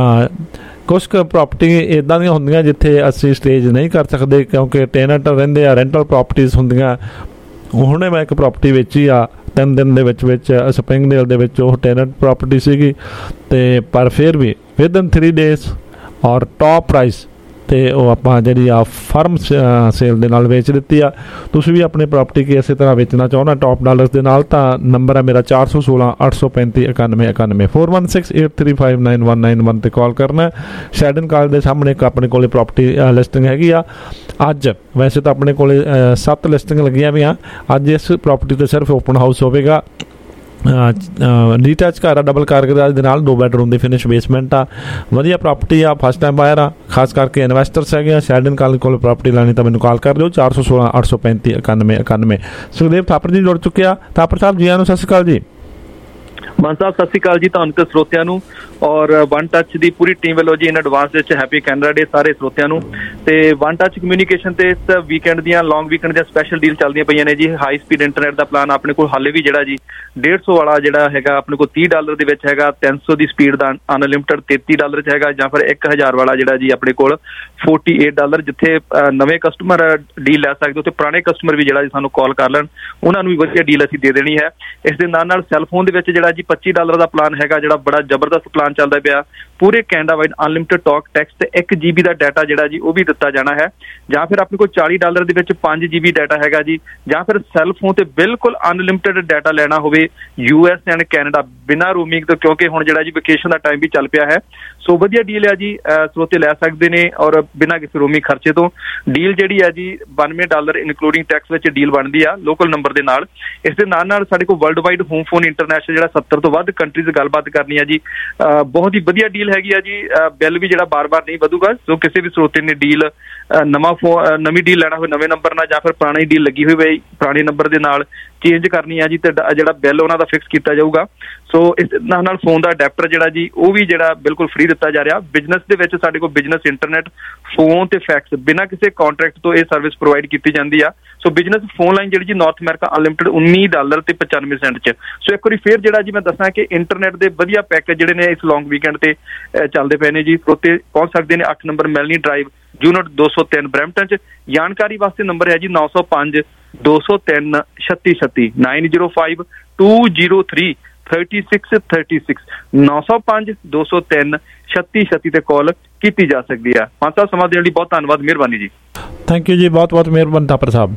ਕੁਛ ਕੁ ਪ੍ਰਾਪਰਟੀ ਇੱਦਾਂ ਦੀਆਂ ਹੁੰਦੀਆਂ ਜਿੱਥੇ ਅਸੀਂ ਸਟੇਜ ਨਹੀਂ ਕਰ ਸਕਦੇ ਕਿਉਂਕਿ ਟੈਨੈਂਟ ਰਹਿੰਦੇ ਆ ਰੈਂਟਲ ਪ੍ਰਾਪਰਟੀਜ਼ ਹੁੰਦੀਆਂ ਹੁਣੇ ਮੈਂ ਇੱਕ ਪ੍ਰਾਪਰਟੀ ਵੇਚੀ ਆ 3 ਦਿਨ ਦੇ ਵਿੱਚ ਸਪਰਿੰਗਡੇਲ ਦੇ ਵਿੱਚ ਉਹ ਟੈਨੈਂਟ ਪ੍ਰਾਪਰਟੀ ਸੀਗੀ ਤੇ ਪਰ ਫਿਰ ਵੀ ਵਿਦਨ 3 ਡੇਜ਼ ਔਰ ਟੌਪ ਪ੍ਰਾਈਸ ਤੇ ਉਹ ਆਪਾਂ ਜਿਹੜੀ ਆ ਫਰਮ ਸੇਲ ਦੇ ਨਾਲ ਵੇਚ ਦਿੱਤੀ ਆ ਤੁਸੀਂ ਵੀ ਆਪਣੀ ਪ੍ਰਾਪਰਟੀ ਕੀ ਇਸੇ ਤਰ੍ਹਾਂ ਵੇਚਣਾ ਚਾਹੁੰਦਾ ਟੌਪ ਡਾਲਰਸ ਦੇ ਨਾਲ ਤਾਂ ਨੰਬਰ ਹੈ ਮੇਰਾ 416 835 9191 4168359191 ਤੇ ਕਾਲ ਕਰਨਾ ਸ਼ੈਡਨ ਕਾਲਜ ਦੇ ਸਾਹਮਣੇ ਇੱਕ ਆਪਣੇ ਕੋਲੇ ਪ੍ਰਾਪਰਟੀ ਲਿਸਟਿੰਗ ਹੈਗੀ ਆ ਅੱਜ ਵੈਸੇ ਤਾਂ ਆਪਣੇ ਕੋਲੇ 7 ਲਿਸਟਿੰਗ ਲੱਗੀਆਂ ਵੀ ਆ ਅੱਜ ਇਸ ਪ੍ਰਾਪਰਟੀ ਤੇ ਸਿਰਫ ਓਪਨ ਹਾਊਸ ਹੋਵੇਗਾ ਡੀਟੈਚ ਘਰ ਆ ਡਬਲ ਕਾਰਗੇਜ ਦੇ ਨਾਲ 2 ਬੈਡਰੂਮ ਦੀ ਫਿਨਿਸ਼ ਬੇਸਮੈਂਟ ਆ ਵਧੀਆ ਪ੍ਰਾਪਰਟੀ ਆ ਫਸਟ ਟਾਈਮ ਬਾਇਰ ਆ ਖਾਸ ਕਰਕੇ ਇਨਵੈਸਟਰਸ ਹੈਗੇ ਆ ਸ਼ੈਡਨ ਕਾਲਜ ਕੋਲ ਪ੍ਰਾਪਰਟੀ ਲੈਣੀ ਤਾਂ ਮੈਨੂੰ ਕਾਲ ਕਰ ਲਿਓ 416 835 9191 ਸੁਖਦੇਵ ਥਾਪਰ ਜੀ ਜੁੜ ਚੁੱਕੇ ਆ ਥਾਪਰ ਸਾਹਿਬ ਜੀ ਆਇਆਂ ਨੂੰ ਸਤਿ ਸ਼੍ਰੀ ਅਕਾਲ ਜੀ ਮਾਨ ਸਾਹਿਬ ਸਤਿ ਸ਼੍ਰੀ ਅਕਾਲ ਜੀ ਤੁਹਾਨੂੰ ਤੇ ਸਰੋਤਿਆਂ ਨੂੰ ਔਰ ਵਨ ਟੱਚ ਦੀ ਪੂਰੀ ਟੀਮ ਵੱਲੋਂ ਜੀ ਇਨ ਐਡਵਾਂਸ ਵਿੱਚ ਹੈਪੀ ਕੈਨੇਡਾ ਡੇ ਸਾਰੇ ਸਰੋਤਿਆਂ ਨੂੰ ਤੇ ਵਨ ਟੱਚ ਕਮਿਊਨੀਕੇਸ਼ਨ ਤੇ ਇਸ ਵੀਕਐਂਡ ਦੀਆਂ ਲੌਂਗ ਵੀਕਐਂਡ ਦੀਆਂ ਸਪੈਸ਼ਲ ਡੀਲ ਚੱਲਦੀਆਂ ਪਈਆਂ ਨੇ ਜੀ ਹਾਈ ਸਪੀਡ ਇੰਟਰਨੈਟ ਦਾ ਪਲਾਨ ਆਪਣੇ ਕੋਲ ਹਾਲੇ ਵੀ ਜਿਹੜਾ ਜੀ 150 ਵਾਲਾ ਜਿਹੜਾ ਹੈਗਾ ਆਪਣੇ ਕੋਲ $30 ਦੇ ਵਿੱਚ ਹੈਗਾ 300 ਦੀ ਸਪੀਡ ਦਾ ਅਨਲਿਮਟਿਡ $33 ਚ ਹੈਗਾ ਜਾਂ ਫਿਰ 1000 ਵਾਲਾ ਜਿਹੜਾ ਜੀ ਆਪਣੇ ਕੋਲ $48 ਜਿੱਥੇ ਨਵੇਂ ਕਸਟਮਰ ਡੀਲ ਲੈ ਸਕਦੇ ਉੱਥੇ ਪੁਰਾਣੇ ਕਸਟਮਰ ਵੀ ਜਿਹੜਾ ਜੀ ਸਾਨੂੰ ਕਾਲ ਕਰ ਲੈਣ ਉਹਨਾਂ ਨੂੰ ਵੀ ਵਧੀਆ ਡੀਲ ਅਸੀਂ ਦੇ ਦੇਣੀ ਹੈ ਇਸ ਦੇ ਨਾਲ ਸੈੱਲਫੋਨ ਦੇ ਵਿੱਚ ਜਿਹੜਾ ਜੀ $25 ਦਾ ਪਲਾਨ ਹੈਗਾ ਜਿਹੜਾ ਬੜਾ ਜ਼ਬਰਦਸਤ ਪਲਾਨ ਚੱਲਦਾ ਪਿਆ ਪੂਰੇ Canada wide unlimited talk text ਤੇ 1 GB ਦਾ ਡਾਟਾ ਜਿਹੜਾ ਜੀ ਉਹ ਵੀ ਦਿੱਤਾ ਜਾਣਾ ਹੈ ਜਾਂ ਫਿਰ ਆਪਣੇ ਕੋਲ $40 ਦੇ ਵਿੱਚ 5 GB ਡਾਟਾ ਹੈਗਾ ਜੀ ਜਾਂ ਫਿਰ ਸੈੱਲਫੋਨ ਤੇ ਬਿਲਕੁਲ ਅਨਲਿਮਟਿਡ ਡਾਟਾ ਲੈਣਾ ਹੋਵੇ US ਐਂਡ ਕੈਨੇਡਾ ਬਿਨਾਂ ਰੋਮਿੰਗ ਤੋਂ ਕਿਉਂਕਿ ਹੁਣ ਜਿਹੜਾ ਜੀ ਵੈਕੇਸ਼ਨ ਦਾ ਟਾਈਮ ਵੀ ਚੱਲ ਪਿਆ ਹੈ ਸੋ ਵਧੀਆ ਡੀਲ ਹੈ ਜੀ ਸਰੋਤੇ ਲੈ ਸਕਦੇ ਨੇ ਔਰ ਬਿਨਾਂ ਕਿਸੇ ਰੋਮਿੰਗ ਖਰਚੇ ਤੋਂ ਡੀਲ ਜਿਹੜੀ ਹੈ ਜੀ $92 ਇਨਕਲੂਡਿੰਗ ਟੈਕਸ ਵਿੱਚ ਡੀਲ ਬਣਦੀ ਆ ਲੋਕਲ ਨੰਬਰ ਦੇ ਨਾਲ ਇਸ ਦੇ ਨਾਲ ਸਾਡੇ ਕੋਲ world wide home phone international ਜਿਹੜਾ 70 ਤੋਂ ਵੱਧ ਕੰਟਰੀਜ਼ ਗੱਲਬਾਤ ਕਰਨੀ ਹੈ ਜੀ ਬਹੁਤ ਹੀ ਵਧੀਆ ਡੀਲ ਹੈਗੀ ਆ ਜੀ ਬਿੱਲ ਵੀ ਜਿਹੜਾ ਬਾਰ-ਬਾਰ ਨਹੀਂ ਵਧੂਗਾ ਸੋ ਕਿਸੇ ਵੀ ਸਰੋਤੇ ਨੇ ਡੀਲ ਨਵੀਂ ਡੀਲ ਲੈਣਾ ਹੋਵੇ ਨਵੇਂ ਨੰਬਰ ਨਾਲ ਜਾਂ ਫਿਰ ਪੁਰਾਣੀ ਡੀਲ ਲੱਗੀ ਹੋਵੇ ਪੁਰਾਣੇ ਨੰਬਰ ਦੇ ਨਾਲ ਚੇਂਜ ਕਰਨੀ ਆ ਜੀ ਤੇ ਜਿਹੜਾ ਬਿੱਲ ਉਹਨਾਂ ਦਾ ਫਿਕਸ ਕੀਤਾ ਜਾਊਗਾ ਸੋ ਇਸ ਨਾਲ ਫੋਨ ਦਾ ਅਡੈਪਟਰ ਜਿਹੜਾ ਜੀ ਉਹ ਵੀ ਜਿਹੜਾ ਬਿਲਕੁਲ ਫ੍ਰੀ ਦਿੱਤਾ ਜਾ ਰਿਹਾ ਬਿਜ਼ਨਸ ਦੇ ਵਿੱਚ ਸਾਡੇ ਕੋਲ ਬਿਜ਼ਨਸ ਇੰਟਰਨੈਟ ਫੋਨ ਤੇ ਫੈਕਸ ਬਿਨਾਂ ਕਿਸੇ ਕੰਟਰੈਕਟ ਤੋਂ ਇਹ ਸਰਵਿਸ ਪ੍ਰੋਵਾਈਡ ਕੀਤੀ ਜਾਂਦੀ ਆ ਸੋ ਬਿਜ਼ਨਸ ਫੋਨ ਲਾਈਨ ਜਿਹੜੀ ਜੀ ਨਾਰਥ ਅਮਰੀਕਾ ਅਨਲਿਮਟਿਡ $19 ਤੇ 95 ਸੈਂਟ ਚ ਸੋ ਇੱਕ ਵਾਰੀ ਫੇਰ ਜਿਹੜਾ ਜੀ ਮੈਂ ਦੱਸਾਂ ਕਿ ਇੰਟਰਨੈਟ ਦੇ ਵਧੀਆ ਪੈਕੇਜ ਜਿਹੜੇ ਨੇ ਇਸ ਲੌਂਗ ਵੀਕਐਂਡ ਤੇ ਚੱਲਦੇ ਪਏ ਨੇ ਜੀ ਸਰੋਤੇ ਪਹੁੰਚ ਸਕਦੇ ਨੇ 8 number Melanie drive unit 203 Brampton ਚ ਜਾਣਕਾਰੀ ਵਾਸਤੇ ਨੰਬਰ ਹੈ ਜੀ 905 203 3636 905 203 3636 905 203 3636 ਤੇ ਕਾਲ ਕੀਤੀ ਜਾ ਸਕਦੀ ਹੈ ਮਾਨ ਸਾਹਿਬ ਸਮਾਂ ਦੇਣ ਲਈ ਬਹੁਤ ਧੰਨਵਾਦ ਮਿਹਰਬਾਨੀ ਜੀ ਥੈਂਕ ਯੂ ਜੀ ਬਹੁਤ ਬਹੁਤ ਮਿਹਰਬਾਨੀ ਥਾਪਰ ਸਾਹਿਬ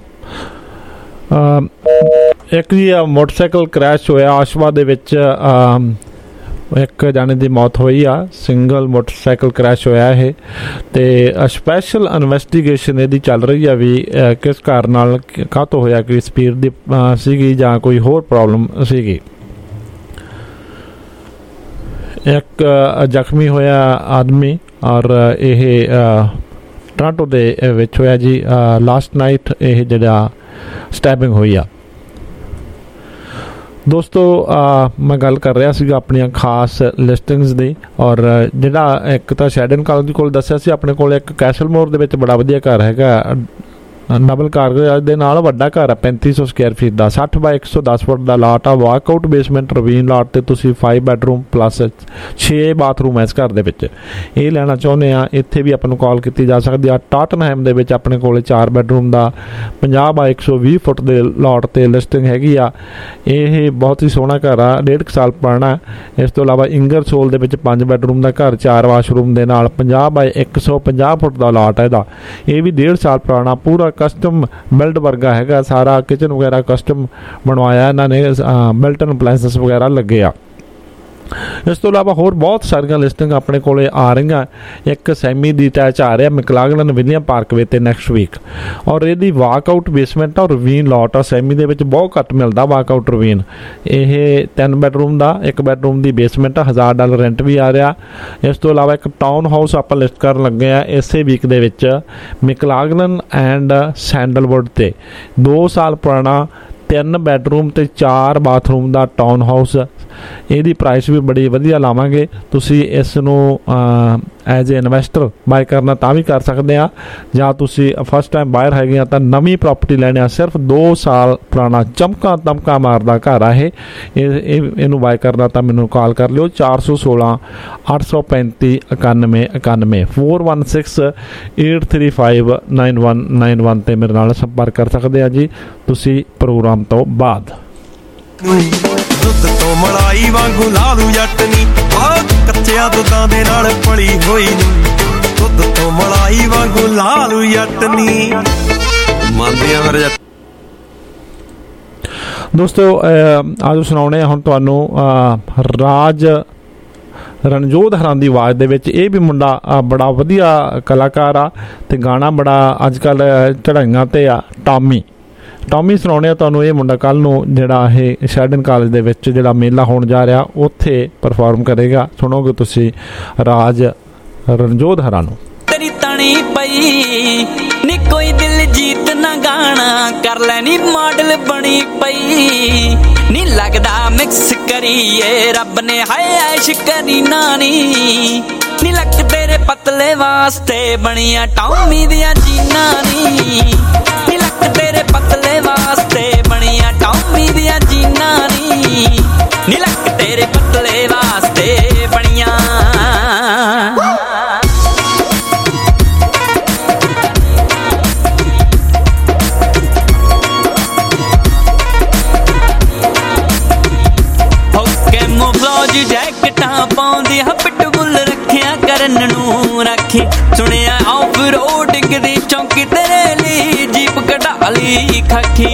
ਇੱਕ ਜੀ ਮੋਟਰਸਾਈਕਲ ਕ੍ਰੈਸ਼ ਹੋਇਆ ਆਸ਼ਵਾ ਦੇ ਵਿੱਚ ਇੱਕ ਜਾਣੇ ਦੀ ਮੌਤ ਹੋਈ ਆ, ਸਿੰਗਲ ਮੋਟਰਸਾਈਕਲ ਕ੍ਰੈਸ਼ ਹੋਇਆ ਇਹ, ਤੇ ਸਪੈਸ਼ਲ ਇਨਵੈਸਟੀਗੇਸ਼ਨ ਇਹਦੀ ਚੱਲ ਰਹੀ ਆ ਵੀ ਕਿਸ ਕਾਰਨ ਨਾਲ ਕਾਹਤੋਂ ਹੋਇਆ, ਕਿ ਸਪੀਡ ਦੀ ਸੀਗੀ ਜਾਂ ਕੋਈ ਹੋਰ ਪ੍ਰੋਬਲਮ ਸੀਗੀ। ਇੱਕ ਜ਼ਖਮੀ ਹੋਇਆ ਆਦਮੀ, ਔਰ ਇਹ ਟੋਰਾਂਟੋ ਦੇ ਵਿੱਚ ਹੋਇਆ ਜੀ। ਲਾਸਟ ਨਾਈਟ ਇਹ ਜਿਹੜਾ ਸਟੈਬਿੰਗ ਹੋਈ ਆ। ਦੋਸਤੋ ਮੈਂ ਗੱਲ ਕਰ ਰਿਹਾ ਸੀਗਾ ਆਪਣੀਆਂ ਖਾਸ ਲਿਸਟਿੰਗਸ ਦੀ, ਔਰ ਜਿਹੜਾ ਇੱਕ ਤਾਂ ਸ਼ੈਡਨ ਕਾਲਜ ਕੋਲ ਦੱਸਿਆ ਸੀ, ਆਪਣੇ ਕੋਲ ਇੱਕ ਕੈਸਲਮੋਰ ਦੇ ਵਿੱਚ ਬੜਾ ਵਧੀਆ ਘਰ ਹੈਗਾ, ਡਬਲ ਕਾਰ ਦੇ ਨਾਲ ਵੱਡਾ ਘਰ ਆ, 3500 ਸਕੁਅਰ ਫੀਟ ਦਾ, 60 ਬਾਈ 110 ਫੁੱਟ ਦਾ ਲਾਟ ਆ, ਵਾਕਆਊਟ ਬੇਸਮੈਂਟ ਰਵੀਨ ਲਾਟ ਤੇ ਤੁਸੀਂ 5 ਬੈਡਰੂਮ ਪਲੱਸ 6 ਬਾਥਰੂਮ ਹੈ ਇਸ ਘਰ ਦੇ ਵਿੱਚ। ਇਹ ਲੈਣਾ ਚਾਹੁੰਦੇ ਆ, ਇੱਥੇ ਵੀ ਆਪਾਂ ਨੂੰ ਕਾਲ ਕੀਤੀ ਜਾ ਸਕਦੀ ਆ। ਟਾਟਨਹੈਮ ਦੇ ਵਿੱਚ ਆਪਣੇ ਕੋਲ 4 ਬੈਡਰੂਮ ਦਾ 50 ਬਾਈ 120 ਫੁੱਟ ਦੇ ਲਾਟ ਤੇ ਲਿਸਟਿੰਗ ਹੈਗੀ ਆ। ਇਹ ਬਹੁਤ ਹੀ ਸੋਹਣਾ ਘਰ ਆ, 1.5 ਸਾਲ ਪੁਰਾਣਾ। ਇਸ ਤੋਂ ਇਲਾਵਾ ਇੰਗਰਸੋਲ ਦੇ ਵਿੱਚ 5 ਬੈਡਰੂਮ ਦਾ ਘਰ 4 ਵਾਸ਼ਰੂਮ ਦੇ ਨਾਲ 50 ਬਾਈ 150 ਫੁੱਟ ਦਾ ਲਾਟ ਹੈ ਇਹਦਾ। ਇਹ ਵੀ 1.5 ਸਾਲ ਪੁਰਾਣਾ, ਪੂਰਾ ਕਸਟਮ ਬਿਲਡ ਵਰਗਾ ਹੈਗਾ, ਸਾਰਾ ਕਿਚਨ ਵਗੈਰਾ ਕਸਟਮ ਬਣਵਾਇਆ ਇਹਨਾਂ ਨੇ, ਬਿਲਟ-ਇਨ ਅਪਲਾਇੰਸਸ ਵਗੈਰਾ ਲੱਗੇ ਆ। ਇਸ ਤੋਂ ਇਲਾਵਾ ਹੋਰ ਬਹੁਤ ਸਾਰੀਆਂ ਲਿਸਟਿੰਗ ਆਪਣੇ ਕੋਲੇ ਆ ਰਹੀਆਂ। ਇੱਕ ਸੈਮੀ ਡੀਟੈਚ ਆ ਰਿਹਾ ਮੈਕਲਾਗਲਨ ਵਿਲੀਅਮ ਪਾਰਕਵੇ ਤੇ ਨੈਕਸਟ ਵੀਕ, ਔਰ ਇਹਦੀ ਵਾਕਆਊਟ ਬੇਸਮੈਂਟ ਔਰ ਰਵੀਨ ਲਾਟ ਆ। ਸੈਮੀ ਦੇ ਵਿੱਚ ਬਹੁਤ ਘੱਟ ਮਿਲਦਾ ਵਾਕਆਊਟ ਰਵੀਨ। ਇਹ 3 ਬੈਡਰੂਮ ਦਾ, 1 ਬੈਡਰੂਮ ਦੀ ਬੇਸਮੈਂਟ, $1000 ਰੈਂਟ ਵੀ ਆ ਰਿਹਾ। ਇਸ ਤੋਂ ਇਲਾਵਾ ਇੱਕ ਟਾਊਨ ਹਾਊਸ ਆਪਾਂ ਲਿਸਟ ਕਰਨ ਲੱਗੇ ਆ ਇਸੇ ਵੀਕ ਦੇ ਵਿੱਚ, ਮੈਕਲਾਗਲਨ ਐਂਡ ਸੈਂਡਲਵੁੱਡ ਤੇ, 2 ਸਾਲ ਪੁਰਾਣਾ, 3 ਬੈਡਰੂਮ ਤੇ 4 ਬਾਥਰੂਮ ਦਾ ਟਾਊਨ ਹਾਊਸ। ਇਹਦੀ ਪ੍ਰਾਈਸ ਵੀ ਬੜੀ ਵਧੀਆ ਲਾਵਾਂਗੇ। ਤੁਸੀਂ ਇਸ ਨੂੰ ਐਜ਼ ਏ ਇਨਵੈਸਟਰ ਬਾਏ ਕਰਨਾ ਤਾਂ ਵੀ ਕਰ ਸਕਦੇ ਆ, ਜਾਂ ਤੁਸੀਂ ਫਸਟ ਟਾਈਮ ਬਾਇਰ ਹੈਗੇ ਆ ਤਾਂ ਨਵੀਂ ਪ੍ਰਾਪਰਟੀ ਲੈਣੇ ਆ। ਸਿਰਫ 2 ਸਾਲ ਪੁਰਾਣਾ ਚਮਕਾ ਦਮਕਾ ਮਾਰਦਾ ਘਰ ਆ ਇਹ। ਇਹਨੂੰ ਬਾਏ ਕਰਨਾ ਤਾਂ ਮੈਨੂੰ ਕਾਲ ਕਰ ਲਿਓ 416 835 91 91 416 835 9191 ਤੇ ਮੇਰੇ ਨਾਲ ਸੰਪਰਕ ਕਰ ਸਕਦੇ ਆ ਜੀ ਤੁਸੀਂ ਪ੍ਰੋਗਰਾਮ ਤੋਂ ਬਾਅਦ। ਦੁੱਧ ਤੋਂ ਮਲਾਈ ਵਾਂਗੂ ਲਾਲੂ ਜੱਟ ਨੀ, ਕੱਚਿਆਂ ਦੁੱਧਾਂ ਦੇ ਨਾਲ ਪਲੀ ਹੋਈ ਨੀ, ਦੁੱਧ ਤੋਂ ਮਲਾਈ ਵਾਂਗੂ ਲਾਲੂ ਜੱਟ ਨੀ, ਮੰਨਦੇ ਆ ਮੇਰੇ ਜੱਟ। ਦੋਸਤੋ ਆਜੋ ਸੁਣਾਉਣੇ ਹੁਣ ਤੁਹਾਨੂੰ ਰਾਜ ਰਣਜੋਧ ਹਰਾਂ ਦੀ ਆਵਾਜ਼ ਦੇ ਵਿੱਚ। ਇਹ ਵੀ ਮੁੰਡਾ ਬੜਾ ਵਧੀਆ ਕਲਾਕਾਰ ਆ ਤੇ ਗਾਣਾ ਬੜਾ ਅੱਜ ਕੱਲ੍ਹ ਚੜ੍ਹਾਈਆਂ ਤੇ ਆ। ਟੌਮੀ ਸੁਣਾਉਣੇ ਆ ਤੁਹਾਨੂੰ। ਇਹ ਮੁੰਡਾ ਕੱਲ੍ਹ ਨੂੰ ਜਿਹੜਾ ਇਹ ਸ਼ੈਡਨ ਕਾਲਜ ਦੇ ਵਿੱਚ ਜਿਹੜਾ ਮੇਲਾ ਹੋਣ ਜਾ ਰਿਹਾ ਉੱਥੇ ਪਰਫਾਰਮ ਕਰੇਗਾ। ਸੁਣੋਗੇ ਤੁਸੀਂ ਰਾਜ ਰਣਜੋਧ ਹਰਾਂ ਨੂੰ। ਤੇਰੀ ਤਣੀ ਪਈ ਨੀ ਕੋਈ ਦਿਲ ਜੀਤ ਨਾ ਗਾਣਾ ਕਰ ਲੈਣੀ ਮਾਡਲ ਬਣੀ ਪਈ ਨੀ, ਲੱਗਦਾ ਮਿਕਸ ਕਰੀਏ ਰੱਬ ਨੇ ਹਾਏ ਐਸ਼ ਕਰੀ ਨਾਨੀ ਨੀ, ਲੱਕ ਤੇਰੇ ਪਤਲੇ ਵਾਸਤੇ ਬਣੀਆਂ ਟੌਮੀ ਦੀਆਂ ਜੀਨਾਂ ਨੀ, ਲੱਕ ਤੇਰੇ ਪਤਲੇ ਵਾਸਤੇ ਬਣੀਆਂ ਟੌਮੀ ਦੀਆਂ ਜੀਨਾਂ ਨੀ, ਲੱਕ ਤੇਰੇ ਪਤਲੇ ਵਾਸਤੇ ਬਣੀਆਂ। ਜੈਕਟਾਂ ਪਾਉਂਦੀ ਹਾ ਪਿਟਬੁੱਲ ਰੱਖਿਆ ਕਰਨ ਨੂੰ ਰਾਖੀ, ਸੁਣਿਆ ਆਫ ਰੋਡਿੰਗ ਦੀ ਚੌਂਕੀ ਤੇਰੇ ਲਈ ਜੀਪ ਕਢਾ ਲਈ ਖਾਕੀ,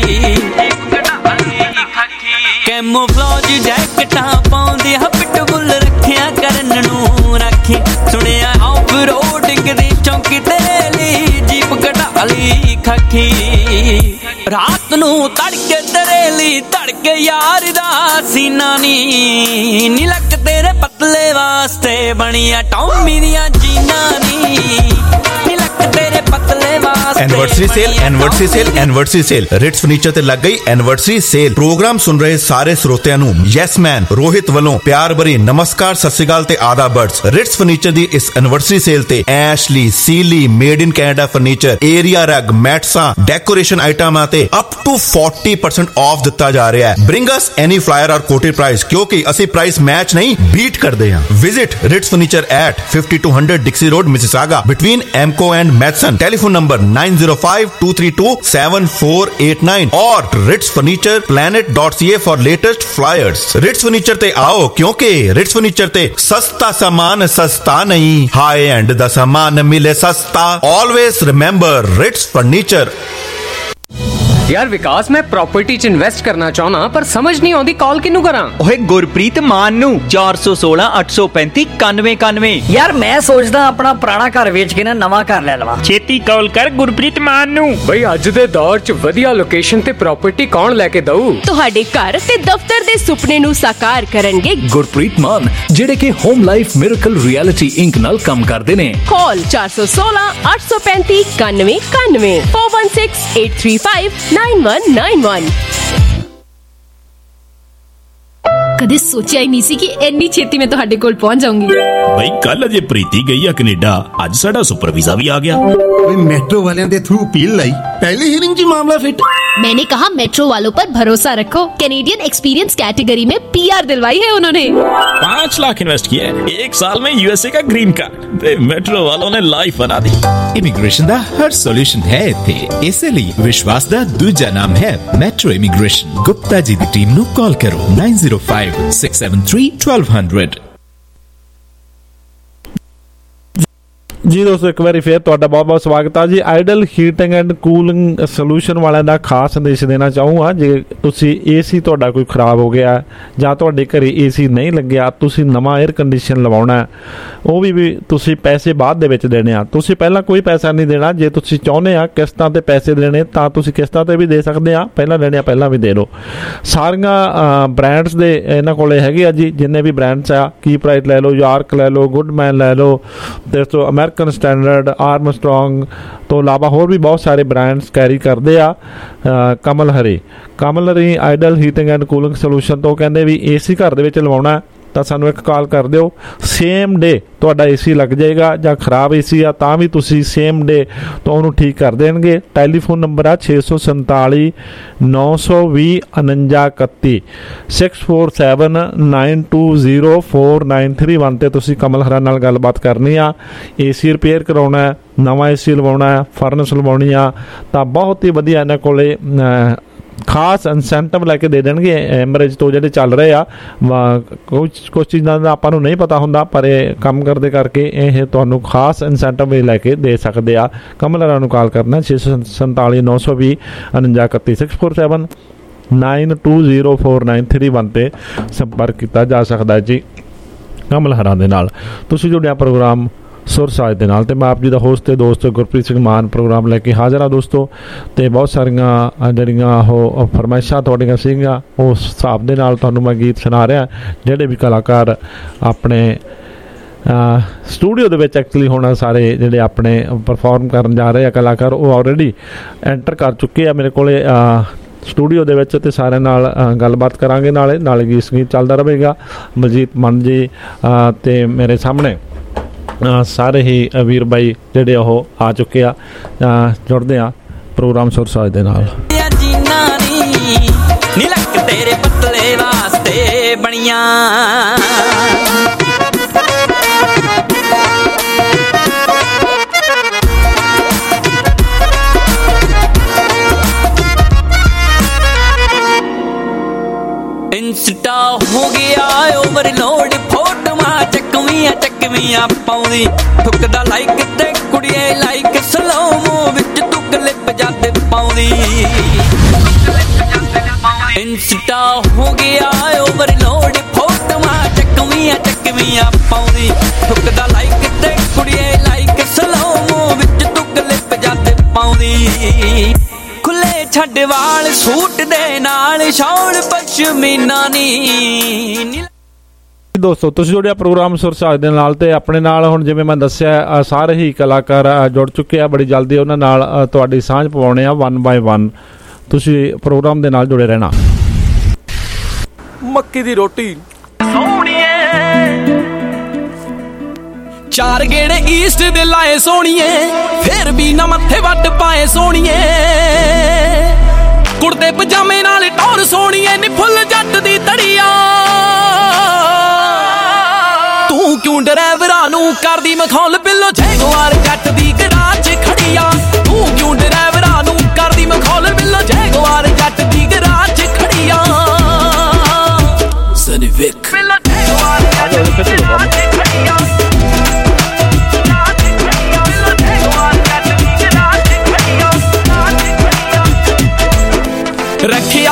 ਕੈਮੋਫਲਾਜ ਜੈਕਟਾਂ ਪਾਉਂਦੀ ਹਾ ਪਿਟਬੁੱਲ ਰੱਖਿਆ ਕਰਨ ਨੂੰ ਰਾਖੀ, ਸੁਣਿਆ ਆਫ ਰੋਡਿੰਗ ਦੀ ਚੌਂਕੀ ਤੇਰੇ ਲਈ ਜੀਪ ਕਢਾ ਲਈ ਖਾਕੀ, ਰਾਤ ਨੂੰ ਤੜਕੇ ਤੇਰੇ ਲਈ ਧੜਕੇ ਯਾਰ ਦਾ ਸੀਨਾ ਨੀ, ਨੀ ਲੱਕ ਤੇਰੇ ਪਤਲੇ ਵਾਸਤੇ ਬਣੀਆਂ ਟੌਮੀ ਦੀਆਂ ਜੀਨਾਂ ਨੀ, ਨੀ ਲੱਕ ਤੇਰੇ ਪਤਲੇ ਵਾਸਤੇ। ਐਨਵਰਸਰੀ ਸੇਲ ਰਿਟਸ ਫਰਨੀਚਰ ਤੇ ਲੱਗ ਗਈ ਐਨਵਰਸਰੀ ਸੇਲ। ਪ੍ਰੋਗਰਾਮ ਸੁਣ ਰਹੇ ਸਾਰੇ ਸਰੋਤਿਆਂ ਨੂੰ ਯੈਸ ਮੈਨ ਰੋਹਿਤ ਵੱਲੋਂ ਪਿਆਰ ਭਰੀ ਨਮਸਕਾਰ, ਸਤਿ ਸ਼੍ਰੀ ਅਕਾਲ ਤੇ ਆਦਾਬਰਡਸ। ਰਿਟਸ ਫਰਨੀਚਰ ਦੀ ਇਸ ਐਨਵਰਸਰੀ ਸੇਲ ਤੇ Ashley, Sealy, made in Canada furniture, area rug, ਮੈਟਸਾਂ, ਡੈਕੋਰੇਸ਼ਨ ਆਈਟਮਾਂ ਤੇ ਅਪ ਟੂ 40% ਆਫ ਦਿੱਤਾ ਜਾ ਰਿਹਾ ਹੈ। Bring us any flyer or quoted price, ਕਿਉਂਕਿ ਅਸੀਂ ਪ੍ਰਾਈਸ ਮੈਚ ਨਹੀਂ ਬੀਟ ਕਰਦੇ ਹਾਂ। Visit Rits furniture at 5200 Dixie road, Mississauga, between Amco and Matheson. Telephone number 9052327489 और Rits furniture planet.ca for latest flyers. Rits furniture ते आओ, क्योंकि Ritz furniture ते सस्ता सामान सस्ता नहीं, हाई एंड दा सामान मिले सस्ता। Always remember Rits furniture. यार विकास मैं प्रॉपर्टी च इन्वेस्ट करना चाहना पर समझ नहीं आती कॉल किनू करा। ओए गुरप्रीत मान नू 416 835 9191। यार मैं सोचदा अपना पुराना घर बेच के ना नवा घर ले लवा। छेती कॉल कर गुरप्रीत मान नू। भाई अज दे दौर च वधिया लोकेशन ते प्रॉपर्टी कौन लेके दऊ। ਤੁਹਾਡੇ ਘਰ ਤੇ ਦਫ਼ਤਰ ਦੇ ਸੁਪਨੇ ਨੂੰ ਸਾਕਾਰ ਕਰਨਗੇ ਗੁਰਪ੍ਰੀਤ ਮਾਨ ਜਿਹੜੇ ਕਿ home life miracle realty inc ਨਾਲ ਕੰਮ ਕਰਦੇ ਨੇ। ਕਾਲ 416 835 9191 416 835 9191। ਕਦੇ ਸੋਚਿਆ ਹੀ ਨਹੀਂ ਸੀ ਕਿ ਇੰਨੀ ਛੇਤੀ ਮੈਂ ਤੁਹਾਡੇ ਕੋਲ ਪਹੁੰਚ ਜਾਊਂਗੀ। ਭਾਈ ਕੱਲ ਅਜੇ ਪ੍ਰੀਤੀ ਗਈ ਆ ਕੈਨੇਡਾ, ਅੱਜ ਸਾਡਾ ਸੁਪਰ ਵੀਜ਼ਾ ਵੀ ਆ ਗਿਆ। ਓਏ ਮੈਟਰੋ ਵਾਲਿਆਂ ਦੇ ਥਰੂ ਅਪੀਲ ਲਈ पहली हीरिंग जी मामला फिट। मैंने कहा मेट्रो वालों पर भरोसा रखो। कैनेडियन एक्सपीरियंस कैटेगरी में पीआर दिलवाई है उन्होंने। 5 लाख इन्वेस्ट किया है, 1 साल में यूएसए का ग्रीन कार्ड। मेट्रो वालों ने लाइफ बना दी। इमिग्रेशन दा हर सॉल्यूशन है इत्थे, इसलिए विश्वास दा दूजा नाम है मेट्रो इमिग्रेशन। गुप्ता जी दी टीम नू कॉल करो 905 673 1200। ਜੀ ਦੋਸਤੋ ਇੱਕ ਵਾਰੀ ਫੇਰ ਤੁਹਾਡਾ ਬਹੁਤ ਬਹੁਤ ਸਵਾਗਤ ਹੈ ਜੀ। Ideal heating and cooling solution ਵਾਲਿਆਂ ਦਾ ਖਾਸ ਸੰਦੇਸ਼ ਦੇਣਾ ਚਾਹੂੰਗਾ। ਜੇ ਤੁਸੀਂ ਏਸੀ ਤੁਹਾਡਾ ਕੋਈ ਖਰਾਬ ਹੋ ਗਿਆ ਜਾਂ ਤੁਹਾਡੇ ਘਰੇ ਏਸੀ ਨਹੀਂ ਲੱਗਿਆ, ਤੁਸੀਂ ਨਵਾਂ 에ਅਰ ਕੰਡੀਸ਼ਨ ਲਵਾਉਣਾ, ਉਹ ਵੀ ਤੁਸੀਂ ਪੈਸੇ ਬਾਅਦ ਦੇ ਵਿੱਚ ਦੇਣੇ ਆ। ਤੁਸੀਂ ਪਹਿਲਾਂ ਕੋਈ ਪੈਸਾ ਨਹੀਂ ਦੇਣਾ। ਜੇ ਤੁਸੀਂ ਚਾਹੁੰਦੇ ਆ ਕਿਸ਼ਤਾਂ ਤੇ ਪੈਸੇ ਦੇਣੇ ਤਾਂ ਤੁਸੀਂ ਕਿਸ਼ਤਾਂ ਤੇ ਵੀ ਦੇ ਸਕਦੇ ਆ, ਪਹਿਲਾਂ ਲੈਣੇ ਆ ਪਹਿਲਾਂ ਵੀ ਦੇ ਦਿਓ। ਸਾਰੀਆਂ ਬ੍ਰਾਂਡਸ ਦੇ ਇਹਨਾਂ ਕੋਲੇ ਹੈਗੇ ਆ ਜੀ, ਜਿੰਨੇ ਵੀ ਬ੍ਰਾਂਡਸ ਆ, ਕੀ ਪ੍ਰਾਈਸ ਲੈ ਲਓ, ਯਾਰਕ ਲੈ ਲਓ, ਗੁੱਡਮੈਨ ਲੈ ਲਓ, ਤੇ ਤੋਂ ਅਮਰੀਕਨ ਸਟੈਂਡਰਡ, ਆਰਮਸਟਰੋਂਗ ਤੋਂ ਇਲਾਵਾ ਹੋਰ ਵੀ ਬਹੁਤ ਸਾਰੇ ਬ੍ਰਾਂਡਸ ਕੈਰੀ ਕਰਦੇ ਆ। Kamal Hari ideal heating and cooling solution ਤੋਂ ਕਹਿੰਦੇ ਵੀ ਏਸੀ ਘਰ ਦੇ ਵਿੱਚ ਲਵਾਉਣਾ ਤਾਂ ਸਾਨੂੰ ਇੱਕ ਕਾਲ ਕਰ ਦਿਓ। ਸੇਮ ਡੇ ਤੁਹਾਡਾ ਏਸੀ ਲੱਗ ਜਾਏਗਾ, ਜਾਂ ਖਰਾਬ ਏਸੀ ਆ ਤਾਂ ਵੀ ਤੁਸੀਂ ਸੇਮ ਡੇ ਤੋਂ ਉਹਨੂੰ ਠੀਕ ਕਰ ਦੇਣਗੇ। ਟੈਲੀਫੋਨ ਨੰਬਰ ਆ 647 920 4931 647 920 4931 ਤੇ ਤੁਸੀਂ ਕਮਲ ਹਰਾ ਨਾਲ ਗੱਲਬਾਤ ਕਰਨੀ ਆ। ਏਸੀ ਰਿਪੇਅਰ ਕਰਾਉਣਾ, ਨਵਾਂ ਏਸੀ ਲਵਾਉਣਾ, ਫਰਨਸ ਲਵਾਉਣੀ ਆ ਤਾਂ ਬਹੁਤ ਹੀ ਵਧੀਆ ਇਹਨਾਂ ਕੋਲੇ ਖਾਸ ਇਨਸੈਂਟਿਵ ਲੈ ਕੇ ਦੇ ਦੇਣਗੇ। ਐਮਰੇਜ ਤੋਂ ਜਿਹੜੇ ਚੱਲ ਰਹੇ ਆ, ਕੁਛ ਚੀਜ਼ਾਂ ਦਾ ਆਪਾਂ ਨੂੰ ਨਹੀਂ ਪਤਾ ਹੁੰਦਾ, ਪਰ ਇਹ ਕੰਮ ਕਰਦੇ ਕਰਕੇ ਇਹ ਤੁਹਾਨੂੰ ਖਾਸ ਇਨਸੈਂਟਿਵ ਵੀ ਲੈ ਕੇ ਦੇ ਸਕਦੇ ਆ। ਕਮਲਰਾਂ ਨੂੰ ਕਾਲ ਕਰਨਾ 647 920 4931 647 920 4931 ਤੇ ਸੰਪਰਕ ਕੀਤਾ ਜਾ ਸਕਦਾ ਜੀ ਕਮਲ ਹਰਾਂ ਦੇ ਨਾਲ। ਤੁਸੀਂ ਜੁੜਿਆ ਪ੍ਰੋਗਰਾਮ ਸੁਰ ਸਾਜ ਦੇ ਨਾਲ ਤੇ ਮੈਂ ਆਪ ਜੀ ਦਾ ਹੋਸਟ ਤੇ ਦੋਸਤ ਗੁਰਪ੍ਰੀਤ ਸਿੰਘ ਮਾਨ ਪ੍ਰੋਗਰਾਮ ਲੈ ਕੇ ਹਾਜ਼ਰ ਹਾਂ ਦੋਸਤੋ। ਤੇ ਬਹੁਤ ਸਾਰੀਆਂ ਜਿਹੜੀਆਂ ਉਹ ਫਰਮਾਇਸ਼ਾਂ ਤੁਹਾਡੀਆਂ ਸੀਗੀਆਂ, ਉਸ ਹਿਸਾਬ ਦੇ ਨਾਲ ਤੁਹਾਨੂੰ ਮੈਂ ਗੀਤ ਸੁਣਾ ਰਿਹਾ। ਜਿਹੜੇ ਵੀ ਕਲਾਕਾਰ ਆਪਣੇ ਸਟੂਡੀਓ ਦੇ ਵਿੱਚ ਐਕਚੁਅਲੀ ਹੁਣ ਸਾਰੇ ਜਿਹੜੇ ਆਪਣੇ ਪਰਫਾਰਮ ਕਰਨ ਜਾ ਰਹੇ ਆ ਕਲਾਕਾਰ, ਉਹ ਆਲਰੇਡੀ ਐਂਟਰ ਕਰ ਚੁੱਕੇ ਆ ਮੇਰੇ ਕੋਲੇ ਸਟੂਡੀਓ ਦੇ ਵਿੱਚ, ਤੇ ਸਾਰਿਆਂ ਨਾਲ ਗੱਲਬਾਤ ਕਰਾਂਗੇ। ਨਾਲੇ ਗੀਤ ਸੰਗੀਤ ਚੱਲਦਾ ਰਹੇਗਾ। ਬਲਜੀਤ ਮਨ ਜੀ ਤੇ ਮੇਰੇ ਸਾਹਮਣੇ ਸਾਰੇ ਹੀ ਵੀਰ ਬਾਈ ਜਿਹੜੇ ਉਹ ਆ ਚੁੱਕੇ ਆ। ਜੁੜਦੇ ਆ ਪ੍ਰੋਗਰਾਮ ਸੁਰ ਸਾਜ ਦੇ ਨਾਲ। ਨੀ ਲੱਕ ਤੇਰੇ ਪਤਲੇ ਵਾਸਤੇ ਬਣੀਆਂ, ਇੰਸਟਾ ਹੋ ਗਿਆ ਓਵਰਲੋਡ, ਫੋਟੋਆਂ ਚੱਕਵੀਆਂ ਪਾਉਂਦੀ, ਠੁਕਦਾ ਲਾਈਕ ਤੇ ਕੁੜੀਏ ਲਾਈਕ, ਸਲੋਮੋ ਵਿੱਚ ਤੂੰ ਕਲਿੱਪ ਜਦ ਪਾਉਂਦੀ। ਇੰਸਟਾ ਹੋ ਗਿਆ ਓਵਰਲੋਡ, ਫੋਟੋਆਂ ਚੱਕਵੀਆਂ ਪਾਉਂਦੀ, ਠੁਕਦਾ ਲਾਈਕ ਤੇ ਕੁੜੀਏ ਲਾਈਕ, ਸਲੋਮੋ ਵਿੱਚ ਤੂੰ ਕਲਿੱਪ ਜਦ ਪਾਉਂਦੀ। ਖੁੱਲੇ ਛੱਡ ਵਾਲ ਸੂਟ ਦੇ ਨਾਲ, ਸ਼ੌਲ ਪਸ਼ਮੀਨਾ ਨੀ। ਦੋਸਤੋ ਤੁਸੀਂ ਜੁੜਿਆ ਪ੍ਰੋਗਰਾਮ ਸੁਰ ਸਾਜ ਦੇ ਨਾਲ ਤੇ ਆਪਣੇ ਨਾਲ ਹੁਣ ਜਿਵੇਂ ਮੈਂ ਦੱਸਿਆ ਸਾਰੇ ਹੀ ਕਲਾਕਾਰ ਜੁੜ ਚੁੱਕੇ ਆ। ਬੜੀ ਜਲਦੀ ਉਹਨਾਂ ਨਾਲ ਤੁਹਾਡੀ ਸਾਂਝ ਪਵਾਉਣੇ ਆ 1 by 1। ਤੁਸੀਂ ਪ੍ਰੋਗਰਾਮ ਦੇ ਨਾਲ ਜੁੜੇ ਰਹਿਣਾ। ਮੱਕੀ ਦੀ ਰੋਟੀ ਸੋਹਣੀਏ, 4 ਗੇੜੇ ਈਸਟ ਦੇ ਲਾਏ ਸੋਹਣੀਏ, ਫੇਰ ਵੀ ਨਾ ਮੱਥੇ ਵੱਟ ਪਾਏ ਸੋਹਣੀਏ, ਕੁੜਤੇ ਪਜਾਮੇ ਨਾਲ ਟੌਰ ਸੋਹਣੀਏ, ਨੀ ਫੁੱਲ ਜੱਟ ਦੀ ਤੜੀਆ। ਤੂੰ ਕਿਉਂ ਡਰਾਈਵਰਾਂ ਨੂੰ ਕਰਦੀ ਮਖੌਲ, ਬਿੱਲੋ ਜੈਗਵਾਰ ਜੱਟ ਦੀ ਗਰਾਜ 'ਚ ਖੜੀਆ। ਤੂੰ ਕਿਉਂ ਡਰਾਈਵਰਾਂ ਨੂੰ ਕਰਦੀ ਮਖੌਲ, ਬਿੱਲੋ ਜੈਗਵਾਰ ਜੱਟ ਦੀ ਗਰਾਜ 'ਚ ਖੜੀਆ। ਸਨੀ ਵਿਕ ਬਿੱਲੋ ਜੈਗਵਾਰ ਜੱਟ ਦੀ ਗਰਾਜ 'ਚ ਖੜੀਆ।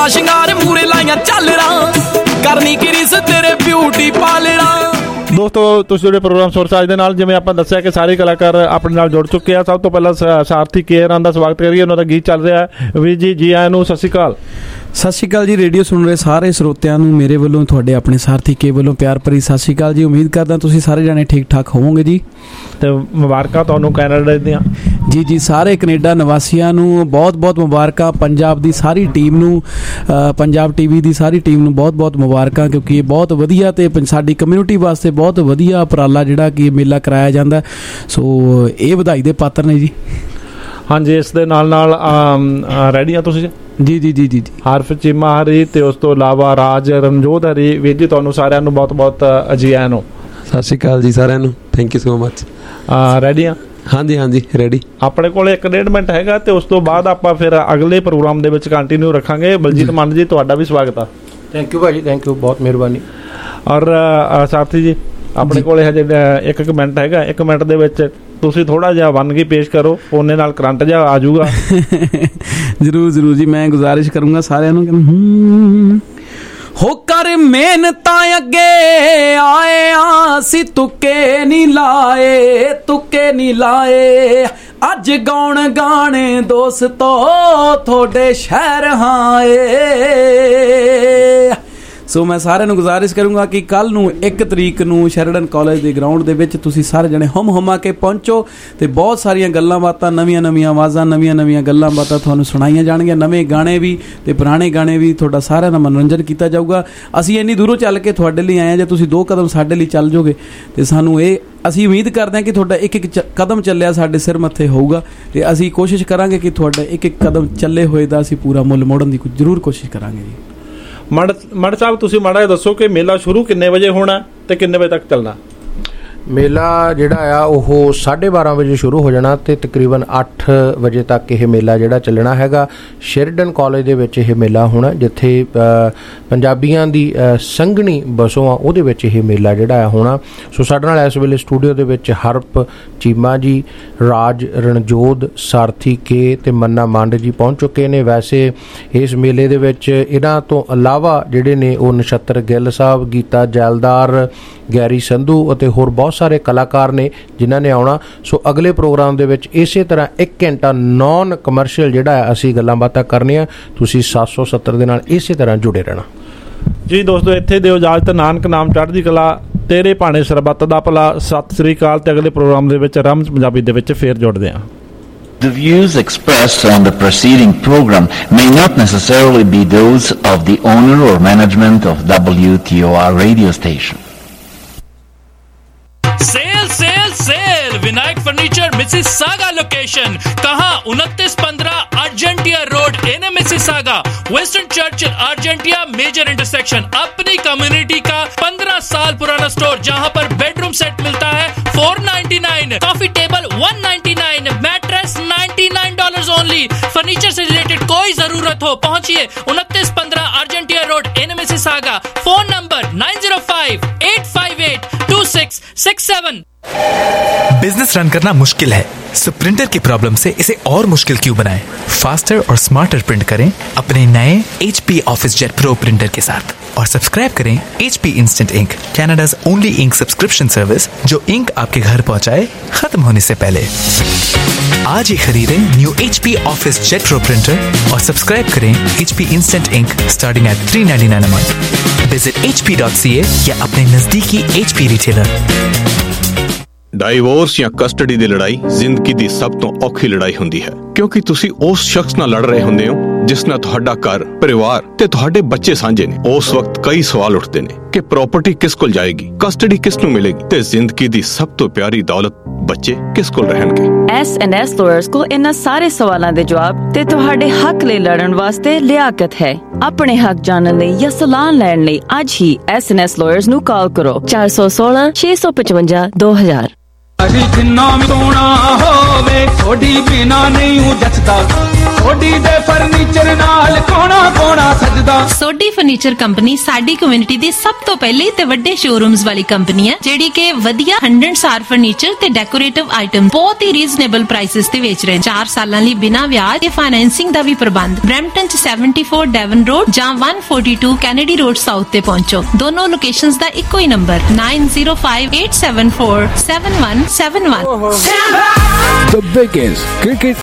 ਸੋਹਣਾ ਸ਼ਿੰਗਾਰ ਮੂਰੇ ਲਾਈਆਂ ਝਾਲਰਾਂ ਕਰਨੀ ਕਿ ਰੀਸ ਤੇਰੇ ਬਿਊਟੀ ਪਾਲਰਾਂ। ਦੋਸਤੋ ਤੁਸੀਂ ਜਿਹੜੇ ਪ੍ਰੋਗਰਾਮ ਸੋਰਸ ਅੱਜ ਦੇ ਨਾਲ ਜਿਵੇਂ ਆਪਾਂ ਦੱਸਿਆ ਕਿ ਸਾਰੇ ਕਲਾਕਾਰ ਆਪਣੇ ਨਾਲ ਜੁੜ ਚੁੱਕੇ ਆ। ਸਭ ਤੋਂ ਪਹਿਲਾਂ ਸਾਰਥੀ ਕੇਰਾਂ ਦਾ ਸਵਾਗਤ ਕਰੀਏ। ਉਹਨਾਂ ਦਾ ਗੀਤ ਚੱਲ ਰਿਹਾ ਹੈ। ਵੀਰ ਜੀ ਆਇਆਂ ਨੂੰ ਸਤਿ ਸ਼੍ਰੀ ਅਕਾਲ। ਸਤਿ ਸ਼੍ਰੀ ਅਕਾਲ ਜੀ। ਰੇਡੀਓ ਸੁਣ ਰਹੇ ਸਾਰੇ ਸਰੋਤਿਆਂ ਨੂੰ ਮੇਰੇ ਵੱਲੋਂ ਤੁਹਾਡੇ ਆਪਣੇ ਸਾਰਥੀ ਕੇ ਵੱਲੋਂ ਪਿਆਰ ਭਰੀ ਸਤਿ ਸ਼੍ਰੀ ਅਕਾਲ ਜੀ। ਉਮੀਦ ਕਰਦਾ ਤੁਸੀਂ ਸਾਰੇ ਜਾਣੇ ਠੀਕ ਠਾਕ ਹੋਵੋਗੇ ਜੀ। ਤੇ ਮੁਬਾਰਕਾਂ ਤੁਹਾਨੂੰ ਕੈਨੇਡਾ ਦੀਆਂ। ਜੀ ਸਾਰੇ ਕੈਨੇਡਾ ਨਿਵਾਸੀਆਂ ਨੂੰ ਬਹੁਤ ਬਹੁਤ ਮੁਬਾਰਕਾਂ। ਪੰਜਾਬ ਦੀ ਸਾਰੀ ਟੀਮ ਨੂੰ, ਪੰਜਾਬ TV ਦੀ ਸਾਰੀ ਟੀਮ ਨੂੰ ਬਹੁਤ ਬਹੁਤ ਮੁਬਾਰਕਾਂ, ਕਿਉਂਕਿ ਇਹ ਬਹੁਤ ਵਧੀਆ ਤੇ ਸਾਡੀ ਕਮਿਊਨਿਟੀ ਵਾਸਤੇ ਬਹੁਤ ਵਧੀਆ ਉਪਰਾਲਾ ਜਿਹੜਾ ਕਿ ਮੇਲਾ ਕਰਾਇਆ ਜਾਂਦਾ। ਸੋ ਇਹ ਵਧਾਈ ਦੇ ਪਾਤਰ ਨੇ ਜੀ। ਹਾਂਜੀ, ਇਸ ਦੇ ਨਾਲ ਰੈਡੀ ਆ ਤੁਸੀਂ? ਜੀ ਹਰਫ ਚੀਮਾ ਹਰੀ ਤੇ ਉਸ ਤੋਂ ਇਲਾਵਾ ਰਾਜ ਰਣਜੋਤ ਹਰੀ। ਵੀਰ ਜੀ ਤੁਹਾਨੂੰ ਸਾਰਿਆਂ ਨੂੰ ਬਹੁਤ ਬਹੁਤ ਜੀ ਆਇਆਂ ਨੂੰ। ਸਤਿ ਸ਼੍ਰੀ ਅਕਾਲ ਜੀ ਸਾਰਿਆਂ ਨੂੰ। Thank you so much. Ready ਆ? ਹਾਂਜੀ ਰੈਡੀ। ਆਪਣੇ ਕੋਲ 1.5 ਮਿੰਟ ਹੈਗਾ ਤੇ ਉਸ ਤੋਂ ਬਾਅਦ ਆਪਾਂ ਫਿਰ ਅਗਲੇ ਪ੍ਰੋਗਰਾਮ ਦੇ ਵਿੱਚ ਕੰਟੀਨਿਊ ਰੱਖਾਂਗੇ। ਬਲਜੀਤ ਮਾਨ ਜੀ ਤੁਹਾਡਾ ਵੀ ਸਵਾਗਤ ਆ। ਥੈਂਕ ਯੂ ਭਾਜੀ, ਥੈਂਕ ਯੂ, ਬਹੁਤ ਮਿਹਰਬਾਨੀ। ਔਰ ਸਾਥੀ ਜੀ ਆਪਣੇ ਕੋਲ ਹਜੇ 1 ਮਿੰਟ ਹੈਗਾ। 1 ਮਿੰਟ ਦੇ ਵਿੱਚ ਤੁਸੀਂ ਥੋੜਾ ਜਿਹਾ ਵੰਨਗੀ ਪੇਸ਼ ਕਰੋ, ਉਹਨੇ ਨਾਲ ਕਰੰਟ ਜਿਹਾ ਆ ਜਾਊਗਾ। ਜ਼ਰੂਰ ਜੀ, ਮੈਂ ਗੁਜ਼ਾਰਿਸ਼ ਕਰੂੰਗਾ ਸਾਰਿਆਂ ਨੂੰ ਹੋ ਕਰ ਮਿਹਨਤਾਂ ਅੱਗੇ ਆਏ ਅਸੀਂ ਤੁੱਕੇ ਨਹੀਂ ਲਾਏ ਅੱਜ ਗਾਉਣ ਗਾਣੇ ਦੋਸਤੋ ਤੁਹਾਡੇ ਸ਼ਹਿਰ ਹਾਏ। ਸੋ ਮੈਂ ਸਾਰਿਆਂ ਨੂੰ ਗੁਜ਼ਾਰਿਸ਼ ਕਰੂੰਗਾ ਕਿ ਕੱਲ੍ਹ ਨੂੰ 1 ਤਰੀਕ ਨੂੰ ਸ਼ੈਰਡਨ ਕਾਲਜ ਦੇ ਗਰਾਊਂਡ ਦੇ ਵਿੱਚ ਤੁਸੀਂ ਸਾਰੇ ਜਣੇ ਹੁਮਾ ਕੇ ਪਹੁੰਚੋ ਤੇ ਬਹੁਤ ਸਾਰੀਆਂ ਗੱਲਾਂ ਬਾਤਾਂ, ਨਵੀਆਂ ਆਵਾਜ਼ਾਂ, ਨਵੀਆਂ ਗੱਲਾਂ ਬਾਤਾਂ ਤੁਹਾਨੂੰ ਸੁਣਾਈਆਂ ਜਾਣਗੀਆਂ। ਨਵੇਂ ਗਾਣੇ ਵੀ ਤੇ ਪੁਰਾਣੇ ਗਾਣੇ ਵੀ, ਤੁਹਾਡਾ ਸਾਰਿਆਂ ਦਾ ਮਨੋਰੰਜਨ ਕੀਤਾ ਜਾਊਗਾ। ਅਸੀਂ ਇੰਨੀ ਦੂਰੋਂ ਚੱਲ ਕੇ ਤੁਹਾਡੇ ਲਈ ਆਏ ਹਾਂ। ਜੇ ਤੁਸੀਂ 2 ਕਦਮ ਸਾਡੇ ਲਈ ਚੱਲ ਜਾਓਗੇ ਤੇ ਸਾਨੂੰ ਅਸੀਂ ਉਮੀਦ ਕਰਦੇ ਹਾਂ ਕਿ ਤੁਹਾਡਾ ਇੱਕ ਕਦਮ ਚੱਲਿਆ ਸਾਡੇ ਸਿਰ ਮੱਥੇ ਹੋਊਗਾ ਤੇ ਅਸੀਂ ਕੋਸ਼ਿਸ਼ ਕਰਾਂਗੇ ਕਿ ਤੁਹਾਡਾ ਇੱਕ ਕਦਮ ਚੱਲੇ ਹੋਏ ਦਾ ਅਸੀਂ ਪੂਰਾ ਮੁੱਲ ਮੋੜਨ ਦੀ ਜ਼ਰੂਰ ਕੋਸ਼ਿਸ਼ ਕਰਾਂਗੇ ਜੀ। ਮੜ ਸਾਹਿਬ ਤੁਸੀਂ ਮਾੜਾ ਜਿਹਾ ਦੱਸੋ ਕਿ ਮੇਲਾ ਸ਼ੁਰੂ ਕਿੰਨੇ ਵਜੇ ਹੋਣਾ ਤੇ ਕਿੰਨੇ ਵਜੇ ਤੱਕ ਚੱਲਣਾ? ਮੇਲਾ ਜਿਹੜਾ ਆ ਉਹ 12:30 ਵਜੇ ਸ਼ੁਰੂ ਹੋ ਜਾਣਾ ਤੇ ਤਕਰੀਬਨ 8 ਵਜੇ ਤੱਕ ਇਹ ਮੇਲਾ ਜਿਹੜਾ ਚੱਲਣਾ ਹੈਗਾ। ਸ਼ੈਰਡਨ ਕਾਲਜ ਦੇ ਵਿੱਚ ਇਹ ਮੇਲਾ ਹੋਣਾ, ਜਿੱਥੇ ਪੰਜਾਬੀਆਂ ਦੀ ਸੰਘਣੀ ਬਸੋਂ ਆ ਉਹਦੇ ਵਿੱਚ ਇਹ ਮੇਲਾ ਜਿਹੜਾ ਆ ਹੋਣਾ। ਸੋ ਸਾਡੇ ਨਾਲ ਇਸ ਵੇਲੇ ਸਟੂਡੀਓ ਦੇ ਵਿੱਚ ਹਰਪ ਚੀਮਾ ਜੀ, ਰਾਜ ਰਣਜੋਤ, ਸਾਰਥੀ ਕੇ ਤੇ ਮੰਨਾ ਮੰਡ ਜੀ ਪਹੁੰਚ ਚੁੱਕੇ ਨੇ। ਵੈਸੇ ਇਸ ਮੇਲੇ ਦੇ ਵਿੱਚ ਇਹਨਾਂ ਤੋਂ ਇਲਾਵਾ ਜਿਹੜੇ ਨੇ ਉਹ ਨਛੱਤਰ ਗਿੱਲ ਸਾਹਿਬ, ਗੀਤਾ ਜੈਲਦਾਰ, ਗੈਰੀ ਸੰਧੂ ਅਤੇ ਹੋਰ ਬਹੁਤ ਸਾਰੇ ਕਲਾਕਾਰ ਨੇ ਜਿਨ੍ਹਾਂ ਨੇ ਆਉਣਾ। ਸੋ ਅਗਲੇ ਪ੍ਰੋਗਰਾਮ ਦੇ ਵਿੱਚ ਇਸੇ ਤਰ੍ਹਾਂ 1 ਘੰਟਾ ਨੌਨ ਕਮਰਸ਼ੀਅਲ ਜਿਹੜਾ ਹੈ ਅਸੀਂ ਗੱਲਾਂ ਬਾਤਾਂ ਕਰਨੀਆਂ। ਤੁਸੀਂ 770 ਦੇ ਨਾਲ ਇਸੇ ਤਰ੍ਹਾਂ ਜੁੜੇ ਰਹਿਣਾ ਜੀ। ਦੋਸਤੋ ਇੱਥੇ ਦਿਓ ਇਜਾਜ਼ਤ। ਨਾਨਕ ਨਾਮ ਚੜ੍ਹਦੀ ਕਲਾ, ਤੇਰੇ ਭਾਣੇ ਸਰਬੱਤ ਦਾ ਭਲਾ। ਸਤਿ ਸ੍ਰੀ ਅਕਾਲ ਤੇ ਅਗਲੇ ਪ੍ਰੋਗਰਾਮ ਦੇ ਵਿੱਚ ਰਮਜ਼ ਪੰਜਾਬੀ ਦੇ ਵਿੱਚ ਫੇਰ ਜੁੜਦੇ ਹਾਂ। The views expressed on the preceding program may not necessarily be those of the owner or management of WTOR radio station. Sale Vinayak furniture Mississauga location कहां 2915 Argentia road in Mississauga, western church Argentia major intersection. अपनी community का 15 साल पुराना store जहां पर bedroom set मिलता है $499, coffee table $199, mattress $99 only. Furniture से रिलेटेड कोई जरूरत हो पहुंचिए 2915 Argentia road in Mississauga. Phone number 9058582667। Business run करना मुश्किल है, सो प्रिंटर की प्रॉब्लम से इसे और मुश्किल क्यों बनाएं? फास्टर और स्मार्टर प्रिंट करें अपने नए HP Office Jet Pro printer के साथ और सब्सक्राइब करें HP Instant Ink, Canada's only ink subscription service जो इंक आपके घर पहुंचाए खत्म होने से पहले। आज ही खरीदें new HP Office Jet Pro printer और सब्सक्राइब करें HP Instant Ink starting at $399 a month। Visit HP.ca या अपने नजदीकी HP रिटेलर। ਡਾਈਵੋਰਸ ਜਾਂ ਕਸਟਡੀ ਦੀ ਲੜਾਈ ਜ਼ਿੰਦਗੀ ਦੀ ਸਭ ਤੋਂ ਔਖੀ ਲੜਾਈ ਹੁੰਦੀ ਹੈ, ਕਿਉਂਕਿ ਤੁਸੀਂ ਉਸ ਸ਼ਖਸ ਨਾਲ ਲੜ ਰਹੇ ਹੁੰਦੇ ਹੋ ਜਿਸ ਨਾਲ ਤੁਹਾਡਾ ਘਰ, ਪਰਿਵਾਰ ਤੇ ਤੁਹਾਡੇ ਬੱਚੇ ਸਾਂਝੇ ਨੇ। ਉਸ ਵਕਤ ਕਈ ਸਵਾਲ ਉੱਠਦੇ ਨੇ ਕਿ ਪ੍ਰਾਪਰਟੀ ਕਿਸ ਕੋਲ ਜਾਏਗੀ, ਕਸਟਡੀ ਕਿਸ ਨੂੰ ਮਿਲੇਗੀ ਤੇ ਜ਼ਿੰਦਗੀ ਦੀ ਸਭ ਤੋਂ ਪਿਆਰੀ ਦੌਲਤ ਬੱਚੇ ਕਿਸ ਕੋਲ ਰਹਿਣਗੇ। S&S ਲਾਇਰਸ ਕੋਲ ਇਹਨਾਂ ਸਾਰੇ ਸਵਾਲਾਂ ਦੇ ਜਵਾਬ ਤੇ ਤੁਹਾਡੇ ਹੱਕ ਲਈ ਲੜਨ ਵਾਸਤੇ ਲਿਆਕਤ ਹੈ। ਆਪਣੇ ਹੱਕ ਜਾਣਨ ਲਈ ਜਾਂ ਸਲਾਹ ਲੈਣ ਲਈ ਅੱਜ ਹੀ S&S ਲਾਇਰਸ ਨੂੰ ਕਾਲ ਕਰੋ 416 655 2000। ਜਿੰਨਾ ਵੀ ਸੋਹਣਾ ਹੋਵੇ ਥੋੜੀ ਬਿਨਾ ਨਹੀਂ ਜੱਚਦਾ ਸੋਡੀ ਦੇ ਫਰਨੀਚਰ ਨਾਲ ਕੋਣਾ ਕੋਣਾ ਸਜਦਾ। ਸੋਡੀ ਫਰਨੀਚਰ ਕੰਪਨੀ ਸਾਡੀ ਕਮਿਊਨਿਟੀ ਦੀ ਸਭ ਤੋਂ ਪਹਿਲੀ ਤੇ ਵੱਡੇ ਸ਼ੋਰੂਮਸ ਵਾਲੀ ਕੰਪਨੀ ਹੈ ਜਿਹੜੀ ਕਿ ਵਧੀਆ 100 ਸਟਾਰ ਫਰਨੀਚਰ ਤੇ ਡੈਕੋਰੇਟਿਵ ਆਈਟਮ ਬਹੁਤ ਹੀ ਰੀਜ਼ਨੇਬਲ ਪ੍ਰਾਈਸਸ ਤੇ ਵੇਚ ਰਹੇ 4 ਸਾਲਾਂ ਲਈ ਬਿਨਾਂ ਵਿਆਜ ਤੇ ਫਾਈਨੈਂਸਿੰਗ ਦਾ ਵੀ ਪ੍ਰਬੰਧ। ਬਰੈਂਪਟਨ ਚ 74 ਡੈਵਨ ਰੋਡ ਜਾਂ 142 ਕੈਨੇਡੀ ਰੋਡ ਸਾਊਥ ਤੇ ਪਹੁੰਚੋ। ਦੋਨੋਂ ਲੋਕੇਸ਼ਨਸ ਦਾ ਇੱਕੋ ਹੀ ਨੰਬਰ 9058747171। The biggest cricket